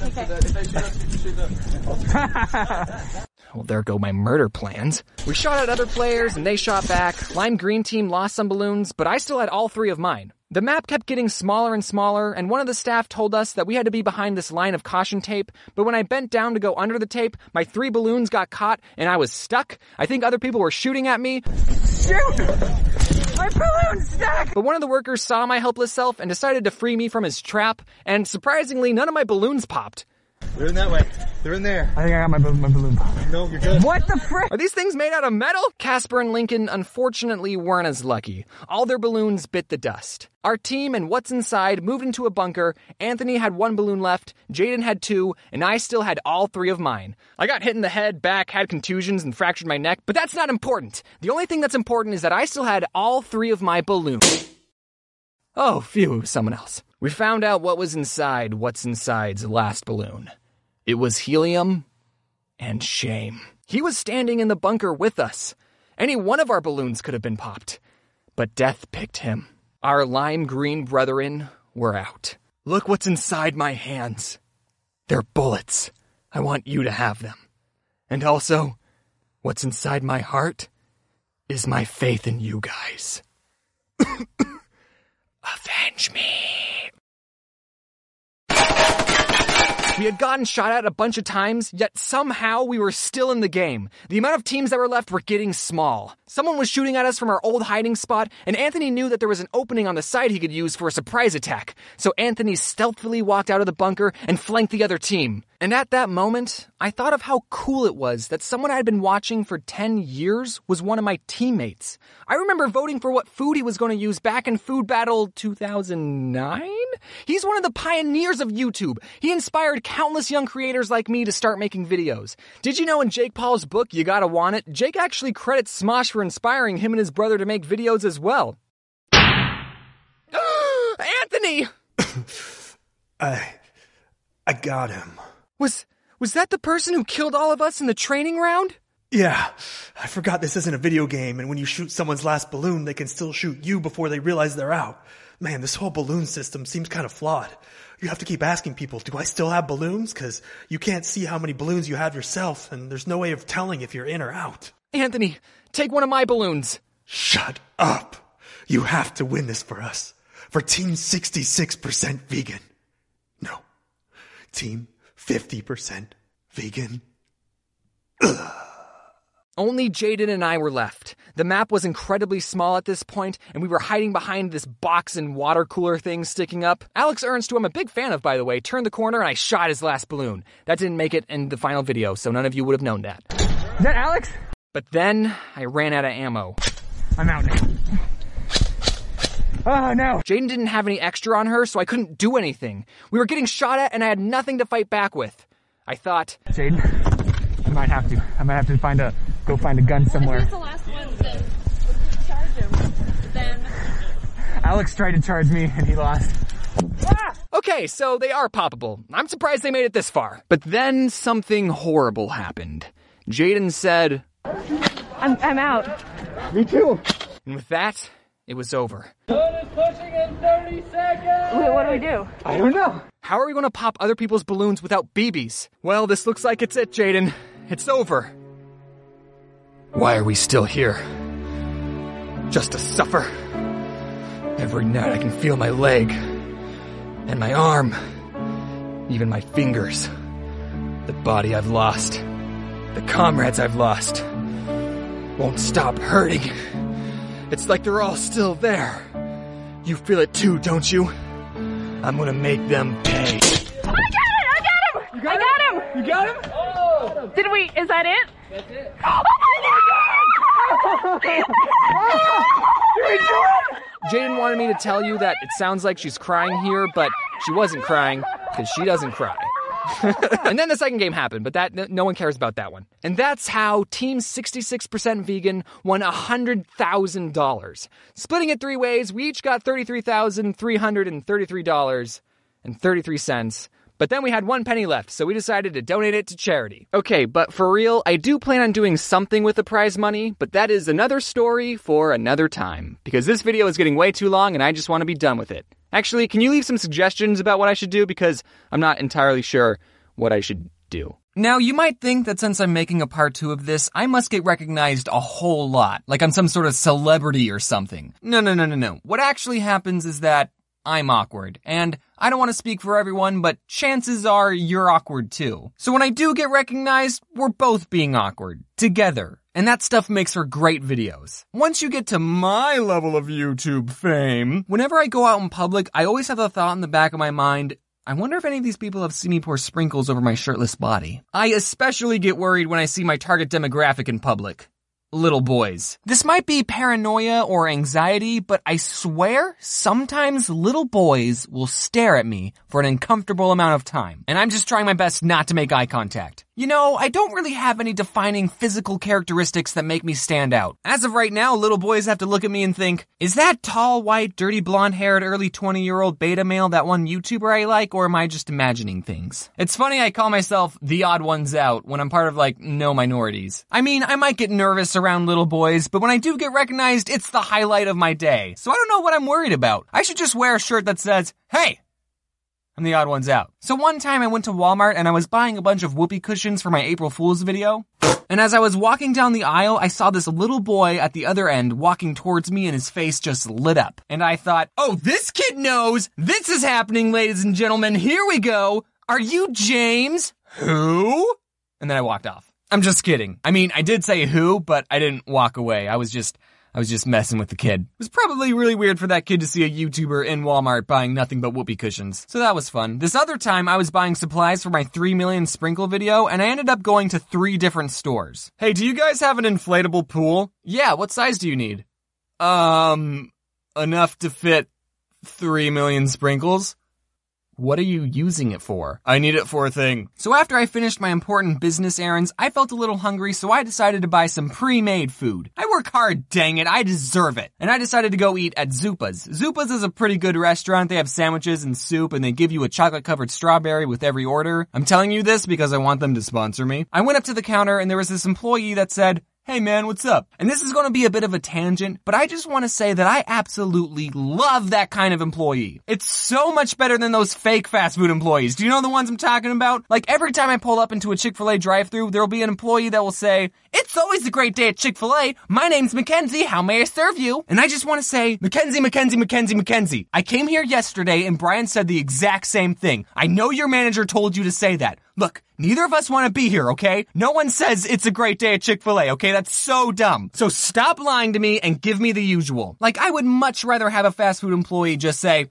there go my murder plans. We shot at other players and they shot back. Lime Green team lost some balloons, but I still had all three of mine. The map kept getting smaller and smaller, and one of the staff told us that we had to be behind this line of caution tape, but when I bent down to go under the tape, my three balloons got caught and I was stuck. I think other people were shooting at me. Shoot! My balloon's stuck! But one of the workers saw my helpless self and decided to free me from his trap, and surprisingly, none of my balloons popped. They're in that way. They're in there. I think I got my, my balloon pop. No, you're good. What the frick? Are these things made out of metal? Casper and Lincoln unfortunately weren't as lucky. All their balloons bit the dust. Our team and What's Inside moved into a bunker. Anthony had one balloon left, Jaden had two, and I still had all three of mine. I got hit in the head, back, had contusions, and fractured my neck, but that's not important. The only thing that's important is that I still had all three of my balloons. Oh, phew, someone else. We found out what was inside What's Inside's last balloon. It was helium and shame. He was standing in the bunker with us. Any one of our balloons could have been popped, but death picked him. Our lime green brethren were out. Look what's inside my hands. They're bullets. I want you to have them. And also, what's inside my heart is my faith in you guys. Avenge me. We had gotten shot at a bunch of times, yet somehow we were still in the game. The amount of teams that were left were getting small. Someone was shooting at us from our old hiding spot, and Anthony knew that there was an opening on the side he could use for a surprise attack. So Anthony stealthily walked out of the bunker and flanked the other team. And at that moment, I thought of how cool it was that someone I had been watching for ten years was one of my teammates. I remember voting for what food he was going to use back in Food Battle two thousand nine? He's one of the pioneers of YouTube. He inspired countless young creators like me to start making videos. Did you know in Jake Paul's book, You Gotta Want It, Jake actually credits Smosh for inspiring him and his brother to make videos as well. Anthony! I... I got him. Was, was that the person who killed all of us in the training round? Yeah, I forgot this isn't a video game, and when you shoot someone's last balloon, they can still shoot you before they realize they're out. Man, this whole balloon system seems kind of flawed. You have to keep asking people, do I still have balloons? Because you can't see how many balloons you have yourself, and there's no way of telling if you're in or out. Anthony, take one of my balloons. Shut up. You have to win this for us. For Team sixty-six percent vegan. No. Team fifty percent vegan. Ugh. Only Jaden and I were left. The map was incredibly small at this point, and we were hiding behind this box and water cooler thing sticking up. Alex Ernst, who I'm a big fan of, by the way, turned the corner and I shot his last balloon. That didn't make it in the final video, so none of you would have known that. Is that Alex? But then, I ran out of ammo. I'm out now. Oh, no. Jaden didn't have any extra on her, so I couldn't do anything. We were getting shot at, and I had nothing to fight back with. I thought... Jaden, I might have to. I might have to find a... Go find a gun somewhere. What if the last one then was charge him? Then... Alex tried to charge me, and he lost. Ah! Okay, so they are poppable. I'm surprised they made it this far. But then something horrible happened. Jaden said, I'm, I'm out. Me too. And with that, it was over. Sun is pushing in thirty seconds! Wait, what do we do? I don't know. How are we going to pop other people's balloons without B Bs? Well, this looks like it's it, Jaden. It's over. Why are we still here? Just to suffer. Every night I can feel my leg. And my arm. Even my fingers. The body I've lost. The comrades I've lost. Won't stop hurting. It's like they're all still there. You feel it too, don't you? I'm gonna make them pay. I got it! I got him! You got I him? got him! You got him? Oh! Did we? Is that it? That's it. Oh my god! Jaden wanted me to tell you that it sounds like she's crying here, but she wasn't crying because she doesn't cry. And then the second game happened, but that no one cares about that one. And that's how Team sixty-six percent Vegan won one hundred thousand dollars. Splitting it three ways, we each got thirty-three thousand three hundred thirty-three dollars and thirty-three cents. But then we had one penny left, so we decided to donate it to charity. Okay, but for real, I do plan on doing something with the prize money, but that is another story for another time. Because this video is getting way too long and I just want to be done with it. Actually, can you leave some suggestions about what I should do? Because I'm not entirely sure what I should do. Now, you might think that since I'm making a part two of this, I must get recognized a whole lot, like I'm some sort of celebrity or something. No, no, no, no, no. What actually happens is that I'm awkward, and I don't want to speak for everyone, but chances are you're awkward too. So when I do get recognized, we're both being awkward, together. And that stuff makes for great videos. Once you get to my level of YouTube fame, whenever I go out in public, I always have the thought in the back of my mind, I wonder if any of these people have seen me pour sprinkles over my shirtless body. I especially get worried when I see my target demographic in public. Little boys. This might be paranoia or anxiety, but I swear sometimes little boys will stare at me for an uncomfortable amount of time. And I'm just trying my best not to make eye contact. You know, I don't really have any defining physical characteristics that make me stand out. As of right now, little boys have to look at me and think, is that tall, white, dirty, blonde-haired, early twenty-year-old beta male that one YouTuber I like, or am I just imagining things? It's funny I call myself the odd ones out when I'm part of, like, no minorities. I mean, I might get nervous around little boys, but when I do get recognized, it's the highlight of my day. So I don't know what I'm worried about. I should just wear a shirt that says, hey, I'm the odd ones out. So one time I went to Walmart and I was buying a bunch of whoopee cushions for my April Fool's video. And as I was walking down the aisle, I saw this little boy at the other end walking towards me and his face just lit up. And I thought, oh, this kid knows. This is happening, ladies and gentlemen. Here we go. Are you James? Who? And then I walked off. I'm just kidding. I mean, I did say who, but I didn't walk away. I was just... I was just messing with the kid. It was probably really weird for that kid to see a YouTuber in Walmart buying nothing but whoopee cushions. So that was fun. This other time, I was buying supplies for my three million sprinkle video, and I ended up going to three different stores. Hey, do you guys have an inflatable pool? Yeah, what size do you need? Um, enough to fit three million sprinkles? What are you using it for? I need it for a thing. So after I finished my important business errands, I felt a little hungry, so I decided to buy some pre-made food. I work hard, dang it, I deserve it. And I decided to go eat at Zupa's. Zupa's is a pretty good restaurant. They have sandwiches and soup, and they give you a chocolate-covered strawberry with every order. I'm telling you this because I want them to sponsor me. I went up to the counter, and there was this employee that said, hey man, what's up? And this is going to be a bit of a tangent, but I just want to say that I absolutely love that kind of employee. It's so much better than those fake fast food employees. Do you know the ones I'm talking about? Like every time I pull up into a Chick-fil-A drive-thru, there'll be an employee that will say, it's always a great day at Chick-fil-A. My name's Mackenzie. How may I serve you? And I just want to say, Mackenzie, Mackenzie, Mackenzie, Mackenzie. I came here yesterday and Brian said the exact same thing. I know your manager told you to say that. Look, neither of us want to be here, okay? No one says it's a great day at Chick-fil-A, okay? That's so dumb. So stop lying to me and give me the usual. Like, I would much rather have a fast food employee just say,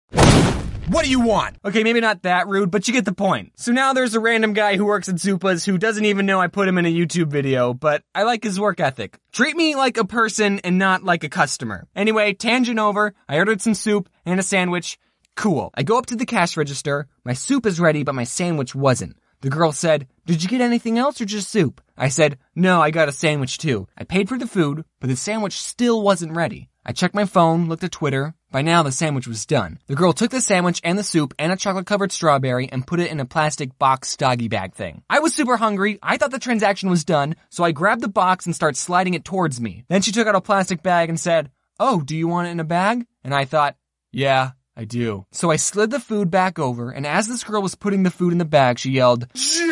what do you want? Okay, maybe not that rude, but you get the point. So now there's a random guy who works at Zupa's who doesn't even know I put him in a YouTube video, but I like his work ethic. Treat me like a person and not like a customer. Anyway, tangent over. I ordered some soup and a sandwich. Cool. I go up to the cash register. My soup is ready, but my sandwich wasn't. The girl said, did you get anything else or just soup? I said, no, I got a sandwich too. I paid for the food, but the sandwich still wasn't ready. I checked my phone, looked at Twitter, By now, the sandwich was done. The girl took the sandwich and the soup and a chocolate-covered strawberry and put it in a plastic box doggy bag thing. I was super hungry. I thought the transaction was done, so I grabbed the box and started sliding it towards me. Then she took out a plastic bag and said, "Oh, do you want it in a bag?" And I thought, yeah, I do. So I slid the food back over, and as this girl was putting the food in the bag, she yelled,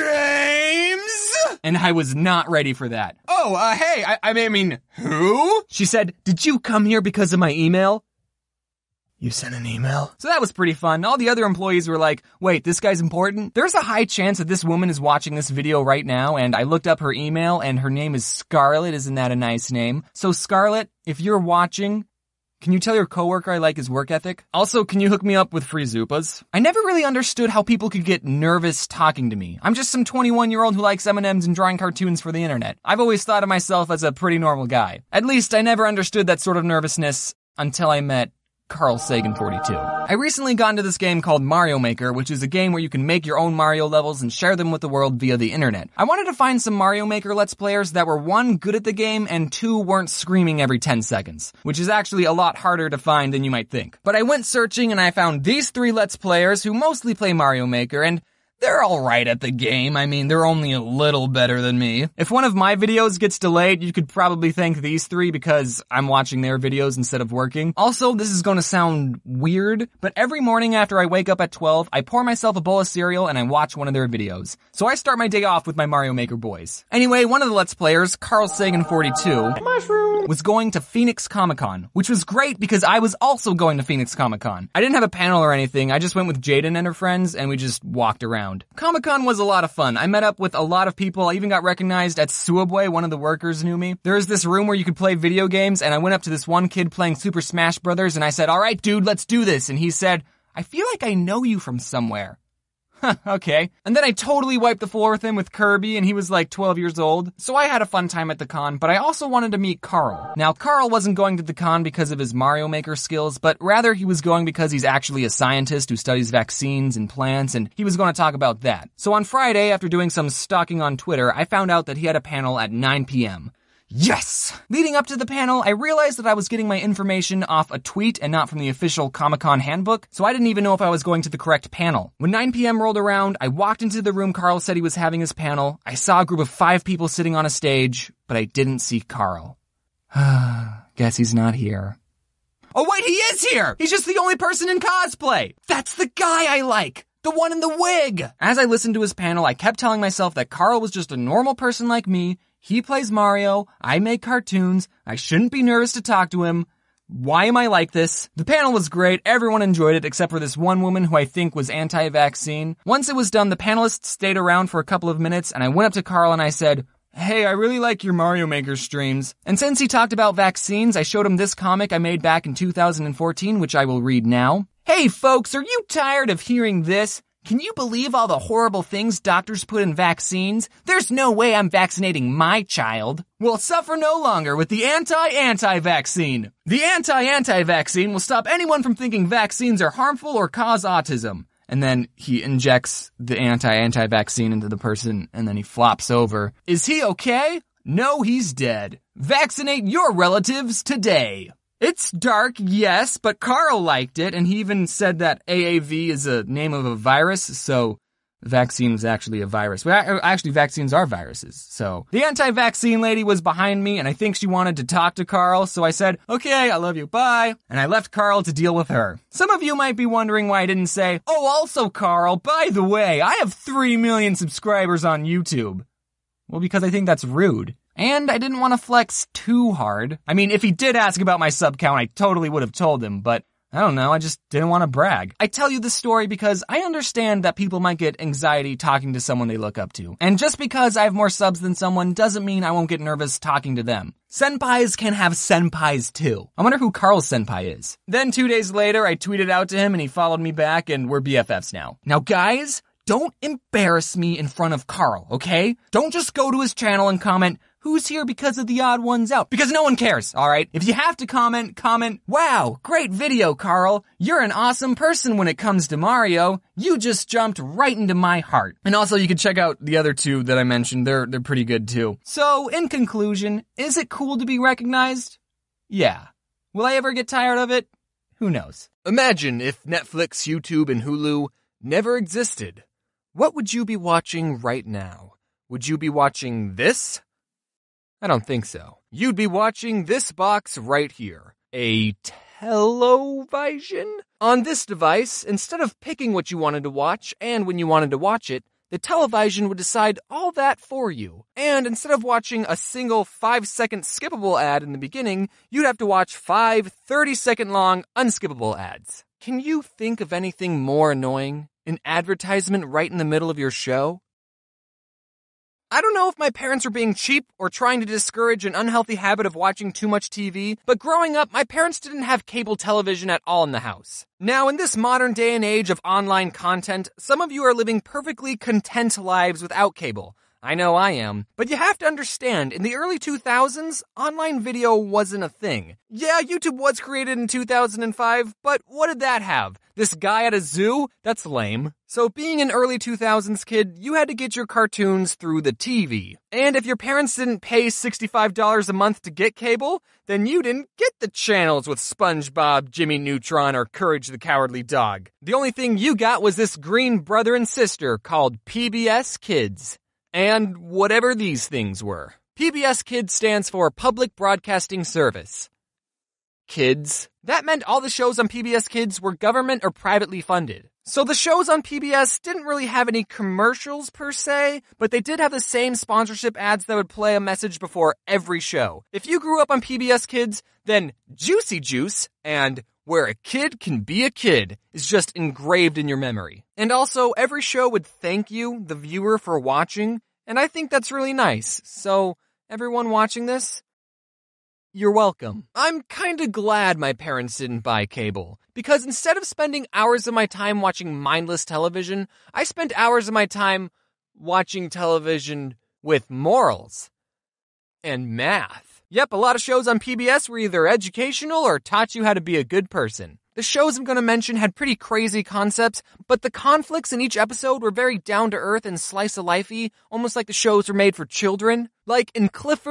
"James!" And I was not ready for that. "Oh, uh, hey, I, I mean, who?" She said, "Did you come here because of my email?" "You sent an email?" So that was pretty fun. All the other employees were like, wait, this guy's important? There's a high chance that this woman is watching this video right now, and I looked up her email, and her name is Scarlett. Isn't that a nice name? So Scarlett, if you're watching, can you tell your coworker I like his work ethic? Also, can you hook me up with free Zupas? I never really understood how people could get nervous talking to me. I'm just some twenty-one-year-old who likes M and M's and drawing cartoons for the internet. I've always thought of myself as a pretty normal guy. At least I never understood that sort of nervousness until I met Carl Sagan forty-two. I recently got into this game called Mario Maker, which is a game where you can make your own Mario levels and share them with the world via the internet. I wanted to find some Mario Maker Let's Players that were one, good at the game, and two, weren't screaming every ten seconds, which is actually a lot harder to find than you might think. But I went searching and I found these three Let's Players who mostly play Mario Maker, and they're alright at the game. I mean, they're only a little better than me. If one of my videos gets delayed, you could probably thank these three because I'm watching their videos instead of working. Also, this is gonna sound weird, but every morning after I wake up at twelve, I pour myself a bowl of cereal and I watch one of their videos. So I start my day off with my Mario Maker boys. Anyway, one of the Let's Players, Carl Sagan forty-two, Mushroom, was going to Phoenix Comic Con, which was great because I was also going to Phoenix Comic Con. I didn't have a panel or anything. I just went with Jaden and her friends and we just walked around. Comic-Con was a lot of fun. I met up with a lot of people. I even got recognized at Subway. One of the workers knew me. There was this room where you could play video games, and I went up to this one kid playing Super Smash Brothers, and I said, "All right, dude, let's do this." And he said, "I feel like I know you from somewhere." Huh, okay. And then I totally wiped the floor with him with Kirby, and he was like twelve years old. So I had a fun time at the con, but I also wanted to meet Carl. Now, Carl wasn't going to the con because of his Mario Maker skills, but rather he was going because he's actually a scientist who studies vaccines and plants, and he was going to talk about that. So on Friday, after doing some stalking on Twitter, I found out that he had a panel at nine p.m. Yes! Leading up to the panel, I realized that I was getting my information off a tweet and not from the official Comic-Con handbook, so I didn't even know if I was going to the correct panel. When nine p.m. rolled around, I walked into the room Carl said he was having his panel. I saw a group of five people sitting on a stage, but I didn't see Carl. Guess he's not here. Oh wait, he is here! He's just the only person in cosplay! That's the guy I like! The one in the wig! As I listened to his panel, I kept telling myself that Carl was just a normal person like me. He plays Mario, I make cartoons, I shouldn't be nervous to talk to him. Why am I like this? The panel was great, everyone enjoyed it except for this one woman who I think was anti-vaccine. Once it was done, the panelists stayed around for a couple of minutes and I went up to Carl and I said, "Hey, I really like your Mario Maker streams." And since he talked about vaccines, I showed him this comic I made back in two thousand fourteen, which I will read now. Hey folks, are you tired of hearing this? Can you believe all the horrible things doctors put in vaccines? There's no way I'm vaccinating my child. Well, suffer no longer with the anti-anti-vaccine. The anti-anti-vaccine will stop anyone from thinking vaccines are harmful or cause autism. And then he injects the anti-anti-vaccine into the person, and then he flops over. Is he okay? No, he's dead. Vaccinate your relatives today. It's dark, yes, but Carl liked it, and he even said that A A V is a name of a virus, so vaccine is actually a virus. Well, actually, vaccines are viruses, so. The anti-vaccine lady was behind me, and I think she wanted to talk to Carl, so I said, "Okay, I love you, bye," and I left Carl to deal with her. Some of you might be wondering why I didn't say, "Oh, also, Carl, by the way, I have three million subscribers on YouTube." Well, because I think that's rude. And I didn't want to flex too hard. I mean, if he did ask about my sub count, I totally would have told him, but I don't know, I just didn't want to brag. I tell you this story because I understand that people might get anxiety talking to someone they look up to. And just because I have more subs than someone doesn't mean I won't get nervous talking to them. Senpais can have senpais too. I wonder who Carl's senpai is. Then two days later, I tweeted out to him and he followed me back and we're B F Fs now. Now guys, don't embarrass me in front of Carl, okay? Don't just go to his channel and comment, "Who's here because of the Odd Ones Out?" Because no one cares, alright? If you have to comment, comment, "Wow, great video, Carl. You're an awesome person when it comes to Mario. You just jumped right into my heart." And also you can check out the other two that I mentioned. They're, they're pretty good too. So, in conclusion, is it cool to be recognized? Yeah. Will I ever get tired of it? Who knows? Imagine if Netflix, YouTube, and Hulu never existed. What would you be watching right now? Would you be watching this? I don't think so. You'd be watching this box right here. A television? On this device, instead of picking what you wanted to watch and when you wanted to watch it, the television would decide all that for you. And instead of watching a single five-second skippable ad in the beginning, you'd have to watch five thirty-second-long unskippable ads. Can you think of anything more annoying? An advertisement right in the middle of your show? I don't know if my parents were being cheap or trying to discourage an unhealthy habit of watching too much T V, but growing up, my parents didn't have cable television at all in the house. Now, in this modern day and age of online content, some of you are living perfectly content lives without cable. I know I am. But you have to understand, in the early two thousands, online video wasn't a thing. Yeah, YouTube was created in two thousand five, but what did that have? This guy at a zoo? That's lame. So being an early two thousands kid, you had to get your cartoons through the T V. And if your parents didn't pay sixty-five dollars a month to get cable, then you didn't get the channels with SpongeBob, Jimmy Neutron, or Courage the Cowardly Dog. The only thing you got was this green brother and sister called P B S Kids. And whatever these things were. P B S Kids stands for Public Broadcasting Service. Kids. That meant all the shows on P B S Kids were government or privately funded. So the shows on P B S didn't really have any commercials per se, but they did have the same sponsorship ads that would play a message before every show. If you grew up on P B S Kids, then Juicy Juice and Where a Kid Can Be a Kid is just engraved in your memory. And also, every show would thank you, the viewer, for watching, and I think that's really nice. So, everyone watching this, you're welcome. I'm kinda glad my parents didn't buy cable, because instead of spending hours of my time watching mindless television, I spent hours of my time watching television with morals and math. Yep, a lot of shows on P B S were either educational or taught you how to be a good person. The shows I'm going to mention had pretty crazy concepts, but the conflicts in each episode were very down-to-earth and slice-of-life-y, almost like the shows were made for children. Like in Clifford